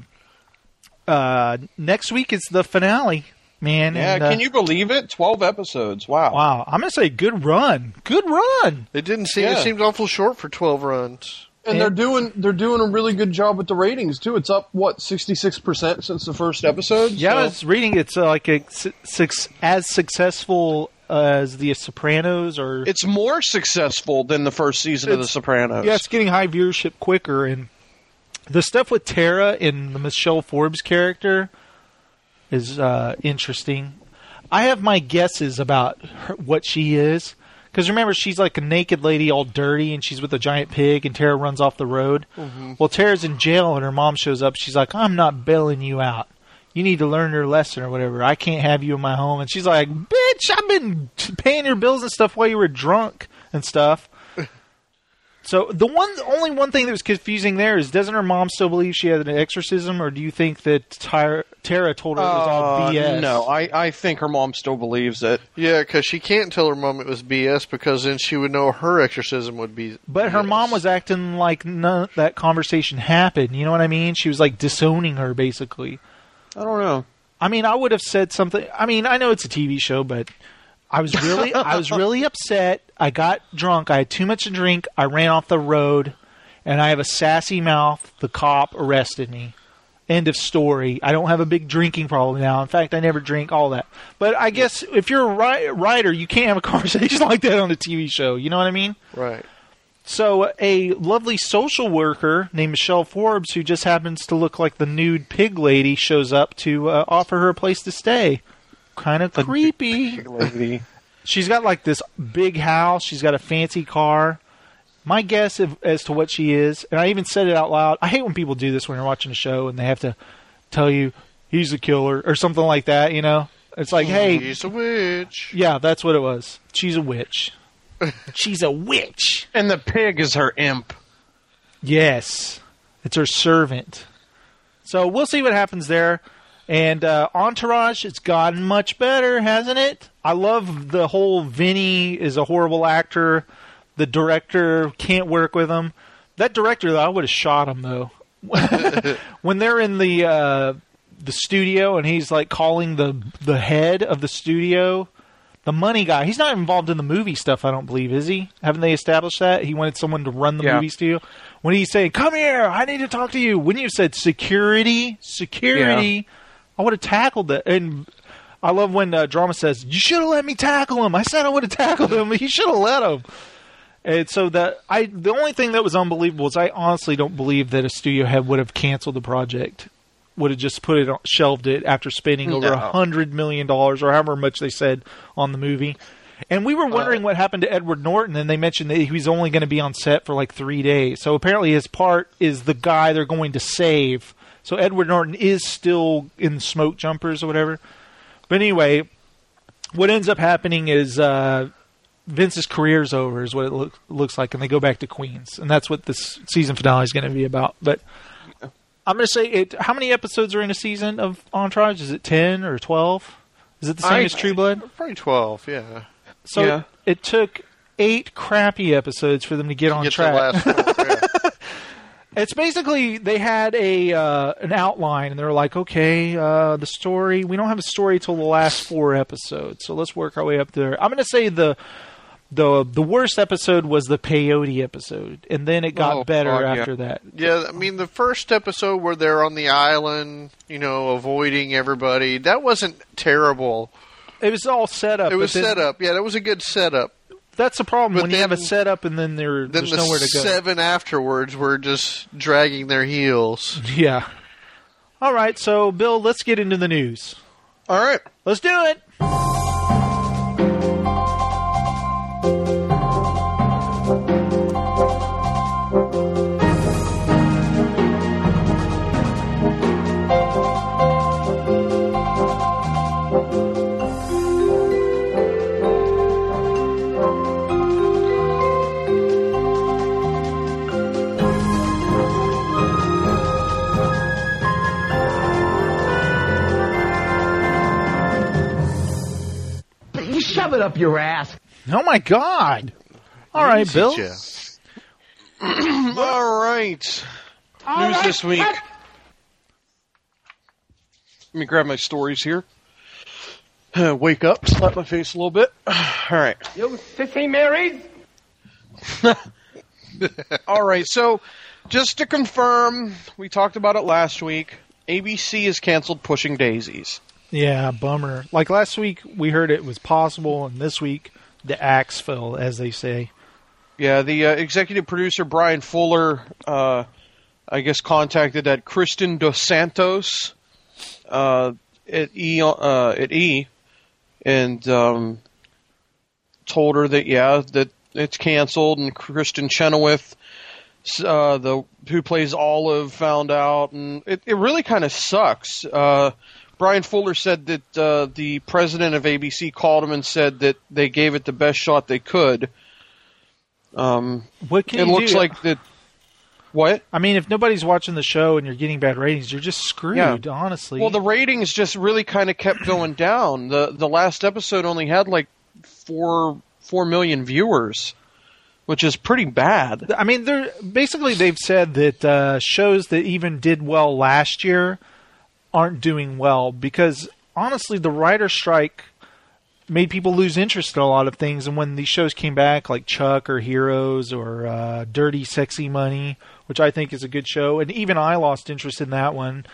Speaker 10: next week is the finale. Man,
Speaker 12: yeah, can you believe it? 12 episodes. Wow.
Speaker 10: Wow. I'm going to say good run. Good run.
Speaker 11: It didn't seem it seemed awful short for 12 runs.
Speaker 12: And they're doing a really good job with the ratings too. It's up 66% since the first episode.
Speaker 10: Yeah, I was reading it's like as successful as The Sopranos, or
Speaker 12: it's more successful than the first season of The Sopranos.
Speaker 10: Yeah, it's getting high viewership quicker, and the stuff with Tara and the Michelle Forbes character is interesting. I have my guesses about what she is. Because remember, she's like a naked lady all dirty, and she's with a giant pig, and Tara runs off the road. Mm-hmm. Well, Tara's in jail, and her mom shows up. She's like, I'm not bailing you out. You need to learn your lesson or whatever. I can't have you in my home. And she's like, bitch, I've been paying your bills and stuff while you were drunk and stuff. So only one thing that was confusing there is, doesn't her mom still believe she had an exorcism, or do you think that Tara told her it was all BS?
Speaker 12: No, I think her mom still believes it.
Speaker 11: Yeah, because she can't tell her mom it was BS, because then she would know her exorcism would be
Speaker 10: But
Speaker 11: BS.
Speaker 10: her mom was acting like none of that conversation happened. You know what I mean? She was like disowning her, basically.
Speaker 12: I don't know.
Speaker 10: I mean, I would have said something. I mean, I know it's a TV show, but I was really upset. I got drunk. I had too much to drink. I ran off the road, and I have a sassy mouth, the cop arrested me. End of story. I don't have a big drinking problem now. In fact, I never drink, all that. But I guess if you're a writer, you can't have a conversation like that on a TV show. You know what I mean?
Speaker 11: Right.
Speaker 10: So a lovely social worker named Michelle Forbes, who just happens to look like the nude pig lady, shows up to offer her a place to stay. Kind of creepy.
Speaker 12: Pig lady.
Speaker 10: She's got like this big house. She's got a fancy car. My guess as to what she is, and I even said it out loud, I hate when people do this when you're watching a show and they have to tell you he's a killer or something like that, you know? It's like, hey.
Speaker 11: He's a witch.
Speaker 10: Yeah, that's what it was. She's a witch. She's a witch.
Speaker 12: And the pig is her imp.
Speaker 10: Yes. It's her servant. So we'll see what happens there. And Entourage, it's gotten much better, hasn't it? I love the whole Vinny is a horrible actor. The director can't work with him. That director, though, I would have shot him, though. When they're in the studio and he's like calling the head of the studio, the money guy. He's not involved in the movie stuff, I don't believe, is he? Haven't they established that? He wanted someone to run the movie studio. When he's saying, come here, I need to talk to you. When you said security, I would have tackled that. And I love when Drama says, you should have let me tackle him. I said I would have tackled him. He should have let him. And so the only thing that was unbelievable is I honestly don't believe that a studio head would have canceled the project. Would have just shelved it after spending over $100 million or however much they said on the movie. And we were wondering what happened to Edward Norton, and they mentioned that he was only going to be on set for like 3 days. So apparently his part is the guy they're going to save. So Edward Norton is still in Smoke Jumpers or whatever. But anyway, what ends up happening is Vince's career's over is what it looks like, and they go back to Queens. And that's what this season finale is going to be about. But I'm going to say, how many episodes are in a season of Entourage? Is it 10 or 12? Is it the same as True Blood?
Speaker 11: Probably 12, yeah.
Speaker 10: So it took 8 crappy episodes for them to get on track.
Speaker 11: The last one, yeah.
Speaker 10: It's basically they had an outline, and they were like, okay, the story, we don't have a story till the last 4 episodes, so let's work our way up there. I'm going to say the worst episode was the peyote episode, and then it got better after that.
Speaker 11: Yeah, I mean, the first episode where they're on the island, avoiding everybody, that wasn't terrible.
Speaker 10: It was all set up.
Speaker 11: It was set up. Yeah, that was a good setup.
Speaker 10: That's the problem when you have a setup and then there's nowhere to go.
Speaker 11: 7 afterwards were just dragging their heels.
Speaker 10: Yeah. All right, so Bill, let's get into the news.
Speaker 12: All right,
Speaker 10: let's do it.
Speaker 7: Shove it up your ass.
Speaker 10: Oh, my God. All right, Bill.
Speaker 12: All right. News this week. Let me grab my stories here. Wake up, slap my face a little bit. All right.
Speaker 7: You sissy Mary.
Speaker 12: All right, so just to confirm, we talked about it last week. ABC has canceled Pushing Daisies.
Speaker 10: Yeah, bummer. Like last week, we heard it was possible, and this week, the axe fell, as they say.
Speaker 12: Yeah, the executive producer, Brian Fuller, I guess contacted that Kristen Dos Santos at E! And told her that, that it's canceled, and Kristen Chenoweth, who plays Olive, found out, and it really kind of sucks. Brian Fuller said that the president of ABC called him and said that they gave it the best shot they could.
Speaker 10: What can
Speaker 12: it
Speaker 10: you
Speaker 12: looks
Speaker 10: do?
Speaker 12: like that. What?
Speaker 10: I mean, if nobody's watching the show and you're getting bad ratings, you're just screwed, honestly.
Speaker 12: Well, the ratings just really kind of kept going down. The last episode only had like 4 million viewers, which is pretty bad.
Speaker 10: I mean, they've said that shows that even did well last year aren't doing well because, honestly, the writer strike made people lose interest in a lot of things. And when these shows came back, like Chuck or Heroes or Dirty Sexy Money, which I think is a good show, and even I lost interest in that one.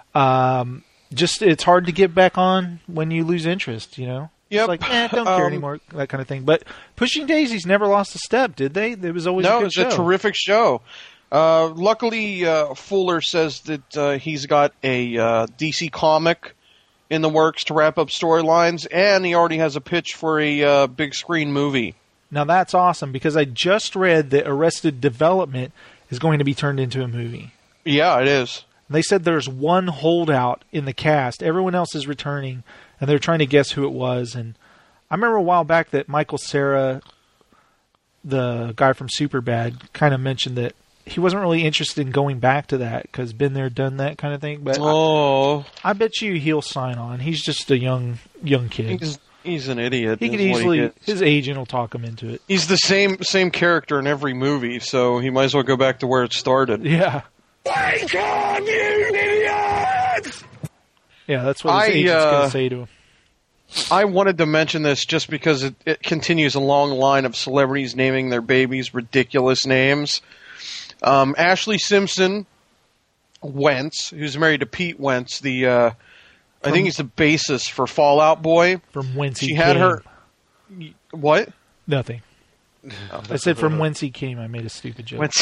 Speaker 10: It's hard to get back on when you lose interest, you know?
Speaker 12: Yep.
Speaker 10: It's like, don't care anymore, that kind of thing. But Pushing Daisies never lost a step, did they? It was always a good show.
Speaker 12: No, it was a terrific show. Luckily, Fuller says that he's got a DC comic in the works to wrap up storylines, and he already has a pitch for a big screen movie.
Speaker 10: Now that's awesome, because I just read that Arrested Development is going to be turned into a movie.
Speaker 12: Yeah, it is.
Speaker 10: They said there's one holdout in the cast. Everyone else is returning, and they're trying to guess who it was. And I remember a while back that Michael Cera, the guy from Superbad, kind of mentioned that he wasn't really interested in going back to that because been there, done that kind of thing. But I bet you he'll sign on. He's just a young kid.
Speaker 12: He's an idiot.
Speaker 10: He could easily. His agent will talk him into it.
Speaker 12: He's the same character in every movie, so he might as well go back to where it started.
Speaker 10: Yeah.
Speaker 8: Wake up, you idiots!
Speaker 10: Yeah, that's what his agent's going to say to him.
Speaker 12: I wanted to mention this just because it continues a long line of celebrities naming their babies ridiculous names. Ashley Simpson Wentz, who's married to Pete Wentz, I think he's the bassist for Fall Out Boy.
Speaker 10: From whence he
Speaker 12: had
Speaker 10: came.
Speaker 12: her. What?
Speaker 10: Nothing. I said from whence he came. I made a stupid joke.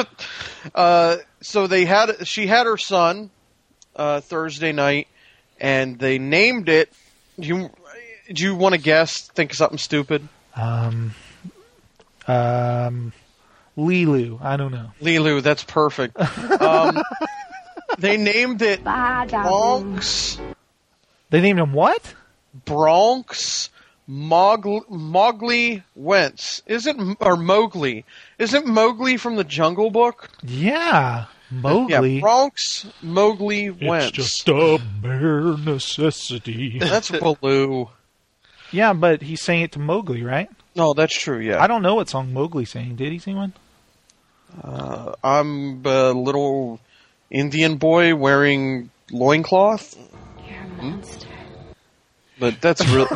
Speaker 12: So she had her son Thursday night, and they named it. Do you want to guess? Think of something stupid.
Speaker 10: Lilu. I don't know.
Speaker 12: Lilu. That's perfect. They named it Bronx.
Speaker 10: They named him what?
Speaker 12: Bronx Mowgli Wentz. Mowgli. Isn't Mowgli from the Jungle Book?
Speaker 10: Yeah. Mowgli.
Speaker 12: Yeah, Bronx Mowgli Wentz.
Speaker 10: It's just a bare necessity.
Speaker 12: That's Baloo.
Speaker 10: Yeah, but he's saying it to Mowgli, right?
Speaker 12: No, that's true, yeah.
Speaker 10: I don't know what song Mowgli sang. Did he sing one?
Speaker 12: I'm a little Indian boy wearing loincloth.
Speaker 5: You're a monster.
Speaker 12: But that's really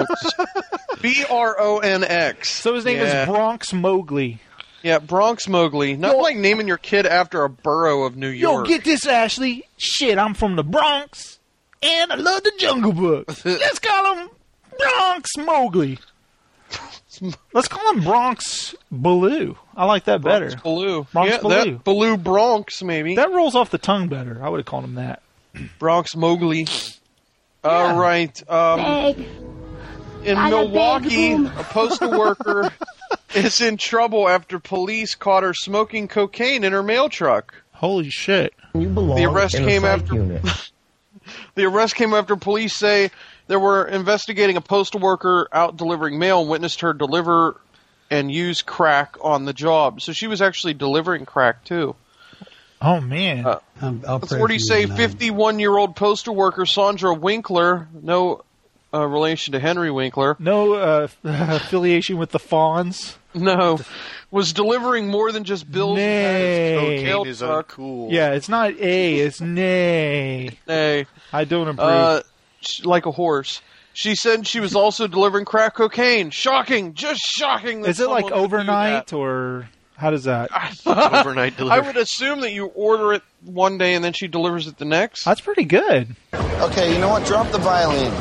Speaker 12: Bronx.
Speaker 10: So his name is Bronx Mowgli.
Speaker 12: Yeah, Bronx Mowgli. Not like naming your kid after a borough of New York.
Speaker 10: Yo, get this, Ashley. Shit, I'm from the Bronx, and I love the Jungle Book. Let's call him Bronx Mowgli. Let's call him Bronx Baloo. I like that better.
Speaker 12: Bronx Baloo.
Speaker 10: Bronx Baloo.
Speaker 12: That Baloo Bronx, maybe.
Speaker 10: That rolls off the tongue better. I would have called him that.
Speaker 12: Bronx Mowgli. All right. In Milwaukee, a postal worker is in trouble after police caught her smoking cocaine in her mail truck.
Speaker 10: Holy shit.
Speaker 7: You belong
Speaker 12: The arrest
Speaker 7: in
Speaker 12: came
Speaker 7: a psych
Speaker 12: after
Speaker 7: unit.
Speaker 12: The arrest came after police say they were investigating a postal worker out delivering mail and witnessed her deliver and use crack on the job. So she was actually delivering crack, too.
Speaker 10: Oh, man.
Speaker 12: That's what do you say? 51-year-old postal worker Sandra Winkler, no relation to Henry Winkler.
Speaker 10: No affiliation with the Fawns.
Speaker 12: No. Was delivering more than just bills and
Speaker 11: Cocaine is uncool.
Speaker 10: Yeah, it's not A, it's nay.
Speaker 12: Nay.
Speaker 10: I don't approve.
Speaker 12: Like a horse. She said she was also delivering crack cocaine. Shocking! Just shocking!
Speaker 10: Is it like overnight, or how does that?
Speaker 11: Overnight delivery.
Speaker 12: I would assume that you order it one day and then she delivers it the next.
Speaker 10: That's pretty good.
Speaker 15: Okay, you know what? Drop the violin.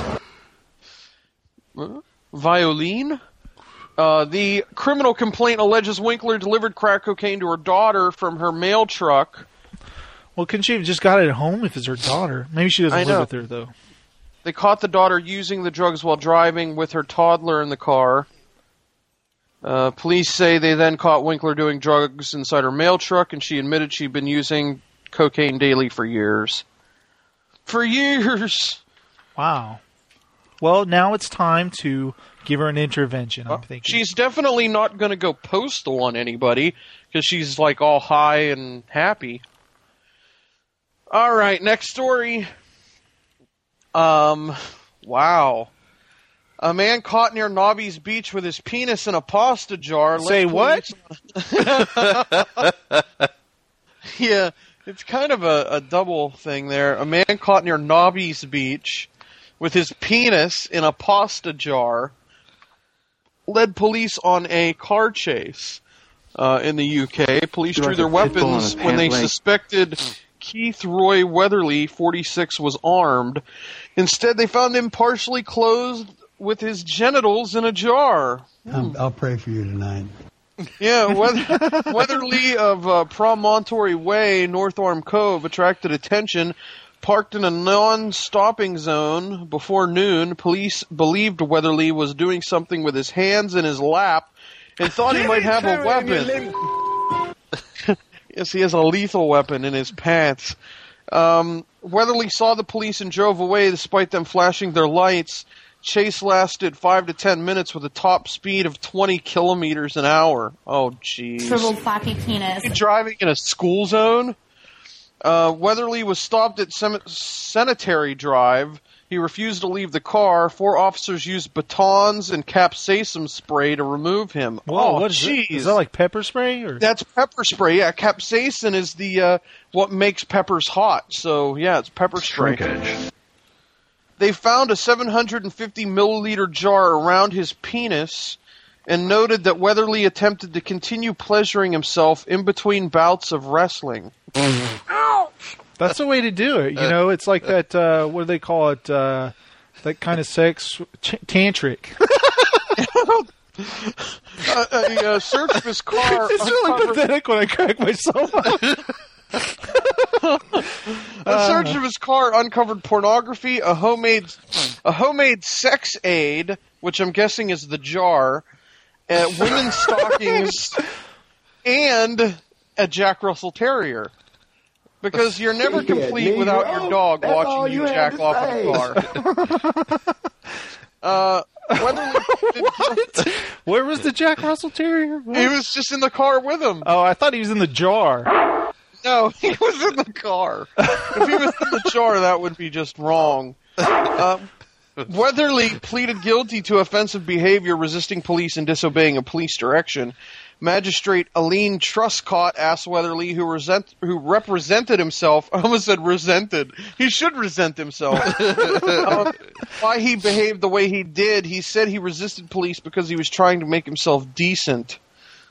Speaker 12: Violin? The criminal complaint alleges Winkler delivered crack cocaine to her daughter from her mail truck.
Speaker 10: Well, couldn't she have just got it at home if it's her daughter? Maybe she doesn't live with her, though.
Speaker 12: They caught the daughter using the drugs while driving with her toddler in the car. Police say they then caught Winkler doing drugs inside her mail truck, and she admitted she'd been using cocaine daily for years. For years!
Speaker 10: Wow. Well, now it's time to give her an intervention, I'm thinking.
Speaker 12: She's definitely not going to go postal on anybody, because she's like all high and happy. All right, next story. Wow. A man caught near Nobby's Beach with his penis in a pasta jar.
Speaker 10: Say what?
Speaker 12: Yeah, it's kind of a double thing there. A man caught near Nobby's Beach with his penis in a pasta jar led police on a car chase in the UK. Police drew their weapons when they suspected Keith Roy Weatherly, 46, was armed. Instead, they found him partially clothed with his genitals in a jar.
Speaker 9: I'll pray for you tonight.
Speaker 12: Yeah, Weatherly of Promontory Way, North Arm Cove, attracted attention. Parked in a non-stopping zone before noon, police believed Weatherly was doing something with his hands in his lap and thought he might have a weapon. Yes, he has a lethal weapon in his pants. Weatherly saw the police and drove away despite them flashing their lights. Chase lasted 5 to 10 minutes with a top speed of 20 kilometers an hour. Oh, jeez.
Speaker 18: Shriveled floppy penis.
Speaker 12: You're driving in a school zone? Weatherly was stopped at Cemetery Drive. He refused to leave the car. 4 officers used batons and capsaicin spray to remove him.
Speaker 10: Whoa, what is it? Is that like pepper spray? Or?
Speaker 12: That's pepper spray, yeah. Capsaicin is the what makes peppers hot. So, yeah, it's pepper spray.
Speaker 26: Shrinkage.
Speaker 12: They found a 750 milliliter jar around his penis and noted that Weatherly attempted to continue pleasuring himself in between bouts of wrestling.
Speaker 10: That's the way to do it. You know, it's like that, what do they call it? That kind of sex, tantric.
Speaker 12: A search of his car.
Speaker 10: It's really pathetic when I crack myself up.
Speaker 12: A search of his car uncovered pornography, a homemade sex aid, which I'm guessing is the jar, women's stockings, and a Jack Russell Terrier. Because you're never complete without your dog watching you jack off in a car.
Speaker 10: What? Where was the Jack Russell Terrier?
Speaker 12: He was just in the car with him.
Speaker 10: Oh, I thought he was in the jar.
Speaker 12: No, he was in the car. If he was in the jar, that would be just wrong. Weatherly pleaded guilty to offensive behavior, resisting police and disobeying a police direction. Magistrate Aline Truscott asked Weatherly, who represented himself, I almost said resented, he should resent himself, why he behaved the way he did. He said he resisted police because he was trying to make himself decent.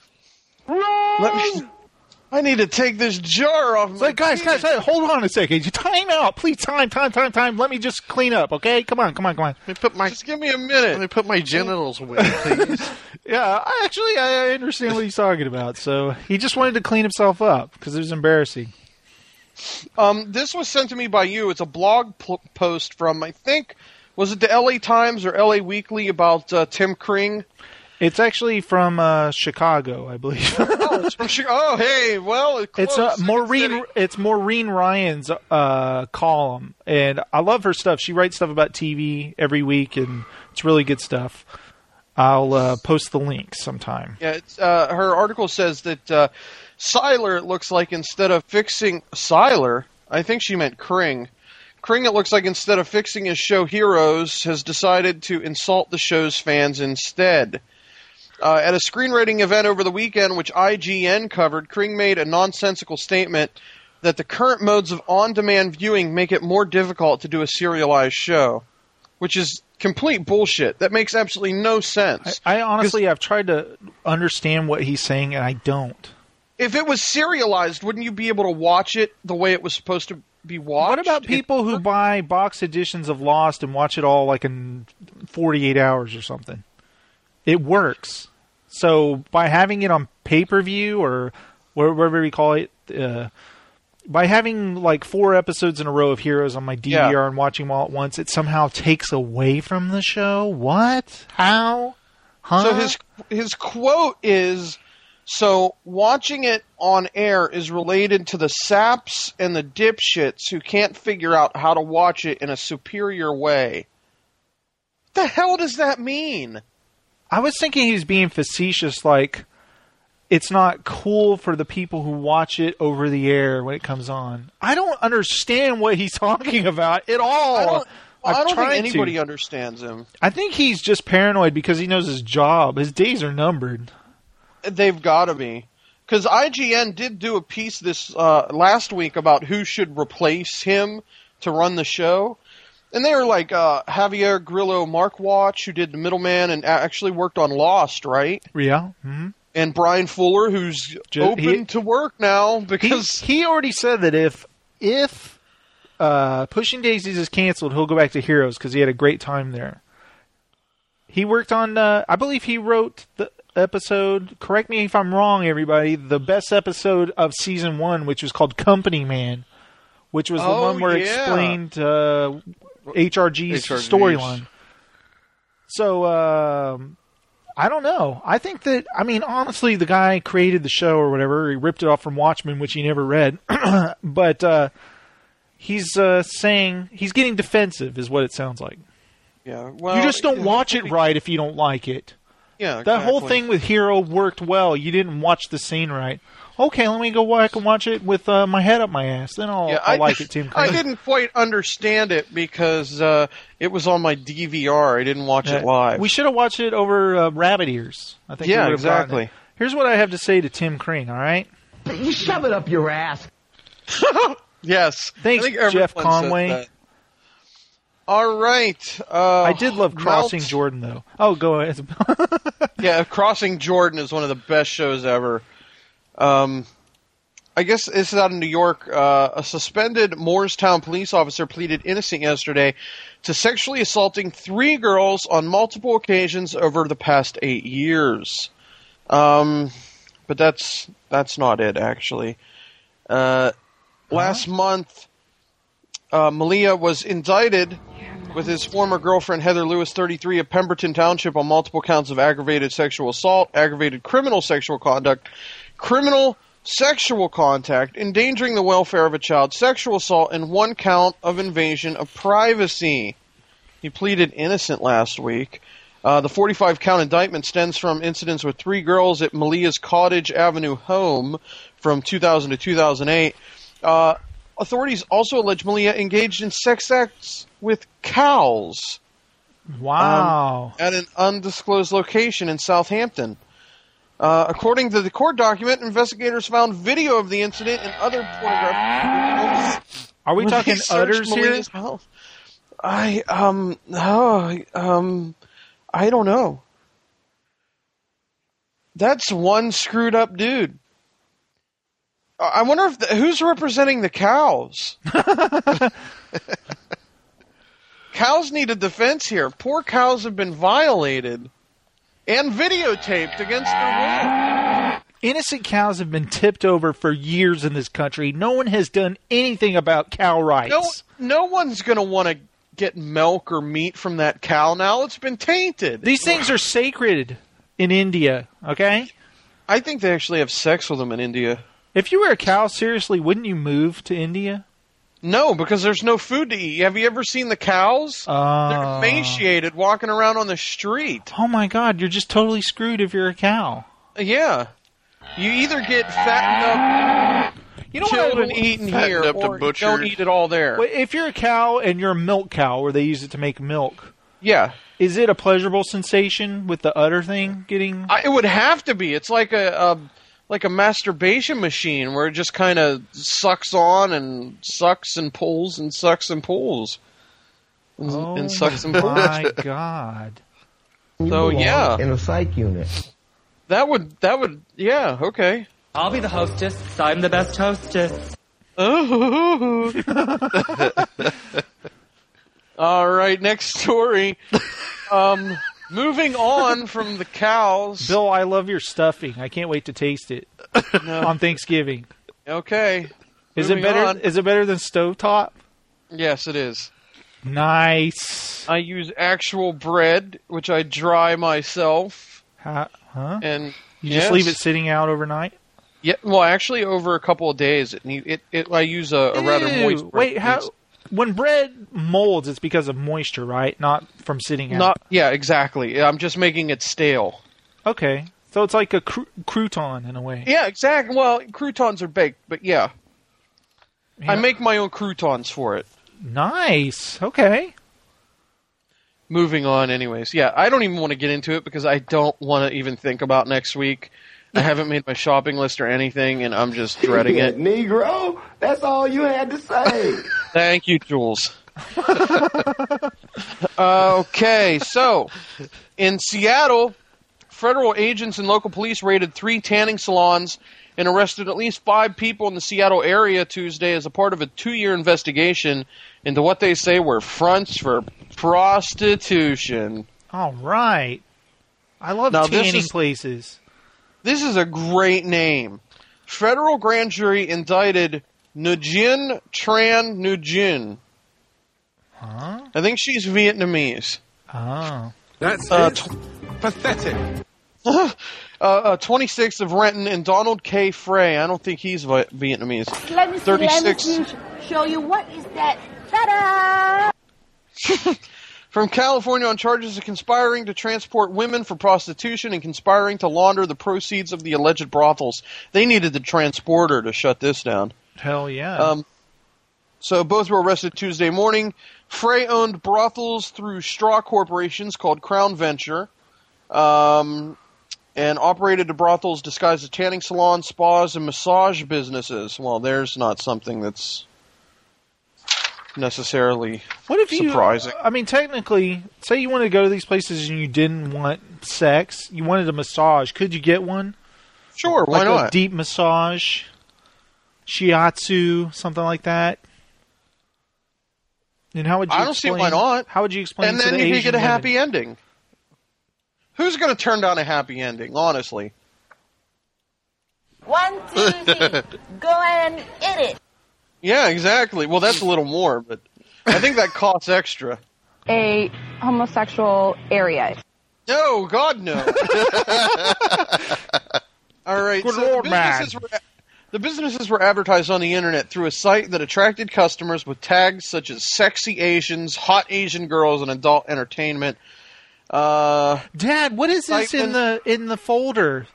Speaker 12: I need to take this jar off my
Speaker 10: guys, hold on a second. Time out. Please, time. Let me just clean up, okay? Come on.
Speaker 12: Just give me a minute.
Speaker 11: Let me put my genitals away, please.
Speaker 10: Yeah, I understand what he's talking about. So he just wanted to clean himself up because it was embarrassing.
Speaker 12: This was sent to me by you. It's a blog post from, I think, was it the LA Times or LA Weekly about Tim Kring?
Speaker 10: It's actually from Chicago, I believe.
Speaker 12: Oh, it's from Chicago. Oh, hey, well,
Speaker 10: it's Maureen Ryan's column, and I love her stuff. She writes stuff about TV every week, and it's really good stuff. I'll post the link sometime.
Speaker 12: Yeah, her article says that Seiler, it looks like, instead of fixing Seiler, I think she meant Kring. Kring, it looks like, instead of fixing his show Heroes, has decided to insult the show's fans instead. At a screenwriting event over the weekend, which IGN covered, Kring made a nonsensical statement that the current modes of on-demand viewing make it more difficult to do a serialized show, which is complete bullshit. That makes absolutely no sense.
Speaker 10: I honestly, I've tried to understand what he's saying, and I don't.
Speaker 12: If it was serialized, wouldn't you be able to watch it the way it was supposed to be watched?
Speaker 10: What about people who buy box editions of Lost and watch it all like in 48 hours or something? It works. So by having it on pay-per-view or wherever we call it, by having like 4 episodes in a row of Heroes on my DVR and watching them all at once, it somehow takes away from the show? What? How? Huh?
Speaker 12: So his quote is, so watching it on air is related to the saps and the dipshits who can't figure out how to watch it in a superior way. What the hell does that mean?
Speaker 10: I was thinking he was being facetious, like it's not cool for the people who watch it over the air when it comes on. I don't understand what he's talking about at all.
Speaker 12: I don't think anybody understands him.
Speaker 10: I think he's just paranoid because he knows his job. His days are numbered.
Speaker 12: They've got to be. Because IGN did do a piece this last week about who should replace him to run the show. And they were like Javier Grillo Markwatch, who did The Middleman and actually worked on Lost, right?
Speaker 10: Yeah. Mm-hmm.
Speaker 12: And Brian Fuller, who's open to work now because
Speaker 10: he already said that if Pushing Daisies is canceled, he'll go back to Heroes because he had a great time there. He worked on, I believe he wrote the episode, correct me if I'm wrong, everybody, the best episode of season 1, which was called Company Man, which was the one where it explained HRG's storyline. So, I don't know. I think that, honestly, the guy created the show or whatever. He ripped it off from Watchmen, which he never read. But he's saying, he's getting defensive is what it sounds like.
Speaker 12: Yeah, well,
Speaker 10: you just don't watch it right if you don't like it.
Speaker 12: Yeah,
Speaker 10: that whole thing with Hero worked well. You didn't watch the scene right. Okay, let me go back and watch it with my head up my ass. Then I'll like it, Tim.
Speaker 12: I didn't quite understand it because it was on my DVR. I didn't watch it live.
Speaker 10: We should have watched it over Rabbit Ears. I think.
Speaker 12: Yeah, exactly.
Speaker 10: Here's what I have to say to Tim Kring. All right.
Speaker 7: You shove it up your ass.
Speaker 12: Yes.
Speaker 10: Thanks, Jeff Conway.
Speaker 12: All right.
Speaker 10: I did love Crossing Jordan, though. Oh, go ahead.
Speaker 12: Yeah, Crossing Jordan is one of the best shows ever. I guess this is out in New York. A suspended Moorestown police officer pleaded innocent yesterday to sexually assaulting 3 girls on multiple occasions over the past 8 years. But that's not it, actually. Last month, Malia was indicted with his former girlfriend Heather Lewis, 33, of Pemberton Township on multiple counts of aggravated sexual assault, aggravated criminal sexual conduct, criminal sexual contact, endangering the welfare of a child, sexual assault, and 1 count of invasion of privacy. He pleaded innocent last week. The 45-count indictment stems from incidents with 3 girls at Malia's Cottage Avenue home from 2000 to 2008. Authorities also allege Malia engaged in sex acts with cows.
Speaker 10: Wow.
Speaker 12: At an undisclosed location in Southampton. According to the court document, investigators found video of the incident and other pornographic videos.
Speaker 10: Are we talking udders here?
Speaker 12: I don't know. That's one screwed up dude. I wonder if who's representing the cows. Cows need a defense here. Poor cows have been violated and videotaped against their will.
Speaker 10: Innocent cows have been tipped over for years in this country. No one has done anything about cow rights.
Speaker 12: No one's going to want to get milk or meat from that cow now. It's been tainted.
Speaker 10: These things are sacred in India, okay?
Speaker 12: I think they actually have sex with them in India.
Speaker 10: If you were a cow, seriously, wouldn't you move to India?
Speaker 12: No, because there's no food to eat. Have you ever seen the cows? They're emaciated, walking around on the street.
Speaker 10: Oh my God, you're just totally screwed if you're a cow.
Speaker 12: Yeah. You either get fattened up, killed and eaten here, or don't eat it all there.
Speaker 10: Well, if you're a cow and you're a milk cow, where they use it to make milk,
Speaker 12: yeah,
Speaker 10: is it a pleasurable sensation with the udder thing getting?
Speaker 12: It would have to be. It's like a masturbation machine where it just kind of sucks on and sucks and pulls and sucks and pulls and sucks and pulls.
Speaker 10: My God!
Speaker 12: So yeah,
Speaker 7: in a psych unit.
Speaker 12: That would, yeah, okay.
Speaker 18: I'll be the hostess. I'm the best hostess.
Speaker 12: All right, next story. Moving on from the cows.
Speaker 10: Bill, I love your stuffing. I can't wait to taste it on Thanksgiving.
Speaker 12: Okay.
Speaker 10: Is it better? Is it better than stovetop?
Speaker 12: Yes, it is.
Speaker 10: Nice.
Speaker 12: I use actual bread, which I dry myself.
Speaker 10: Huh?
Speaker 12: And
Speaker 10: you just leave it sitting out overnight?
Speaker 12: Yeah. Well, actually, over a couple of days, I use a rather moist bread.
Speaker 10: Wait, how? When bread molds, it's because of moisture, right? Not from sitting out.
Speaker 12: Yeah, exactly. I'm just making it stale.
Speaker 10: Okay, so it's like a crouton in a way.
Speaker 12: Yeah, exactly. Well, croutons are baked, but yeah. I make my own croutons for it.
Speaker 10: Nice. Okay.
Speaker 12: Moving on, anyways. Yeah, I don't even want to get into it because I don't want to even think about next week. I haven't made my shopping list or anything, and I'm just dreading it.
Speaker 4: Negro, that's all you had to say.
Speaker 12: Thank you, Jules. Okay, so in Seattle, federal agents and local police raided 3 tanning salons and arrested at least 5 people in the Seattle area Tuesday as a part of a 2-year investigation into what they say were fronts for prostitution.
Speaker 10: All right. I love tanning places.
Speaker 12: This is a great name. Federal grand jury indicted Nguyen Tran Nguyen.
Speaker 10: Huh?
Speaker 12: I think she's Vietnamese.
Speaker 10: Oh.
Speaker 8: That's pathetic.
Speaker 12: 26 of Renton and Donald K. Frey. I don't think he's Vietnamese.
Speaker 21: Let me see,
Speaker 12: 36.
Speaker 21: show you what is that. Ta-da!
Speaker 12: From California on charges of conspiring to transport women for prostitution and conspiring to launder the proceeds of the alleged brothels. They needed the transporter to shut this down.
Speaker 10: Hell yeah.
Speaker 12: So both were arrested Tuesday morning. Frey owned brothels through straw corporations called Crown Venture, and operated the brothels disguised as tanning salons, spas, and massage businesses. Well, there's not something that's necessarily surprising.
Speaker 10: I mean, technically, say you wanted to go to these places and you didn't want sex, you wanted a massage. Could you get one?
Speaker 12: Sure, why not?
Speaker 10: A deep massage, shiatsu, something like that. And how would you?
Speaker 12: I don't see why not.
Speaker 10: How would you explain?
Speaker 12: And
Speaker 10: to
Speaker 12: then
Speaker 10: the
Speaker 12: you could
Speaker 10: Asian
Speaker 12: get a
Speaker 10: women?
Speaker 12: happy ending. Who's going to turn down a happy ending? Honestly.
Speaker 21: 1, 2, 3. Go and eat it.
Speaker 12: Yeah, exactly. Well, that's a little more, but I think that costs extra.
Speaker 13: A homosexual area.
Speaker 12: No, God, no. All right.
Speaker 10: Good
Speaker 12: So
Speaker 10: Lord,
Speaker 12: the businesses were advertised on the internet through a site that attracted customers with tags such as sexy Asians, hot Asian girls, and adult entertainment.
Speaker 10: Dad, what is this in the folder?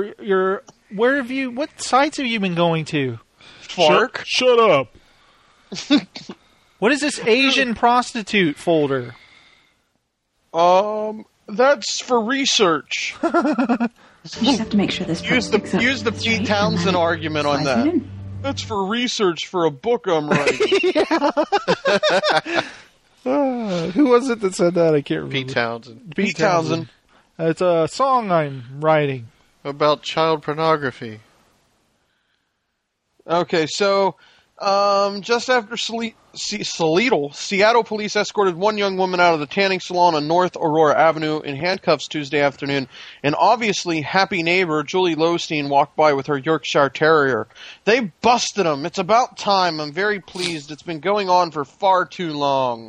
Speaker 10: What sites have you been going to?
Speaker 12: Fark.
Speaker 10: Shut up. What is this Asian prostitute folder?
Speaker 12: That's for research.
Speaker 5: You just have to make sure this
Speaker 12: Use the Pete Townsend argument on that. That's for research for a book I'm writing.
Speaker 10: Who was it that said that? I can't remember.
Speaker 11: Pete Townsend.
Speaker 12: Pete Townsend.
Speaker 10: It's a song I'm writing.
Speaker 11: About child pornography.
Speaker 12: Okay, so just after Seattle police escorted one young woman out of the tanning salon on North Aurora Avenue in handcuffs Tuesday afternoon. An obviously happy neighbor, Julie Lowstein, walked by with her Yorkshire Terrier. They busted him. It's about time. I'm very pleased. It's been going on for far too long.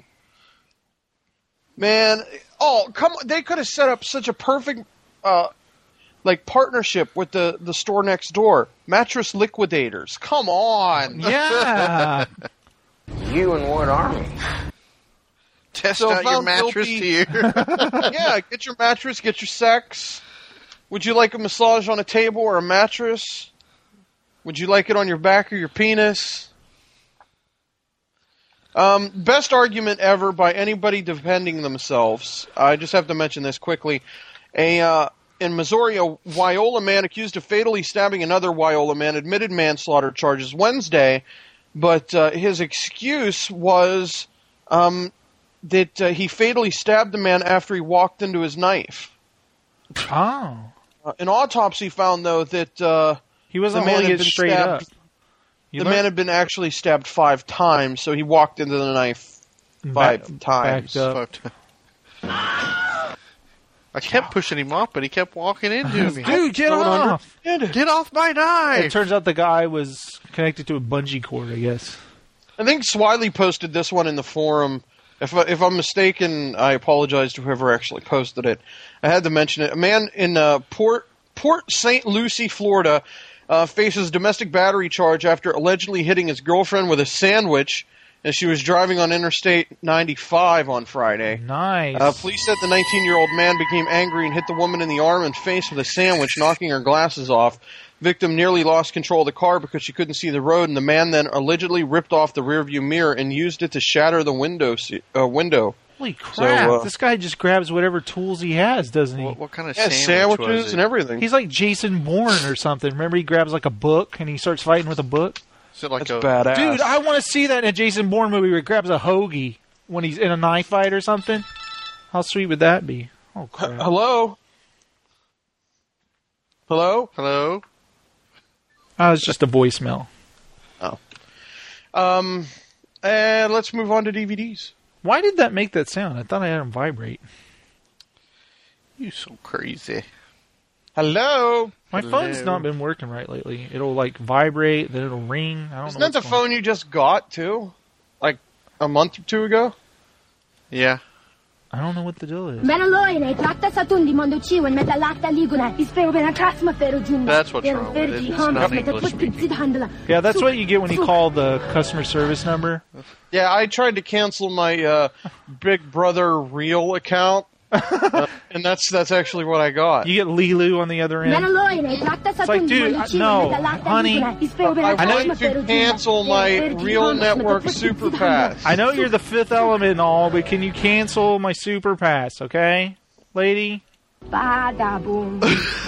Speaker 12: Man, come on. They could have set up such a perfect partnership with the store next door. Mattress Liquidators. Come on.
Speaker 10: Yeah.
Speaker 7: You and what army?
Speaker 11: Test out your mattress to you.
Speaker 12: Yeah, get your mattress, get your sex. Would you like a massage on a table or a mattress? Would you like it on your back or your penis? Best argument ever by anybody defending themselves. I just have to mention this quickly. In Missouri, a Wyola man accused of fatally stabbing another Wyola man admitted manslaughter charges Wednesday, but his excuse was that he fatally stabbed the man after he walked into his knife.
Speaker 10: Oh.
Speaker 12: An autopsy found, though, that
Speaker 10: he wasn't holding it straight up.
Speaker 12: The man had been actually stabbed 5 times, so he walked into the knife 5 times.
Speaker 11: I kept pushing him off, but he kept walking into me.
Speaker 10: Dude, get off!
Speaker 11: Get off my knife!
Speaker 10: It turns out the guy was connected to a bungee cord, I guess.
Speaker 12: I think Swiley posted this one in the forum. If I'm mistaken, I apologize to whoever actually posted it. I had to mention it. A man in Port St. Lucie, Florida, faces domestic battery charge after allegedly hitting his girlfriend with a sandwich as she was driving on Interstate 95 on Friday.
Speaker 10: Nice.
Speaker 12: Police said the 19-year-old man became angry and hit the woman in the arm and face with a sandwich, knocking her glasses off. Victim nearly lost control of the car because she couldn't see the road, and the man then allegedly ripped off the rearview mirror and used it to shatter the window.
Speaker 10: Holy crap!
Speaker 12: So,
Speaker 10: this guy just grabs whatever tools he has, doesn't he?
Speaker 11: What kind of
Speaker 12: sandwiches
Speaker 11: was it?
Speaker 12: and everything.
Speaker 10: He's like Jason Bourne or something. Remember, he grabs like a book and he starts fighting with a book.
Speaker 11: Is it like
Speaker 12: That's badass.
Speaker 10: Dude, I want to see that in a Jason Bourne movie where he grabs a hoagie. when he's in a knife fight or something? How sweet would that be? Oh, crap.
Speaker 12: Hello? Hello?
Speaker 11: Hello?
Speaker 10: Oh, it's just a voicemail.
Speaker 12: Oh. Let's move on to DVDs.
Speaker 10: Why did that make that sound? I thought I had them vibrate.
Speaker 11: You so crazy.
Speaker 12: Hello?
Speaker 10: My phone's not been working right lately. It'll, like, vibrate, then it'll ring. I don't know.
Speaker 12: Isn't that the phone you just got, too? Like, a month or two ago?
Speaker 11: Yeah.
Speaker 10: I don't know what the deal is.
Speaker 27: That's
Speaker 11: what's wrong with it. It's not English speaking.
Speaker 10: Yeah, that's what you get when you call the customer service number.
Speaker 12: Yeah, I tried to cancel my Big Brother Real account, and that's actually what I got.
Speaker 10: You get Lilu on the other end. It's like, dude, no, honey.
Speaker 12: I want to cancel my Real Network Super Pass.
Speaker 10: I know you're the Fifth Element and all, but can you cancel my Super Pass, okay, lady?
Speaker 27: Bada boom.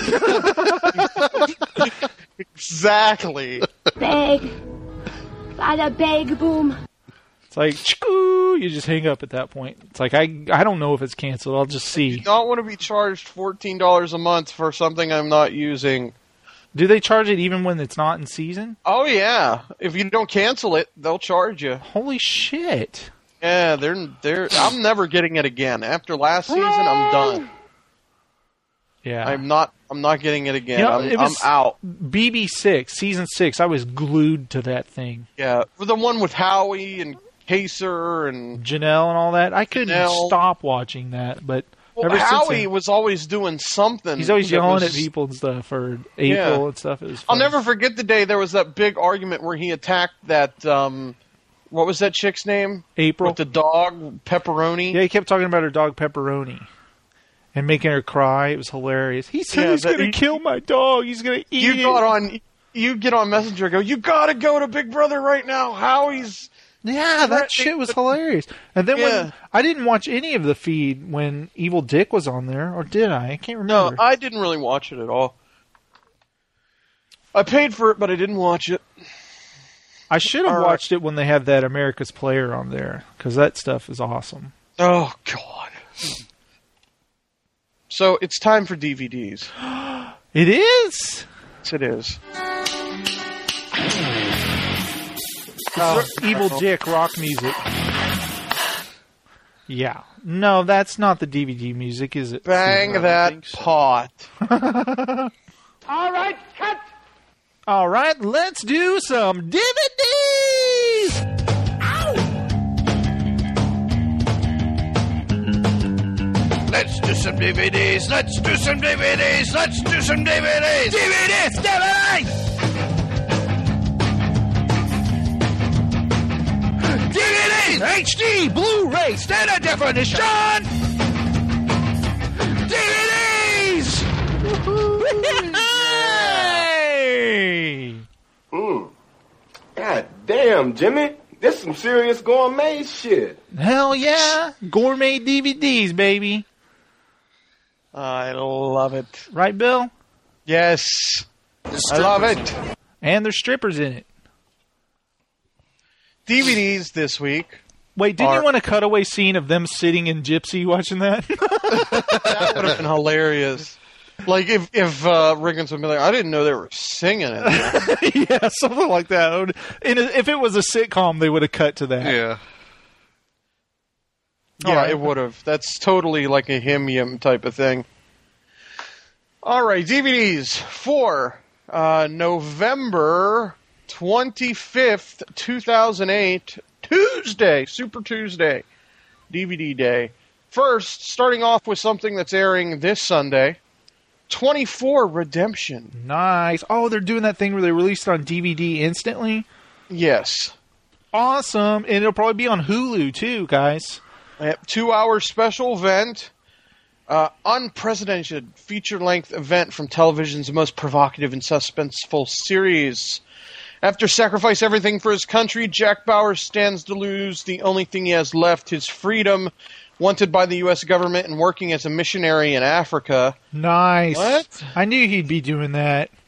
Speaker 12: Exactly.
Speaker 27: Big. Bada big boom.
Speaker 10: It's like, you just hang up at that point. It's like, I don't know if it's canceled. I'll just see.
Speaker 12: I do not want to be charged $14 a month for something I'm not using.
Speaker 10: Do they charge it even when it's not in season?
Speaker 12: Oh, yeah. If you don't cancel it, they'll charge you.
Speaker 10: Holy shit.
Speaker 12: Yeah, I'm never getting it again. After last season, I'm done.
Speaker 10: Yeah.
Speaker 12: I'm not getting it again. I'm out.
Speaker 10: BB6, season 6, I was glued to that thing.
Speaker 12: Yeah, the one with Howie and Kaser and
Speaker 10: Janelle and all that. I couldn't stop watching that, but
Speaker 12: Howie was always doing something.
Speaker 10: He's always yelling at people and stuff, or April and stuff. It was fun.
Speaker 12: I'll never forget the day there was that big argument where he attacked that, what was that chick's name?
Speaker 10: April.
Speaker 12: With the dog, Pepperoni.
Speaker 10: Yeah, he kept talking about her dog, Pepperoni, and making her cry. It was hilarious. He said he's going to kill my dog. He's going to eat it.
Speaker 12: You get on Messenger and go, you got to go to Big Brother right now. Howie's...
Speaker 10: Yeah, that shit was hilarious. And then when I didn't watch any of the feed when Evil Dick was on there, or did I? I can't remember.
Speaker 12: No, I didn't really watch it at all. I paid for it, but I didn't watch it.
Speaker 10: I should have watched it when they had that America's Player on there, because that stuff is awesome.
Speaker 12: Oh, God. So, it's time for DVDs.
Speaker 10: It is?
Speaker 12: Yes, it is.
Speaker 10: Evil Dick rock music. Yeah. No, that's not the DVD music, is it?
Speaker 12: Bang that pot.
Speaker 17: All right, cut.
Speaker 10: All right, let's do some DVDs. Ow!
Speaker 2: Let's do some DVDs. Let's do some DVDs. Let's do some DVDs. DVDs. DVDs, HD, Blu-ray, standard definition. DVDs.
Speaker 10: Hey!
Speaker 4: God damn, Jimmy. This some serious gourmet shit.
Speaker 10: Hell yeah. Gourmet DVDs, baby.
Speaker 12: I love it.
Speaker 10: Right, Bill?
Speaker 12: Yes. I love it.
Speaker 10: And there's strippers in it.
Speaker 12: DVDs this week.
Speaker 10: Wait, didn't you want a cutaway scene of them sitting in Gypsy watching that?
Speaker 12: That would have been hilarious. Like if Riggins would be like, I didn't know they were singing it.
Speaker 10: Yeah, something like that. If it was a sitcom, they would have cut to that.
Speaker 11: Yeah.
Speaker 12: Yeah, it would have. That's totally like a him type of thing. All right, DVDs for November 25th, 2008, Tuesday, Super Tuesday, DVD day. First, starting off with something that's airing this Sunday, 24 Redemption.
Speaker 10: Nice. Oh, they're doing that thing where they released it on DVD instantly?
Speaker 12: Yes.
Speaker 10: Awesome. And it'll probably be on Hulu, too, guys.
Speaker 12: 2-hour special event. Unprecedented feature-length event from television's most provocative and suspenseful series. After sacrifice everything for his country, Jack Bauer stands to lose the only thing he has left, his freedom, wanted by the U.S. government and working as a missionary in Africa.
Speaker 10: Nice.
Speaker 12: What?
Speaker 10: I knew he'd be doing that.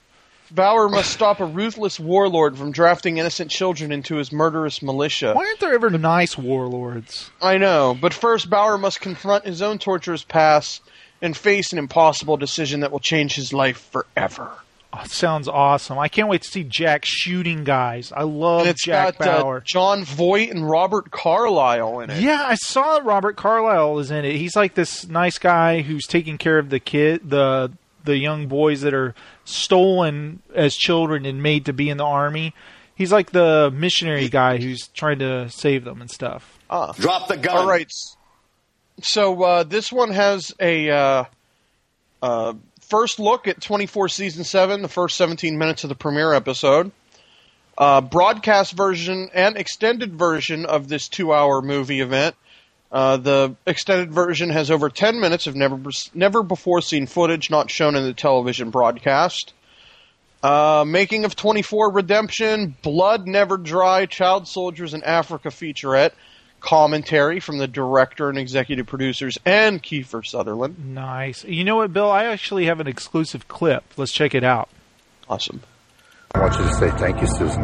Speaker 12: Bauer must stop a ruthless warlord from drafting innocent children into his murderous militia.
Speaker 10: Why aren't there ever nice warlords?
Speaker 12: I know, but first Bauer must confront his own torturous past and face an impossible decision that will change his life forever.
Speaker 10: Oh, sounds awesome. I can't wait to see Jack shooting guys. I love
Speaker 12: And it's
Speaker 10: Jack
Speaker 12: got
Speaker 10: Bauer.
Speaker 12: Jon Voight and Robert Carlyle in it.
Speaker 10: Yeah, I saw that Robert Carlyle is in it. He's like this nice guy who's taking care of the young boys that are stolen as children and made to be in the army. He's like the missionary guy who's trying to save them and stuff.
Speaker 2: Drop the gun.
Speaker 12: All right. So this one has a first look at 24 Season 7, the first 17 minutes of the premiere episode. Broadcast version and extended version of this 2-hour movie event. The extended version has over 10 minutes of never before seen footage not shown in the television broadcast. Making of 24 Redemption, Blood Never Dry, Child Soldiers in Africa featurette. Commentary from the director and executive producers and Kiefer Sutherland.
Speaker 10: Nice. You know what, Bill? I actually have an exclusive clip. Let's check it out.
Speaker 12: Awesome.
Speaker 16: I want you to say thank you, Susan.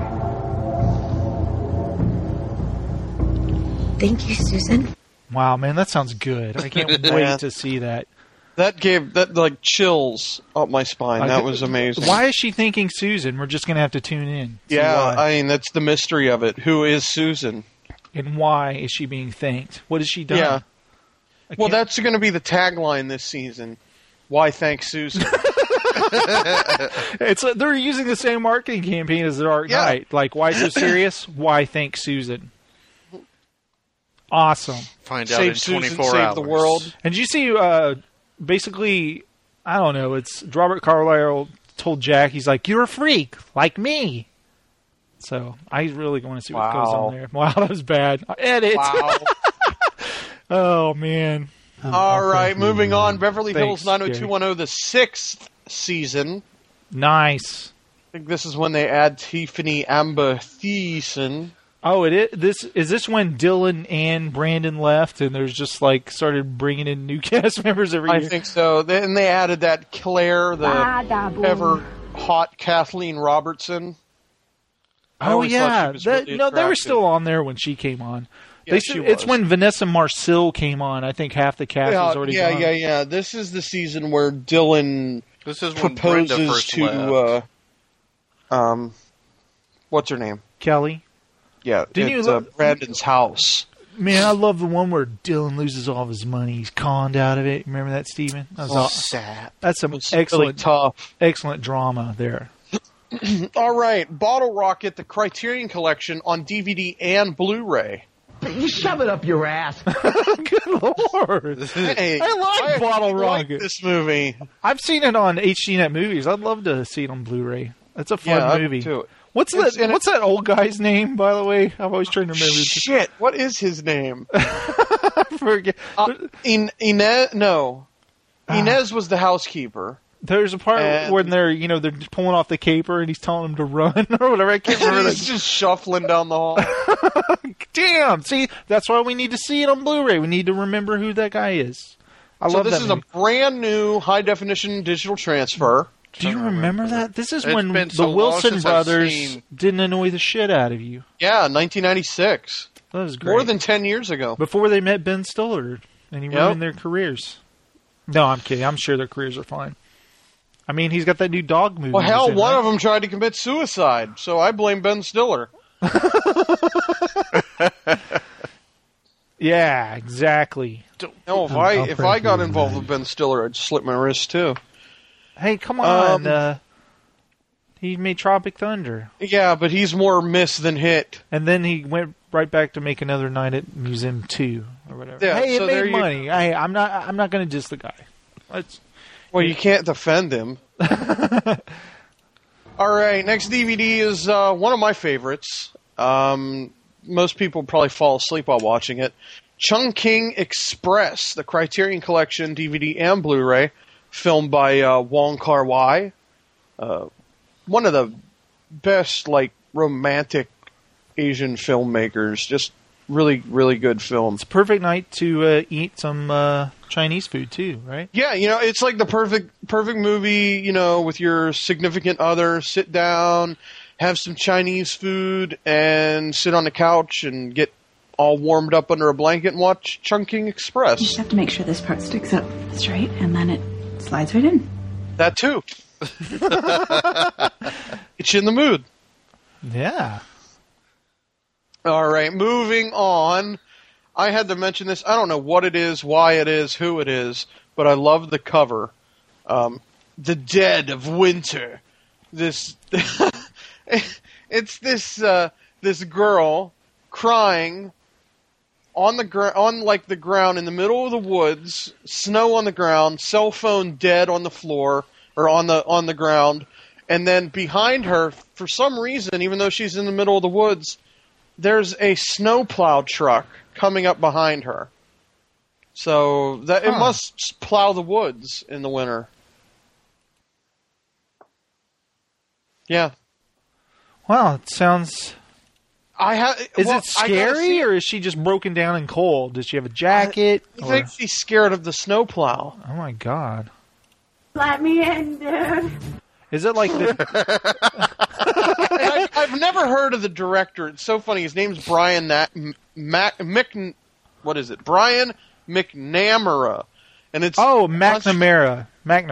Speaker 19: Thank you, Susan.
Speaker 10: Wow, man, that sounds good. I can't wait to see that.
Speaker 12: That gave like chills up my spine. That was amazing.
Speaker 10: Why is she thanking Susan? We're just going to have to tune in.
Speaker 12: Yeah, I mean, that's the mystery of it. Who is Susan?
Speaker 10: And why is she being thanked? What has she done?
Speaker 12: Yeah. Well, that's going to be the tagline this season. Why thank Susan?
Speaker 10: They're using the same marketing campaign as The Dark Knight. Like, why so serious? Why thank Susan? Awesome.
Speaker 11: Find out in 24 hours.
Speaker 12: Save the world.
Speaker 10: And did you see, basically, I don't know, it's Robert Carlyle told Jack, he's like, you're a freak, like me. So I really want to see what goes on there. Wow, that was bad. Edit.
Speaker 12: Wow.
Speaker 10: Oh, man.
Speaker 12: All right, moving on. Beverly
Speaker 10: Thanks,
Speaker 12: Hills 90210, the 6th season.
Speaker 10: Nice.
Speaker 12: I think this is when they add Tiffany Amber Thiessen.
Speaker 10: Oh, is this when Dylan and Brandon left, and there's just like started bringing in new cast members every year?
Speaker 12: I think so. And they added that Claire, the ever hot Kathleen Robertson.
Speaker 10: Oh yeah,
Speaker 12: really
Speaker 10: they were still on there when she came on.
Speaker 12: Yeah,
Speaker 10: it's when Vanessa Marcil came on. I think half the cast was already gone.
Speaker 12: Yeah. This is the season where Dylan proposes to what's her name?
Speaker 10: Kelly.
Speaker 12: Yeah,
Speaker 10: Didn't you love
Speaker 12: Brandon's house?
Speaker 10: Man, I love the one where Dylan loses all of his money. He's conned out of it. Remember that, Steven? That was
Speaker 12: sad.
Speaker 10: That's some excellent,
Speaker 12: tough,
Speaker 10: excellent drama there.
Speaker 12: All right, Bottle Rocket, the Criterion Collection on DVD and Blu-ray.
Speaker 7: You shove it up your ass.
Speaker 10: Good Lord.
Speaker 12: Hey,
Speaker 10: I like Bottle Rocket.
Speaker 12: Like this movie.
Speaker 10: I've seen it on HDNet Movies. I'd love to see it on Blu-ray. That's a fun movie.
Speaker 12: Too.
Speaker 10: What's that old guy's name, by the way? I'm always trying to remember.
Speaker 12: Shit, what is his name?
Speaker 10: I forget.
Speaker 12: Inez? No. Inez was the housekeeper.
Speaker 10: There's a part when they're pulling off the caper and he's telling them to run or whatever. I can't remember.
Speaker 12: He's just shuffling down the hall.
Speaker 10: Damn! See, that's why we need to see it on Blu-ray. We need to remember who that guy is. I love that.
Speaker 12: So this is a brand new high definition digital transfer.
Speaker 10: Do you remember that? This is when the Wilson brothers didn't annoy the shit out of you.
Speaker 12: Yeah, 1996.
Speaker 10: That was great.
Speaker 12: More than 10 years ago.
Speaker 10: Before they met Ben Stiller and he ruined their careers. No, I'm kidding. I'm sure their careers are fine. I mean, he's got that new dog movie.
Speaker 12: Well, hell, one of them tried to commit suicide, so I blame Ben Stiller.
Speaker 10: Yeah, exactly.
Speaker 12: No, if I got involved with Ben Stiller, I'd slit my wrist too.
Speaker 10: Hey, come on. He made Tropic Thunder.
Speaker 12: Yeah, but he's more miss than hit.
Speaker 10: And then he went right back to make Another Night at Museum 2 or whatever.
Speaker 12: Yeah,
Speaker 10: hey,
Speaker 12: so
Speaker 10: it made money. Hey, I'm not going to diss the guy.
Speaker 12: Well, you can't defend him. All right, next DVD is one of my favorites. Most people probably fall asleep while watching it. Chungking Express, the Criterion Collection DVD and Blu-ray, filmed by Wong Kar-wai. One of the best, romantic Asian filmmakers. Just really, really good film.
Speaker 10: It's a perfect night to eat some Chinese food too, right?
Speaker 12: Yeah, it's like the perfect movie, with your significant other, sit down, have some Chinese food, and sit on the couch and get all warmed up under a blanket and watch Chungking Express.
Speaker 5: You just have to make sure this part sticks up straight, and then it slides right in.
Speaker 12: That too. It's in the mood.
Speaker 10: Yeah.
Speaker 12: All right, moving on. I had to mention this. I don't know what it is, why it is, who it is, but I love the cover. The Dead of Winter. It's this girl crying on the ground in the middle of the woods, snow on the ground, cell phone dead on the floor or on the ground, and then behind her, for some reason, even though she's in the middle of the woods, there's a snowplow truck coming up behind her. So that it must plow the woods in the winter. Yeah.
Speaker 10: Wow, it sounds. Is it scary, or is she just broken down and cold? Does she have a jacket?
Speaker 12: I think she's scared of the snowplow.
Speaker 10: Oh my god!
Speaker 21: Let me in, dude.
Speaker 10: Is it like the?
Speaker 12: I've never heard of the director. It's so funny. His name's Brian what is it? Brian McNamara, and it's
Speaker 10: McNamara.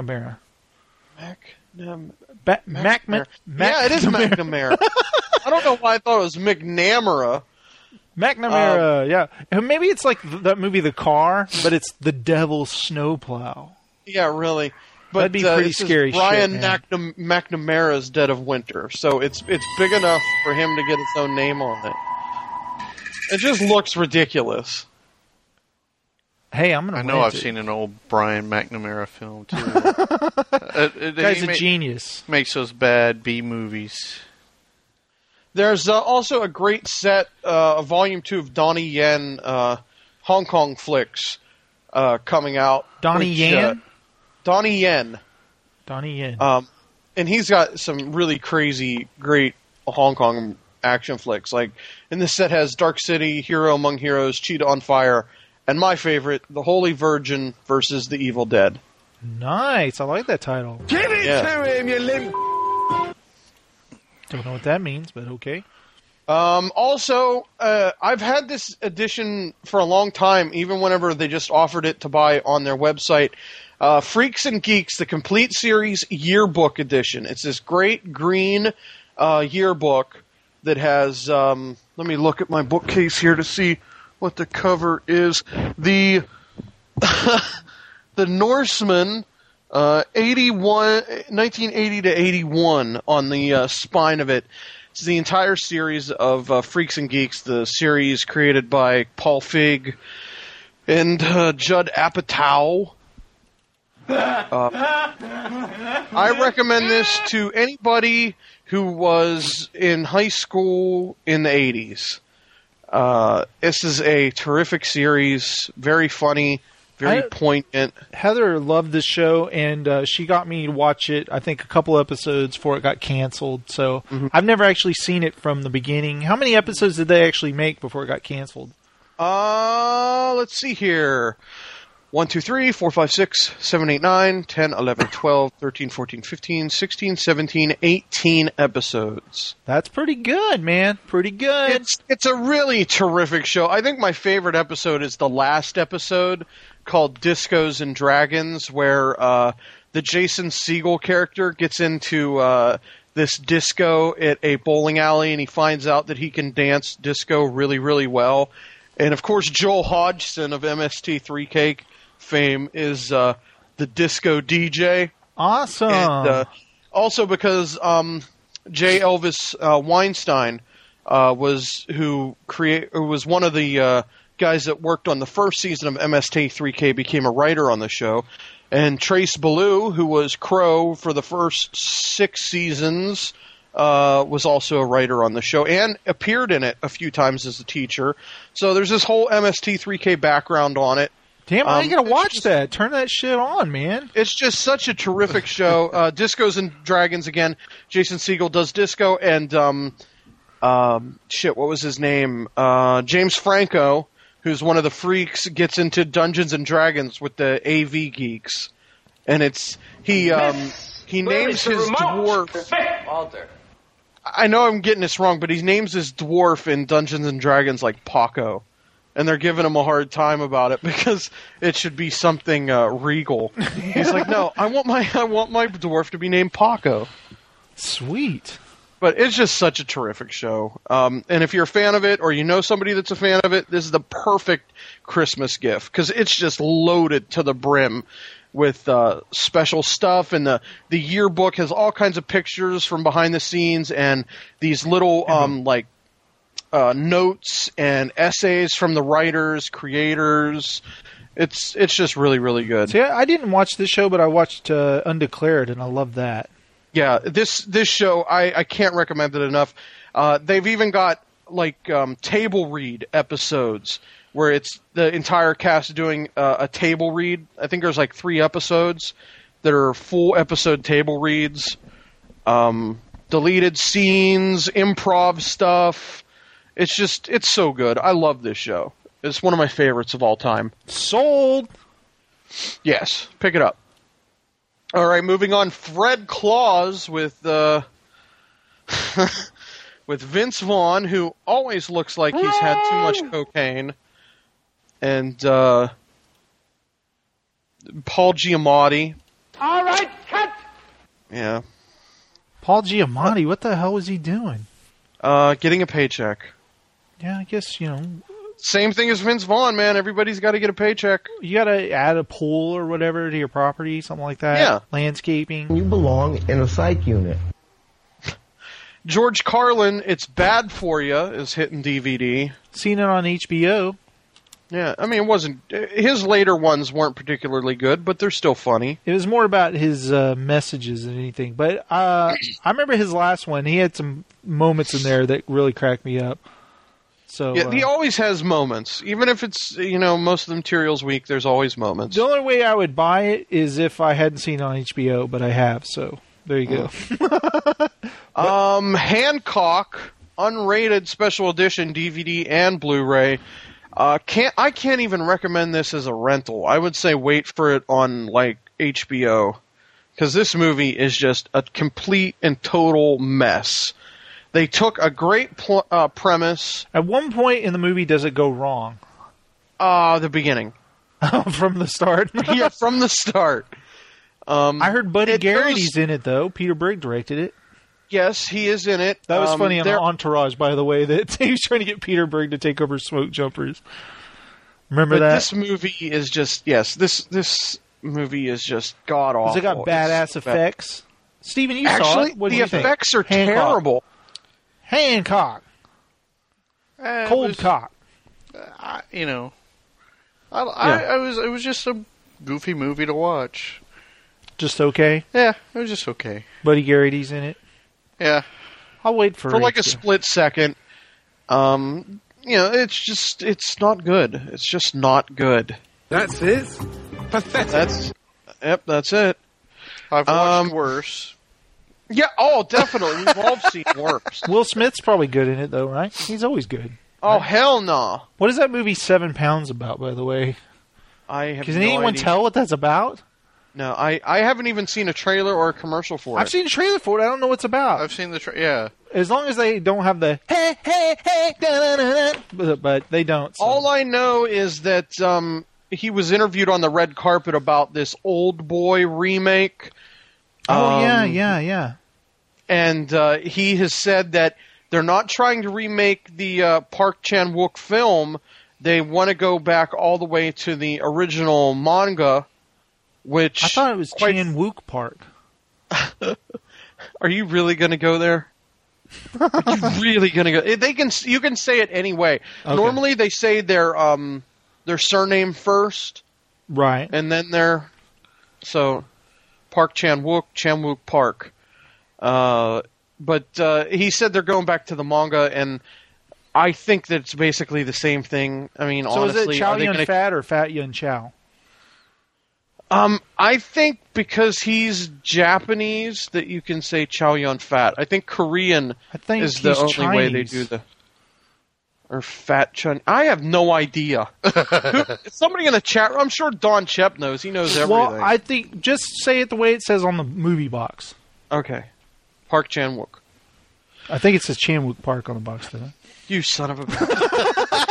Speaker 12: Yeah, it is McNamara. I don't know why I thought it was McNamara.
Speaker 10: McNamara, yeah. Maybe it's like that movie The Car, but it's The Devil's Snowplow.
Speaker 12: Yeah, really. But
Speaker 10: that'd be pretty scary.
Speaker 12: Brian
Speaker 10: shit,
Speaker 12: McNamara's Dead of Winter, so it's big enough for him to get its own name on it. It just looks ridiculous.
Speaker 10: Hey, I'm gonna.
Speaker 11: I know I've seen an old Brian McNamara film too.
Speaker 10: Guy's a genius.
Speaker 11: Makes those bad B movies.
Speaker 12: There's also a great set, Volume 2 of Donnie Yen Hong Kong flicks coming out.
Speaker 10: Donnie Yen?
Speaker 12: Donnie Yen.
Speaker 10: Donnie Yen.
Speaker 12: And he's got some really crazy, great Hong Kong action flicks. Like, and this set has Dark City, Hero Among Heroes, Cheetah on Fire, and my favorite, The Holy Virgin versus the Evil Dead.
Speaker 10: Nice. I like that title.
Speaker 2: Give it to him, you limp.
Speaker 10: Don't know what that means, but okay.
Speaker 12: Also, I've had this edition for a long time, even whenever they just offered it to buy on their website. Freaks and Geeks, the Complete Series Yearbook Edition. It's this great green yearbook that has, let me look at my bookcase here to see what the cover is. The Norseman, 1980 to 81 on the spine of it. It's the entire series of Freaks and Geeks, the series created by Paul Feig and Judd Apatow. I recommend this to anybody who was in high school in the 80s. This is a terrific series, very funny, very poignant.
Speaker 10: Heather loved this show, and she got me to watch it, I think, a couple episodes before it got canceled. So I've never actually seen it from the beginning. How many episodes did they actually make before it got canceled?
Speaker 12: Let's see here. 1, 2, 3, 4, 5, 6, 7, 8, 9, 10, 11, 12, 13, 14, 15, 16, 17, 18 episodes.
Speaker 10: That's pretty good, man. Pretty good.
Speaker 12: It's a really terrific show. I think my favorite episode is the last episode called Discos and Dragons, where the Jason Segel character gets into this disco at a bowling alley, and he finds out that he can dance disco really, really well. And, of course, Joel Hodgson of MST3K fame is the disco DJ.
Speaker 10: Awesome.
Speaker 12: And, also because J. Elvis Weinstein was one of the guys that worked on the first season of MST3K, became a writer on the show. And Trace Ballou, who was Crow for the first 6 seasons, was also a writer on the show and appeared in it a few times as a teacher. So there's this whole MST3K background on it.
Speaker 10: Damn, I gotta watch that. Turn that shit on, man.
Speaker 12: It's just such a terrific show. Discos and Dragons again. Jason Segel does disco, and What was his name? James Franco, who's one of the freaks, gets into Dungeons and Dragons with the AV geeks, and he names his dwarf.
Speaker 6: Walter.
Speaker 12: I know I'm getting this wrong, but he names his dwarf in Dungeons and Dragons like Paco, and they're giving him a hard time about it because it should be something regal. He's like, no, I want my dwarf to be named Paco.
Speaker 10: Sweet.
Speaker 12: But it's just such a terrific show. And if you're a fan of it, or you know somebody that's a fan of it, this is the perfect Christmas gift because it's just loaded to the brim with special stuff, and the yearbook has all kinds of pictures from behind the scenes and these little notes and essays from the writers, creators. It's just really, really good.
Speaker 10: See, I didn't watch this show, but I watched Undeclared, and I love that.
Speaker 12: Yeah, this show, I can't recommend it enough. They've even got table read episodes where it's the entire cast doing a table read. I think there's 3 episodes that are full episode table reads, deleted scenes, improv stuff. It's so good. I love this show. It's one of my favorites of all time.
Speaker 10: Sold.
Speaker 12: Yes, pick it up. All right, moving on. Fred Claus with with Vince Vaughn, who always looks like he's had too much cocaine, and Paul Giamatti.
Speaker 17: All right, cut.
Speaker 12: Yeah.
Speaker 10: Paul Giamatti, what the hell was he doing?
Speaker 12: Getting a paycheck.
Speaker 10: Yeah, I guess,
Speaker 12: Same thing as Vince Vaughn, man. Everybody's got to get a paycheck.
Speaker 10: You got to add a pool or whatever to your property, something like that.
Speaker 12: Yeah.
Speaker 10: Landscaping.
Speaker 7: You belong in a psych unit.
Speaker 12: George Carlin, It's Bad For You, is hitting DVD.
Speaker 10: Seen it on HBO.
Speaker 12: Yeah, I mean, it wasn't... His later ones weren't particularly good, but they're still funny.
Speaker 10: It was more about his messages than anything. But I remember his last one. He had some moments in there that really cracked me up. So
Speaker 12: yeah, he always has moments. Even if it's, most of the material's weak, there's always moments.
Speaker 10: The only way I would buy it is if I hadn't seen it on HBO, but I have, so there you go.
Speaker 12: Hancock, unrated special edition DVD and Blu-ray. I can't even recommend this as a rental. I would say wait for it on HBO, because this movie is just a complete and total mess. They took a great premise.
Speaker 10: At one point in the movie, does it go wrong?
Speaker 12: The beginning.
Speaker 10: From the start?
Speaker 12: Yeah, from the start.
Speaker 10: I heard Buddy Garrity's in it, though. Peter Brigg directed it.
Speaker 12: Yes, he is in it.
Speaker 10: That was funny on Entourage, by the way, that he was trying to get Peter Brigg to take over Smoke Jumpers. Remember that?
Speaker 12: This movie is just, this movie is just god-awful.
Speaker 10: Has it got badass effects? Steven, you saw it. What do you think?
Speaker 12: The effects are terrible.
Speaker 10: Hancock. Cold cock.
Speaker 11: It was just a goofy movie to watch.
Speaker 10: Just okay?
Speaker 11: Yeah, it was just okay.
Speaker 10: Buddy Garrity's in it?
Speaker 11: Yeah.
Speaker 10: I'll wait for
Speaker 12: a split second. It's not good. It's just not good.
Speaker 8: That's it? Pathetic.
Speaker 12: That's it.
Speaker 11: I've watched worse.
Speaker 12: Yeah, definitely. We've all seen worse.
Speaker 10: Will Smith's probably good in it, though, right? He's always good.
Speaker 12: Oh, hell no.
Speaker 10: What is that movie 7 Pounds about, by the way? Can anyone tell what that's about?
Speaker 12: No, I haven't even seen a trailer or a commercial for it.
Speaker 10: I've seen a trailer for it. I don't know what's about.
Speaker 11: I've seen yeah.
Speaker 10: As long as they don't have the hey, hey, hey, da-da-da-da, but they don't. So.
Speaker 12: All I know is that he was interviewed on the red carpet about this Old Boy remake.
Speaker 10: Oh, yeah.
Speaker 12: And he has said that they're not trying to remake the Park Chan-wook film. They want to go back all the way to the original manga, which...
Speaker 10: I thought it was Chan-wook Park.
Speaker 12: Are you really going to go there? Are you really going to go? You can say it anyway. Okay. Normally they say their surname first.
Speaker 10: Right.
Speaker 12: And then Park Chan-wook Park. But he said they're going back to the manga, and I think that it's basically the same thing. I mean,
Speaker 10: so
Speaker 12: honestly...
Speaker 10: So is it Chow Yun Fat or Fat Yun Chow?
Speaker 12: I think because he's Japanese that you can say Chow Yun-fat. I think Korean is the only
Speaker 10: Chinese.
Speaker 12: way they do the... Or Fat Chun. I have no idea. Somebody in the chat room, I'm sure Don Chep knows. He knows everything.
Speaker 10: Well, I think just say it the way it says on the movie box.
Speaker 12: Okay. Park Chan-wook.
Speaker 10: I think it says Chan-wook Park on the box, doesn't it?
Speaker 12: You son of a bitch.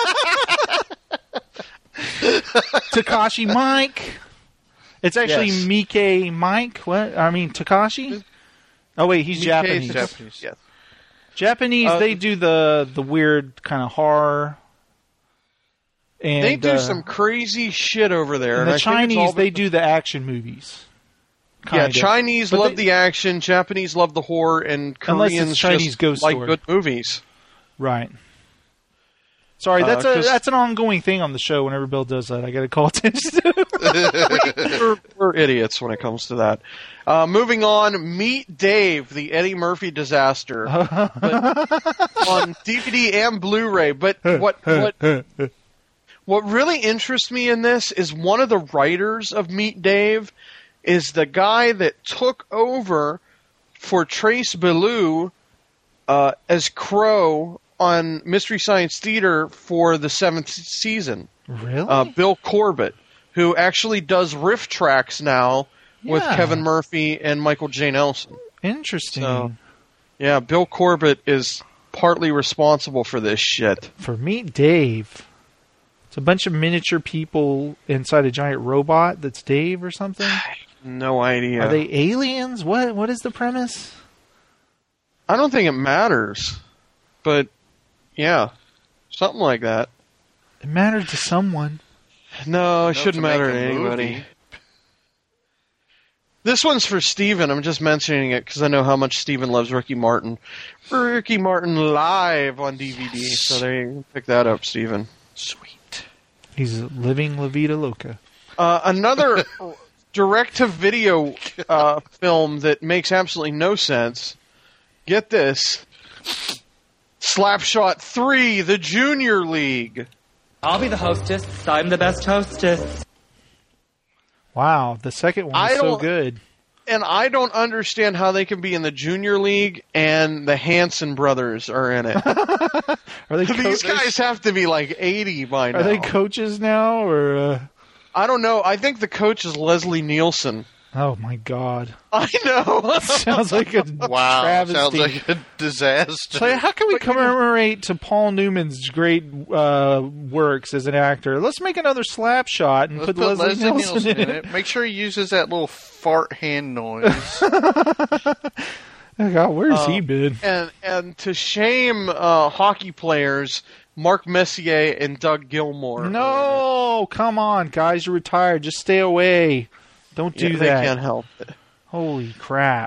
Speaker 10: Takashi Mike. It's actually
Speaker 12: Yes.
Speaker 10: Mike Mike. What? I mean, Takashi? Oh, wait, he's Japanese.
Speaker 12: Japanese, yes.
Speaker 10: Japanese, they do the weird kind of horror. And
Speaker 12: They do some crazy shit over there.
Speaker 10: And the
Speaker 12: I think it's all
Speaker 10: Chinese, they do the action movies.
Speaker 12: Yeah,
Speaker 10: Kind of.
Speaker 12: Chinese
Speaker 10: But
Speaker 12: love the action, Japanese love the horror, and
Speaker 10: Unless it's
Speaker 12: Koreans
Speaker 10: Chinese
Speaker 12: just
Speaker 10: ghost
Speaker 12: like
Speaker 10: story.
Speaker 12: good movies.
Speaker 10: Right. Sorry, that's
Speaker 12: 'cause-
Speaker 10: that's an ongoing thing on the show. Whenever Bill does that, I got to call attention to.
Speaker 12: We're idiots when it comes to that. Moving on, Meet Dave, the Eddie Murphy disaster, but on DVD and Blu-ray. But what really interests me in this is one of the writers of Meet Dave is the guy that took over for Trace Ballou as Crow on Mystery Science Theater for the 7th season.
Speaker 10: Really?
Speaker 12: Bill Corbett, who actually does riff tracks now with
Speaker 10: Yeah.
Speaker 12: Kevin Murphy and Michael J. Nelson.
Speaker 10: Interesting.
Speaker 12: So, yeah, Bill Corbett is partly responsible for this shit.
Speaker 10: For Meet Dave, it's a bunch of miniature people inside a giant robot that's Dave or something.
Speaker 12: No idea.
Speaker 10: Are they aliens? What is the premise?
Speaker 12: I don't think it matters, but yeah, something like that.
Speaker 10: It mattered to someone.
Speaker 12: No, it
Speaker 11: Enough
Speaker 12: shouldn't
Speaker 11: to
Speaker 12: matter
Speaker 11: make
Speaker 12: to
Speaker 11: a
Speaker 12: anybody.
Speaker 11: movie.
Speaker 12: This one's for Steven. I'm just mentioning it because I know how much Steven loves Ricky Martin. Ricky Martin live on DVD, so there you can pick that up, Steven.
Speaker 10: Sweet. He's living La Vida Loca.
Speaker 12: Another direct-to-video film that makes absolutely no sense. Get this. Slapshot 3, The Junior League.
Speaker 18: I'll be the hostess. I'm the best hostess.
Speaker 10: Wow, the second one is so
Speaker 12: don't-
Speaker 10: good.
Speaker 12: And I don't understand how they can be in the Junior League and the Hanson brothers are in it.
Speaker 10: Are they
Speaker 12: These guys have to be like 80 by now.
Speaker 10: Are they coaches now, or?
Speaker 12: I don't know. I think the coach is Leslie Nielsen.
Speaker 10: Oh my God!
Speaker 12: I know.
Speaker 10: Sounds like a
Speaker 11: Wow,
Speaker 10: travesty.
Speaker 11: sounds like a disaster.
Speaker 10: So how can we commemorate to Paul Newman's great works as an actor? Let's make another Slapshot and
Speaker 11: Let's
Speaker 10: put Leslie Nielsen in it.
Speaker 11: Make sure he uses that little fart hand noise.
Speaker 10: Oh God, where's he been?
Speaker 12: And to shame hockey players, Mark Messier and Doug Gilmour.
Speaker 10: No, come on, guys, you're retired. Just stay away. Don't do
Speaker 12: Yeah,
Speaker 10: that.
Speaker 12: They can't help it.
Speaker 10: Holy crap!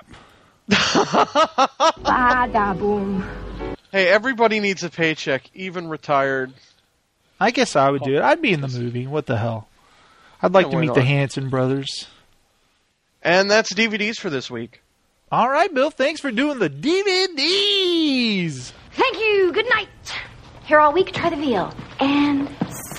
Speaker 21: Bada boom.
Speaker 12: Hey, everybody needs a paycheck, even retired.
Speaker 10: I guess I would do it. I'd be in the movie. What the hell? I'd like
Speaker 12: Yeah,
Speaker 10: to
Speaker 12: why
Speaker 10: meet the
Speaker 12: not?
Speaker 10: Hanson brothers.
Speaker 12: And that's DVDs for this week.
Speaker 10: All right, Bill. Thanks for doing the DVDs.
Speaker 21: Thank you. Good night. Here all week, try the veal. And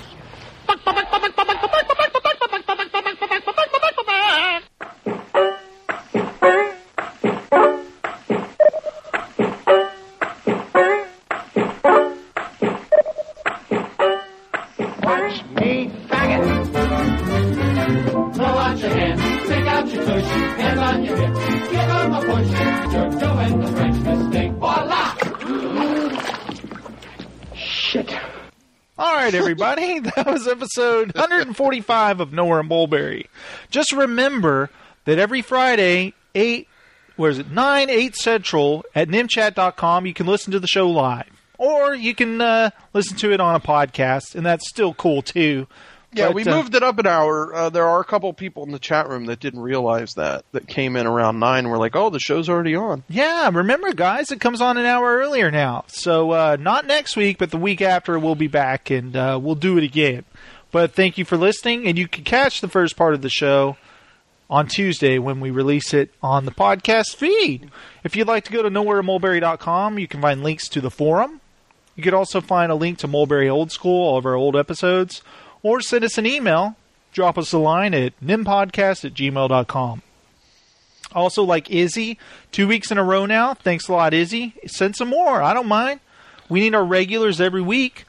Speaker 17: Watch me bang it. Throw out your hands, stick out your tush, hands on your hips, give 'em a push. You're doing the French mistake. Voila!
Speaker 10: Shit. All right, everybody. That was episode 145 of Nowhere in Mulberry. Just remember that every Friday, 9, 8 Central at nimchat.com, you can listen to the show live. Or you can listen to it on a podcast, and that's still cool, too.
Speaker 12: Yeah,
Speaker 10: But,
Speaker 12: we moved it up an hour. There are a couple people in the chat room that didn't realize that came in around 9 and were like, oh, the show's already on.
Speaker 10: Yeah, remember, guys, it comes on an hour earlier now. So not next week, but the week after we'll be back, and we'll do it again. But thank you for listening, and you can catch the first part of the show on Tuesday when we release it on the podcast feed. If you'd like to go to nowheremulberry.com, you can find links to the forum. You could also find a link to Mulberry Old School, all of our old episodes, or send us an email drop us a line at nimpodcast@gmail.com. Also, like Izzy, 2 weeks in a row now. Thanks a lot, Izzy. Send some more. I don't mind. We need our regulars every week.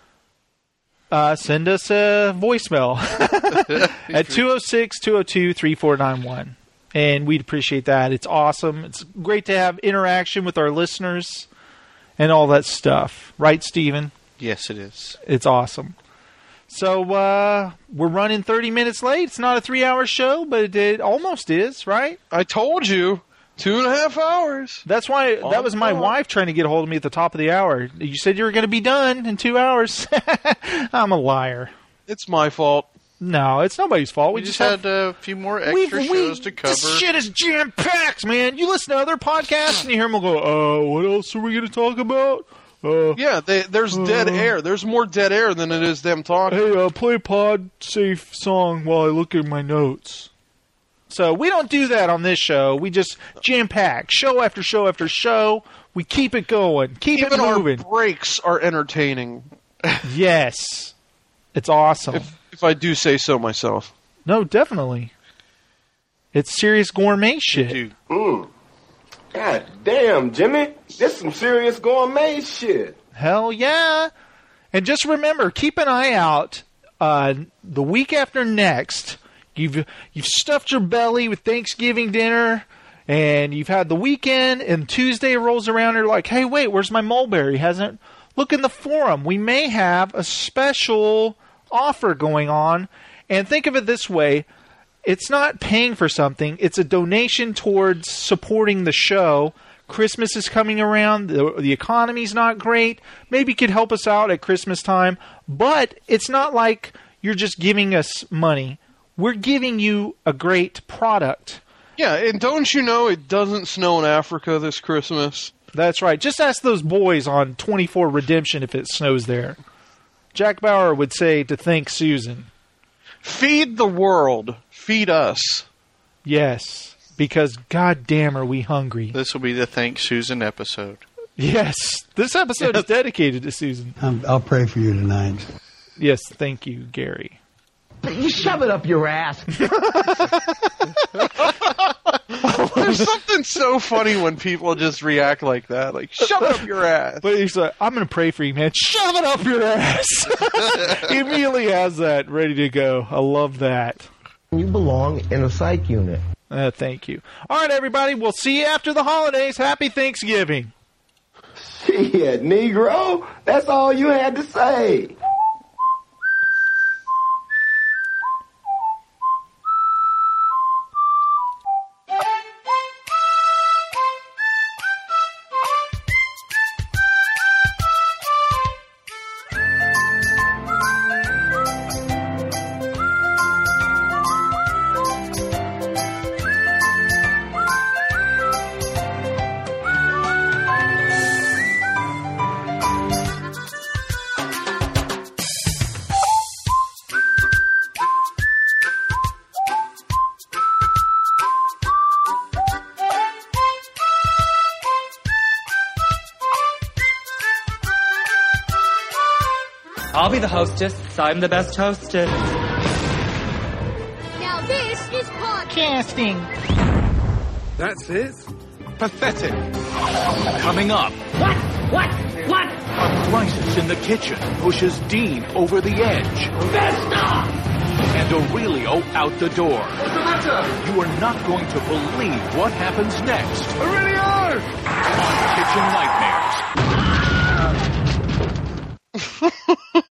Speaker 10: Send us a voicemail at 206-202-3491. And we'd appreciate that. It's awesome. It's great to have interaction with our listeners and all that stuff. Right, Steven?
Speaker 11: Yes, it is.
Speaker 10: It's awesome. So, we're running 30 minutes late. It's not a 3-hour show, but it almost is, right?
Speaker 12: I told you. 2.5 hours.
Speaker 10: That's why. That was my wife trying to get a hold of me at the top of the hour. You said you were going to be done in 2 hours. I'm a liar.
Speaker 12: It's my fault.
Speaker 10: No, it's nobody's fault.
Speaker 11: We just had a few more extra shows to cover.
Speaker 10: This shit is jam-packed, man. You listen to other podcasts and you hear them go, what else are we going to talk about?
Speaker 12: Yeah, there's dead air. There's more dead air than it is them talking.
Speaker 10: Hey, play a pod-safe song while I look at my notes. So we don't do that on this show. We just jam-pack, show after show after show. We keep it going, keep it moving.
Speaker 12: Our breaks are entertaining.
Speaker 10: Yes, it's awesome.
Speaker 12: If I do say so myself.
Speaker 10: No, definitely. It's serious gourmet shit.
Speaker 4: God damn, Jimmy. This some serious gourmet shit.
Speaker 10: Hell yeah. And just remember, keep an eye out the week after next. You've stuffed your belly with Thanksgiving dinner, and you've had the weekend, and Tuesday rolls around, and you're like, hey, wait, where's my mulberry? Hasn't... Look in the forum. We may have a special offer going on, and think of it this way. It's not paying for something. It's a donation towards supporting the show. Christmas is coming around. The economy's not great. Maybe you could help us out at Christmas time, but it's not like you're just giving us money. We're giving you a great product.
Speaker 12: Yeah, and don't you know it doesn't snow in Africa this Christmas?
Speaker 10: That's right. Just ask those boys on 24 Redemption if it snows there. Jack Bauer would say to thank Susan.
Speaker 12: Feed the world. Feed us.
Speaker 10: Yes, because goddamn are we hungry.
Speaker 11: This will be the Thank Susan episode.
Speaker 10: Yes, this episode is dedicated to Susan.
Speaker 9: I'll pray for you tonight.
Speaker 10: Yes, thank you, Gary.
Speaker 7: You shove it up your ass.
Speaker 12: There's something so funny when people just react like that. Like, shove it up your ass.
Speaker 10: But he's like, I'm going to pray for you, man. Shove it up your ass. He immediately has that ready to go. I love that.
Speaker 7: You belong in a psych unit.
Speaker 10: Thank you. All right, everybody. We'll see you after the holidays. Happy Thanksgiving.
Speaker 4: Shit, Negro. That's all you had to say.
Speaker 18: I'll be the hostess. I'm the best hostess.
Speaker 6: Now this is podcasting.
Speaker 8: That's it? Pathetic. Coming up.
Speaker 6: What?
Speaker 2: A crisis in the kitchen pushes Dean over the edge.
Speaker 6: Vesta!
Speaker 2: And Aurelio out the door.
Speaker 8: What's the matter?
Speaker 2: You are not going to believe what happens next.
Speaker 8: Aurelio!
Speaker 2: On Kitchen Nightmares.